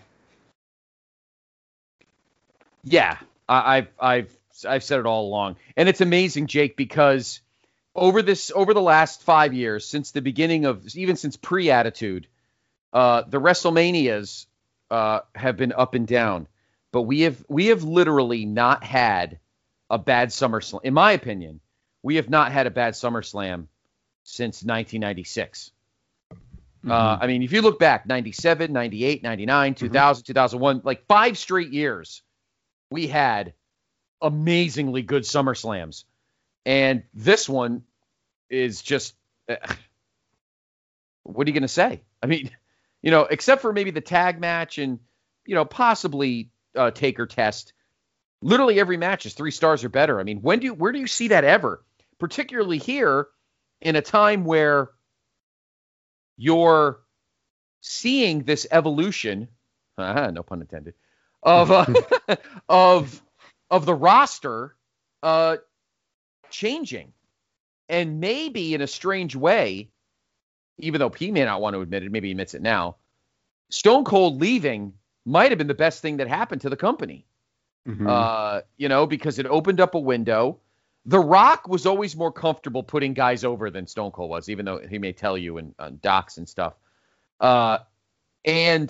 Yeah, I, I've I've I've said it all along, and it's amazing, Jake, because over this over the last five years, since the beginning of even since pre-Attitude, uh, the WrestleManias uh, have been up and down, but we have we have literally not had a bad SummerSlam. In my opinion, we have not had a bad SummerSlam since nineteen ninety-six. Mm-hmm. Uh, I mean, if you look back, ninety-seven, ninety-eight, ninety-nine, two thousand, mm-hmm. two thousand one, like five straight years, we had amazingly good SummerSlams. And this one is just, uh, what are you going to say? I mean, you know, except for maybe the tag match and, you know, possibly uh, Taker Test, literally every match is three stars or better. I mean, when do you, where do you see that ever? Particularly here in a time where you're seeing this evolution, uh, no pun intended, of uh, of of the roster uh, changing, and maybe in a strange way, even though he may not want to admit it, maybe he admits it now, Stone Cold leaving might have been the best thing that happened to the company. Mm-hmm. Uh, you know, because it opened up a window. The Rock was always more comfortable putting guys over than Stone Cold was, even though he may tell you in on docs and stuff. Uh, and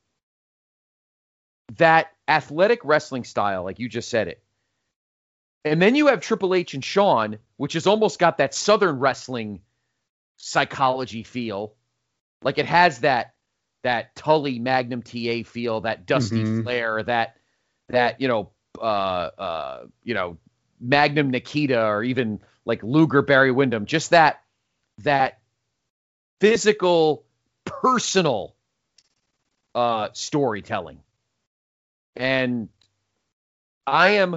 that athletic wrestling style, like you just said it. And then you have Triple H and Shawn, which has almost got that Southern wrestling psychology feel. Like it has that that Tully Magnum T A feel, that Dusty mm-hmm. Flair, that that, you know, uh, uh, you know, Magnum Nikita, or even like Luger Barry Windham, just that that physical, personal uh, storytelling. And I am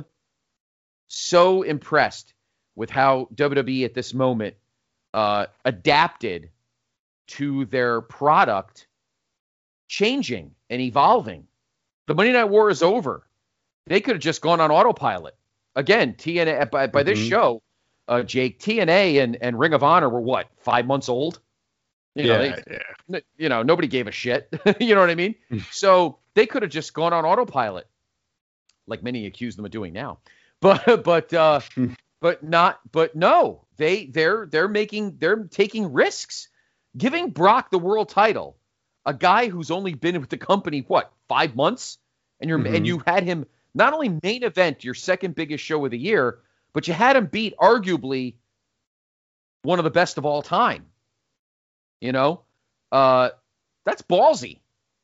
so impressed with how W W E at this moment uh, adapted to their product changing and evolving. The Monday Night War is over. They could have just gone on autopilot. Again, T N A by, by mm-hmm. this show, uh, Jake, T N A and, and Ring of Honor were what, five months old? You know, yeah, they, yeah. You know, nobody gave a shit. You know what I mean? So they could have just gone on autopilot, like many accuse them of doing now. But but uh, but not. But no, they they're they're making they're taking risks, giving Brock the world title, a guy who's only been with the company what five months, and you're mm-hmm. and you had him not only main event your second biggest show of the year, but you had him beat arguably one of the best of all time. You know, uh, that's ballsy.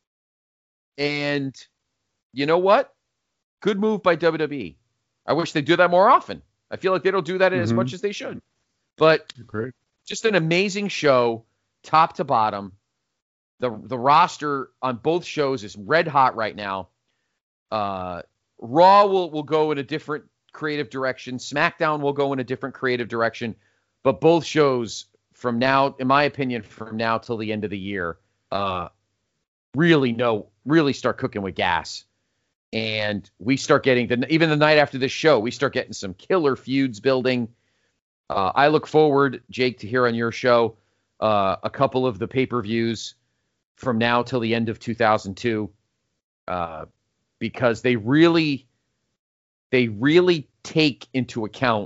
And you know what? Good move by W W E. I wish they'd do that more often. I feel like they don't do that mm-hmm. as much as they should. But Great. Just an amazing show, top to bottom. The the roster on both shows is red hot right now. Uh, Raw will, will go in a different creative direction. SmackDown will go in a different creative direction. But both shows from now, in my opinion, from now till the end of the year, uh, really know, really start cooking with gas. And we start getting, the, even the night after this show, we start getting some killer feuds building. Uh, I look forward, Jake, to hear on your show uh, a couple of the pay-per-views from now till the end of two thousand two. Uh, because they really, they really take into account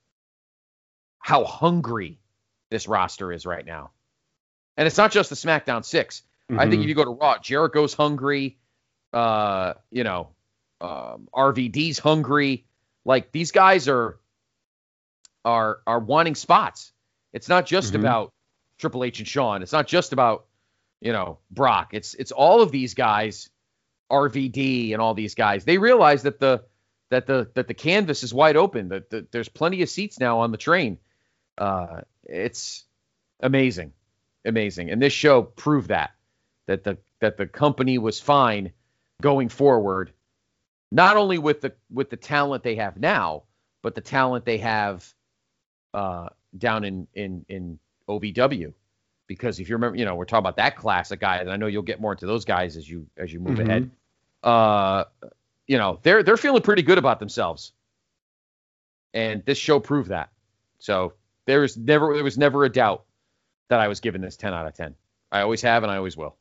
how hungry this roster is right now. And it's not just the SmackDown six. Mm-hmm. I think if you go to Raw, Jericho's hungry. Uh, you know, um, R V D's hungry. Like these guys are, are, are wanting spots. It's not just mm-hmm. about Triple H and Shawn. It's not just about, you know, Brock. It's, it's all of these guys, R V D and all these guys. They realize that the, that the, that the canvas is wide open, that the, there's plenty of seats now on the train. Uh, it's amazing, amazing. And this show proved that, that the, that the company was fine going forward, not only with the, with the talent they have now, but the talent they have, uh, down in, in, in O V W. Because if you remember, you know, we're talking about that class of guys, and I know you'll get more into those guys as you, as you move mm-hmm. ahead. Uh, you know, they're, they're feeling pretty good about themselves. And this show proved that. So there was never there was never a doubt that I was giving this ten out of ten. I always have, and I always will.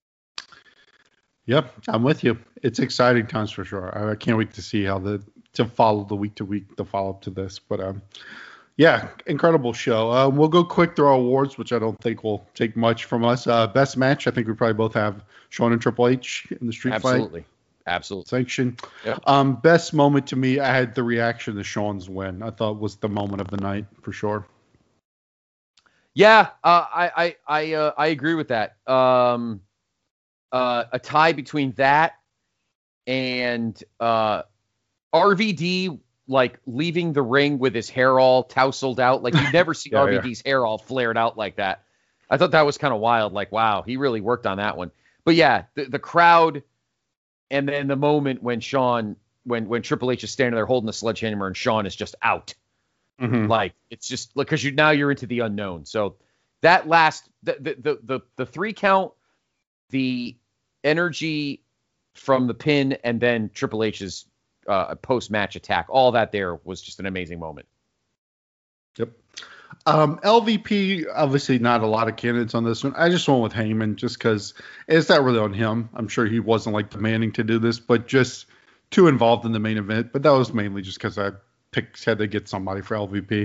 Yep, I'm with you. It's exciting times for sure. I can't wait to see how the to follow the week to week the follow up to this. But um, yeah, incredible show. Uh, we'll go quick through our awards, which I don't think will take much from us. Uh, best match, I think we probably both have Shawn and Triple H in the street Absolutely. fight. Absolutely. Absolutely. Sanction. Yep. Um, best moment to me, I had the reaction to Shawn's win. I thought was the moment of the night for sure. Yeah, uh, I I I, uh, I agree with that. Um, uh, a tie between that and uh, R V D like leaving the ring with his hair all tousled out. Like you never see yeah, R V D's yeah. hair all flared out like that. I thought that was kind of wild. Like, wow, he really worked on that one. But yeah, the, the crowd, and then the moment when Shawn, when when Triple H is standing there holding the sledgehammer and Shawn is just out. Mm-hmm. Like it's just like because you now you're into the unknown. So that last the the the the, the three count, the energy from the pin, and then Triple H's uh, post match attack, all that there was just an amazing moment. Yep. Um, L V P, obviously not a lot of candidates on this one. I just went with Heyman just because it's not really on him. I'm sure he wasn't like demanding to do this, but just too involved in the main event. But that was mainly just because I picked had to get somebody for L V P.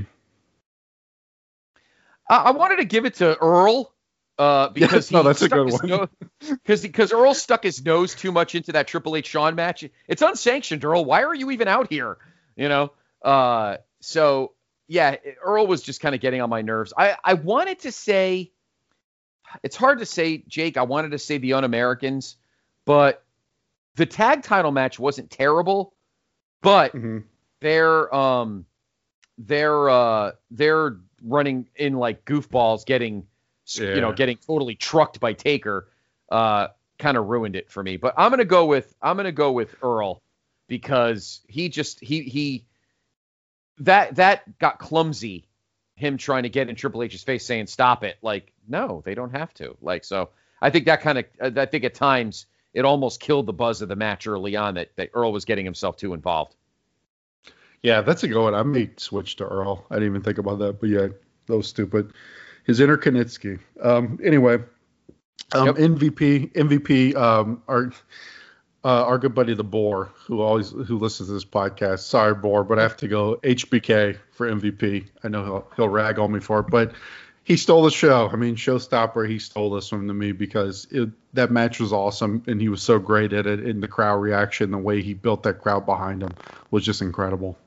Uh, I wanted to give it to Earl uh, because yeah, no, he that's a good one. Because because Earl stuck his nose too much into that Triple H Shawn match. It's unsanctioned, Earl. Why are you even out here? You know. Uh, so. Yeah, Earl was just kind of getting on my nerves. I, I wanted to say, it's hard to say, Jake, I wanted to say the Un-Americans, but the tag title match wasn't terrible, but mm-hmm. they're, um, they're, uh, they're running in like goofballs, getting, yeah. you know, getting totally trucked by Taker, uh, kind of ruined it for me. But I'm going to go with, I'm going to go with Earl because he just, he, he, That that got clumsy, him trying to get in Triple H's face saying, stop it. Like, no, they don't have to. Like, so I think that kind of, uh, I think at times it almost killed the buzz of the match early on that, that Earl was getting himself too involved. Yeah, that's a good one. I may switch to Earl. I didn't even think about that, but yeah, that was stupid. His inner Kanitsky. Um, anyway, um, yep. M V P, M V P, um, our, Uh, our good buddy, the Boar, who always who listens to this podcast. Sorry, Boar, but I have to go H B K for M V P. I know he'll he'll rag on me for it, but he stole the show. I mean, showstopper. He stole this one to me because it, that match was awesome, and he was so great at it. And the crowd reaction, the way he built that crowd behind him, was just incredible.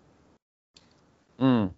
Mm.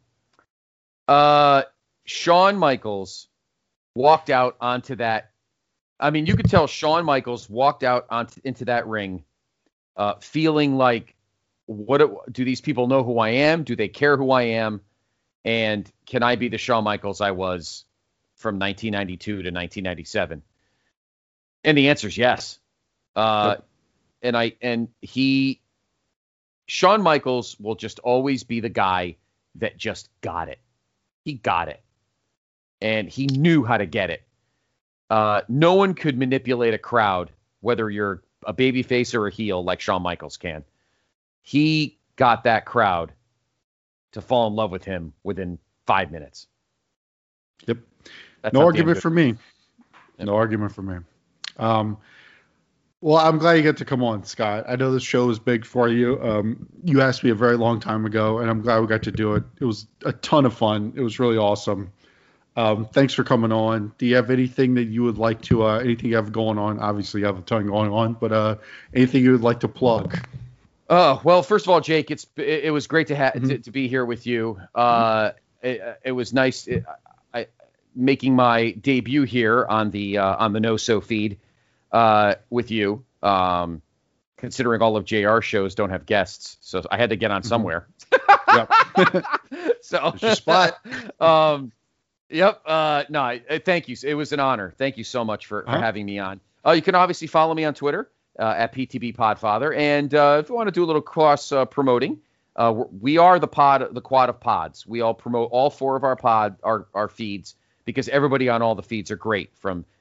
Uh, Shawn Michaels walked out onto that. I mean, you could tell Shawn Michaels walked out onto into that ring. Uh, feeling like, what do these people know who I am? Do they care who I am? And can I be the Shawn Michaels I was from nineteen ninety-two to nineteen ninety-seven? And the answer is yes. Uh, yep. And I and he, Shawn Michaels will just always be the guy that just got it. He got it, and he knew how to get it. Uh, no one could manipulate a crowd, whether you're a baby face or a heel, like Shawn Michaels can. He got that crowd to fall in love with him within five minutes. Yep. That's no argument good. for me. Yep. No argument for me. Um, well, I'm glad you get to come on, Scott. I know this show is big for you. Um, you asked me a very long time ago, and I'm glad we got to do it. It was a ton of fun. It was really awesome. Um, thanks for coming on. Do you have anything that you would like to, uh, anything you have going on? Obviously, you have a ton going on, but uh, anything you would like to plug? Oh, well, first of all, Jake, it's it, it was great to, ha- mm-hmm. to to be here with you. Uh, it, it was nice it, I, making my debut here on the uh, on the No So feed uh, with you. Um, considering all of J R shows don't have guests, so I had to get on somewhere. Yep. So it's your spot. um. Yep. Uh, no, I, thank you. It was an honor. Thank you so much for, for uh-huh. having me on. Uh, you can obviously follow me on Twitter uh, at P T B Podfather. And uh, if you want to do a little cross uh, promoting, uh, we are the pod, the quad of pods. We all promote all four of our pod, our, our feeds, because everybody on all the feeds are great, from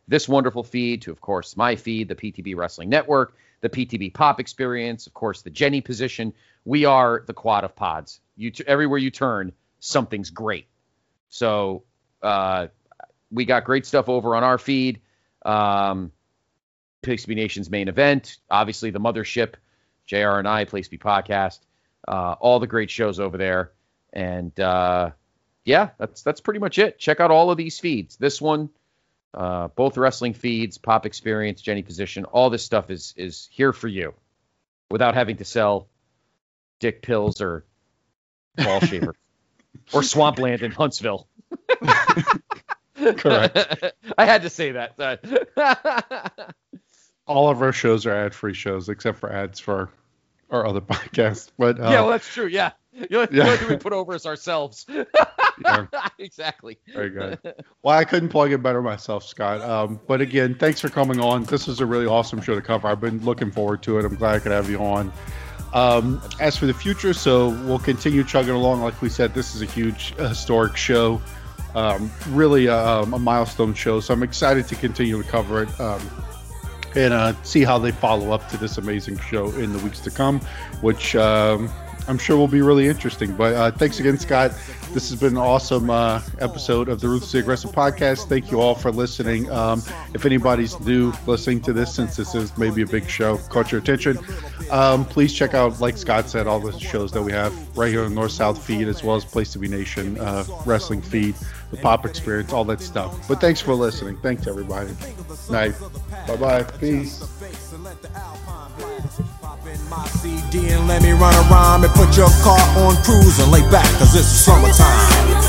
this wonderful feed to, of course, my feed, the P T B Wrestling Network, the P T B Pop Experience, of course, the Jenny Position. We are the quad of pods. You t- everywhere you turn, something's great. So uh, we got great stuff over on our feed. Um, Place to Be Nation's main event, obviously the mothership, J R and I, Place to Be Podcast, uh, all the great shows over there. And uh, yeah, that's that's pretty much it. Check out all of these feeds. This one, uh, both wrestling feeds, Pop Experience, Jenny Position, all this stuff is is here for you without having to sell dick pills or ball shaver or Swampland in Huntsville. Correct. I had to say that. All of our shows are ad-free shows, except for ads for our other podcasts. But uh, yeah, well, that's true. Yeah, the only, yeah. the only thing we put over is ourselves. Yeah. Exactly. Very good. Well, I couldn't plug it better myself, Scott. Um, but again, thanks for coming on. This was a really awesome show to cover. I've been looking forward to it. I'm glad I could have you on. Um, as for the future, so we'll continue chugging along. Like we said, this is a huge uh, historic show. Um, really uh, um, a milestone show. So I'm excited to continue to cover it. Um, and uh, see how they follow up to this amazing show in the weeks to come, which um, I'm sure will be really interesting. But uh, thanks again, Scott. This has been an awesome uh, episode of the Ruthlessly Aggressive Podcast. Thank you all for listening. Um, if anybody's new listening to this, since this is maybe a big show, caught your attention, um, please check out, like Scott said, all the shows that we have right here on the North-South feed, as well as Place to Be Nation uh, wrestling feed, the Pop Experience, all that stuff. But thanks for listening. Thanks, everybody. Night. Bye-bye. Peace. My C D and let me run around and put your car on cruise and lay back, cause it's summertime.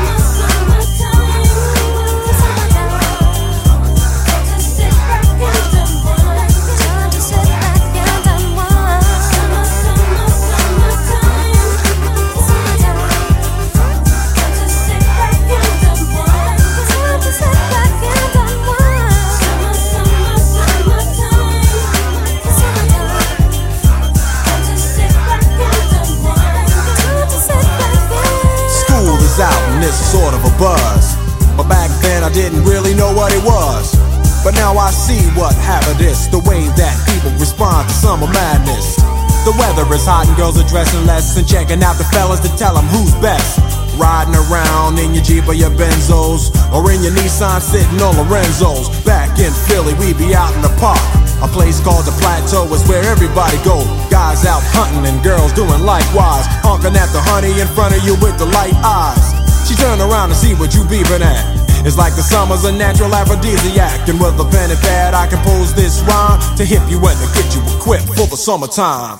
Out and it's sort of a buzz, but back then I didn't really know what it was. But now I see what happened is the way that people respond to summer madness. The weather is hot and girls are dressing less and checking out the fellas to tell them who's best. Riding around in your Jeep or your Benzos, or in your Nissan sitting on Lorenzo's. Back in Philly we be out in the park. A place called the Plateau is where everybody go. Guys out hunting and girls doing likewise, honking at the honey in front of you with the light eyes. She turn around to see what you beeping at. It's like the summer's a natural aphrodisiac, and with a pen and pad I compose this rhyme to hip you and to get you equipped for the summertime.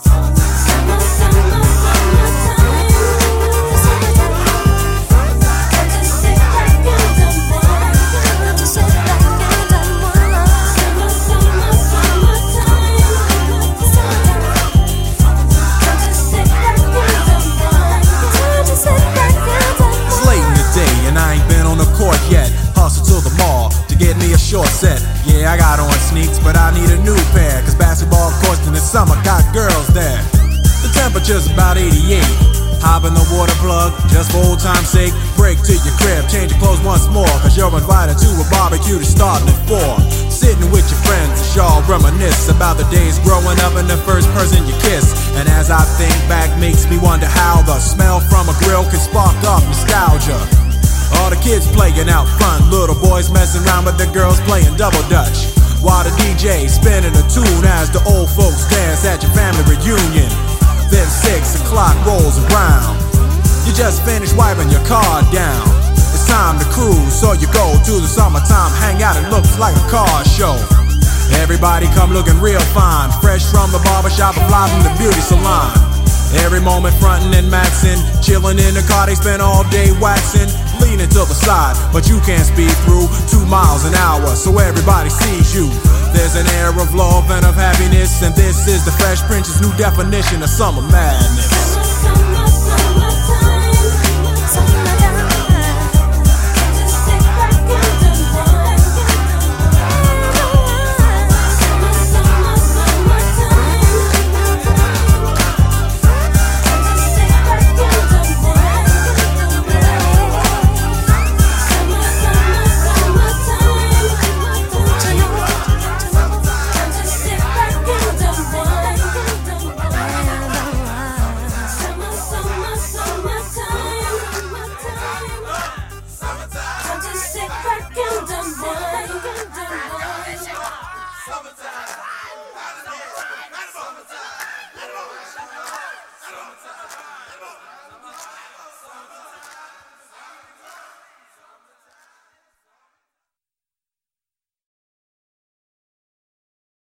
Yet, hustle to the mall to get me a short set. Yeah, I got on sneaks, but I need a new pair, cause basketball courts in the summer got girls there. The temperature's about eighty-eight. Hop in the water plug, just for old time's sake. Break to your crib, change your clothes once more, cause you're invited to a barbecue to starting at four. Sitting with your friends as y'all reminisce about the days growing up and the first person you kiss. And as I think back, makes me wonder how the smell from a grill can spark up nostalgia. All the kids playing out front, little boys messing around with the girls playing double dutch, while the D J spinning a tune as the old folks dance at your family reunion. Then six o'clock rolls around, you just finished wiping your car down. It's time to cruise, so you go to the summertime hangout. It looks like a car show. Everybody come looking real fine, fresh from the barbershop or fly from the beauty salon. Every moment frontin' and maxin', chillin' in the car, they spend all day waxin', leaning to the side, but you can't speed through two miles an hour, so everybody sees you. There's an air of love and of happiness, and this is the Fresh Prince's new definition of summer madness.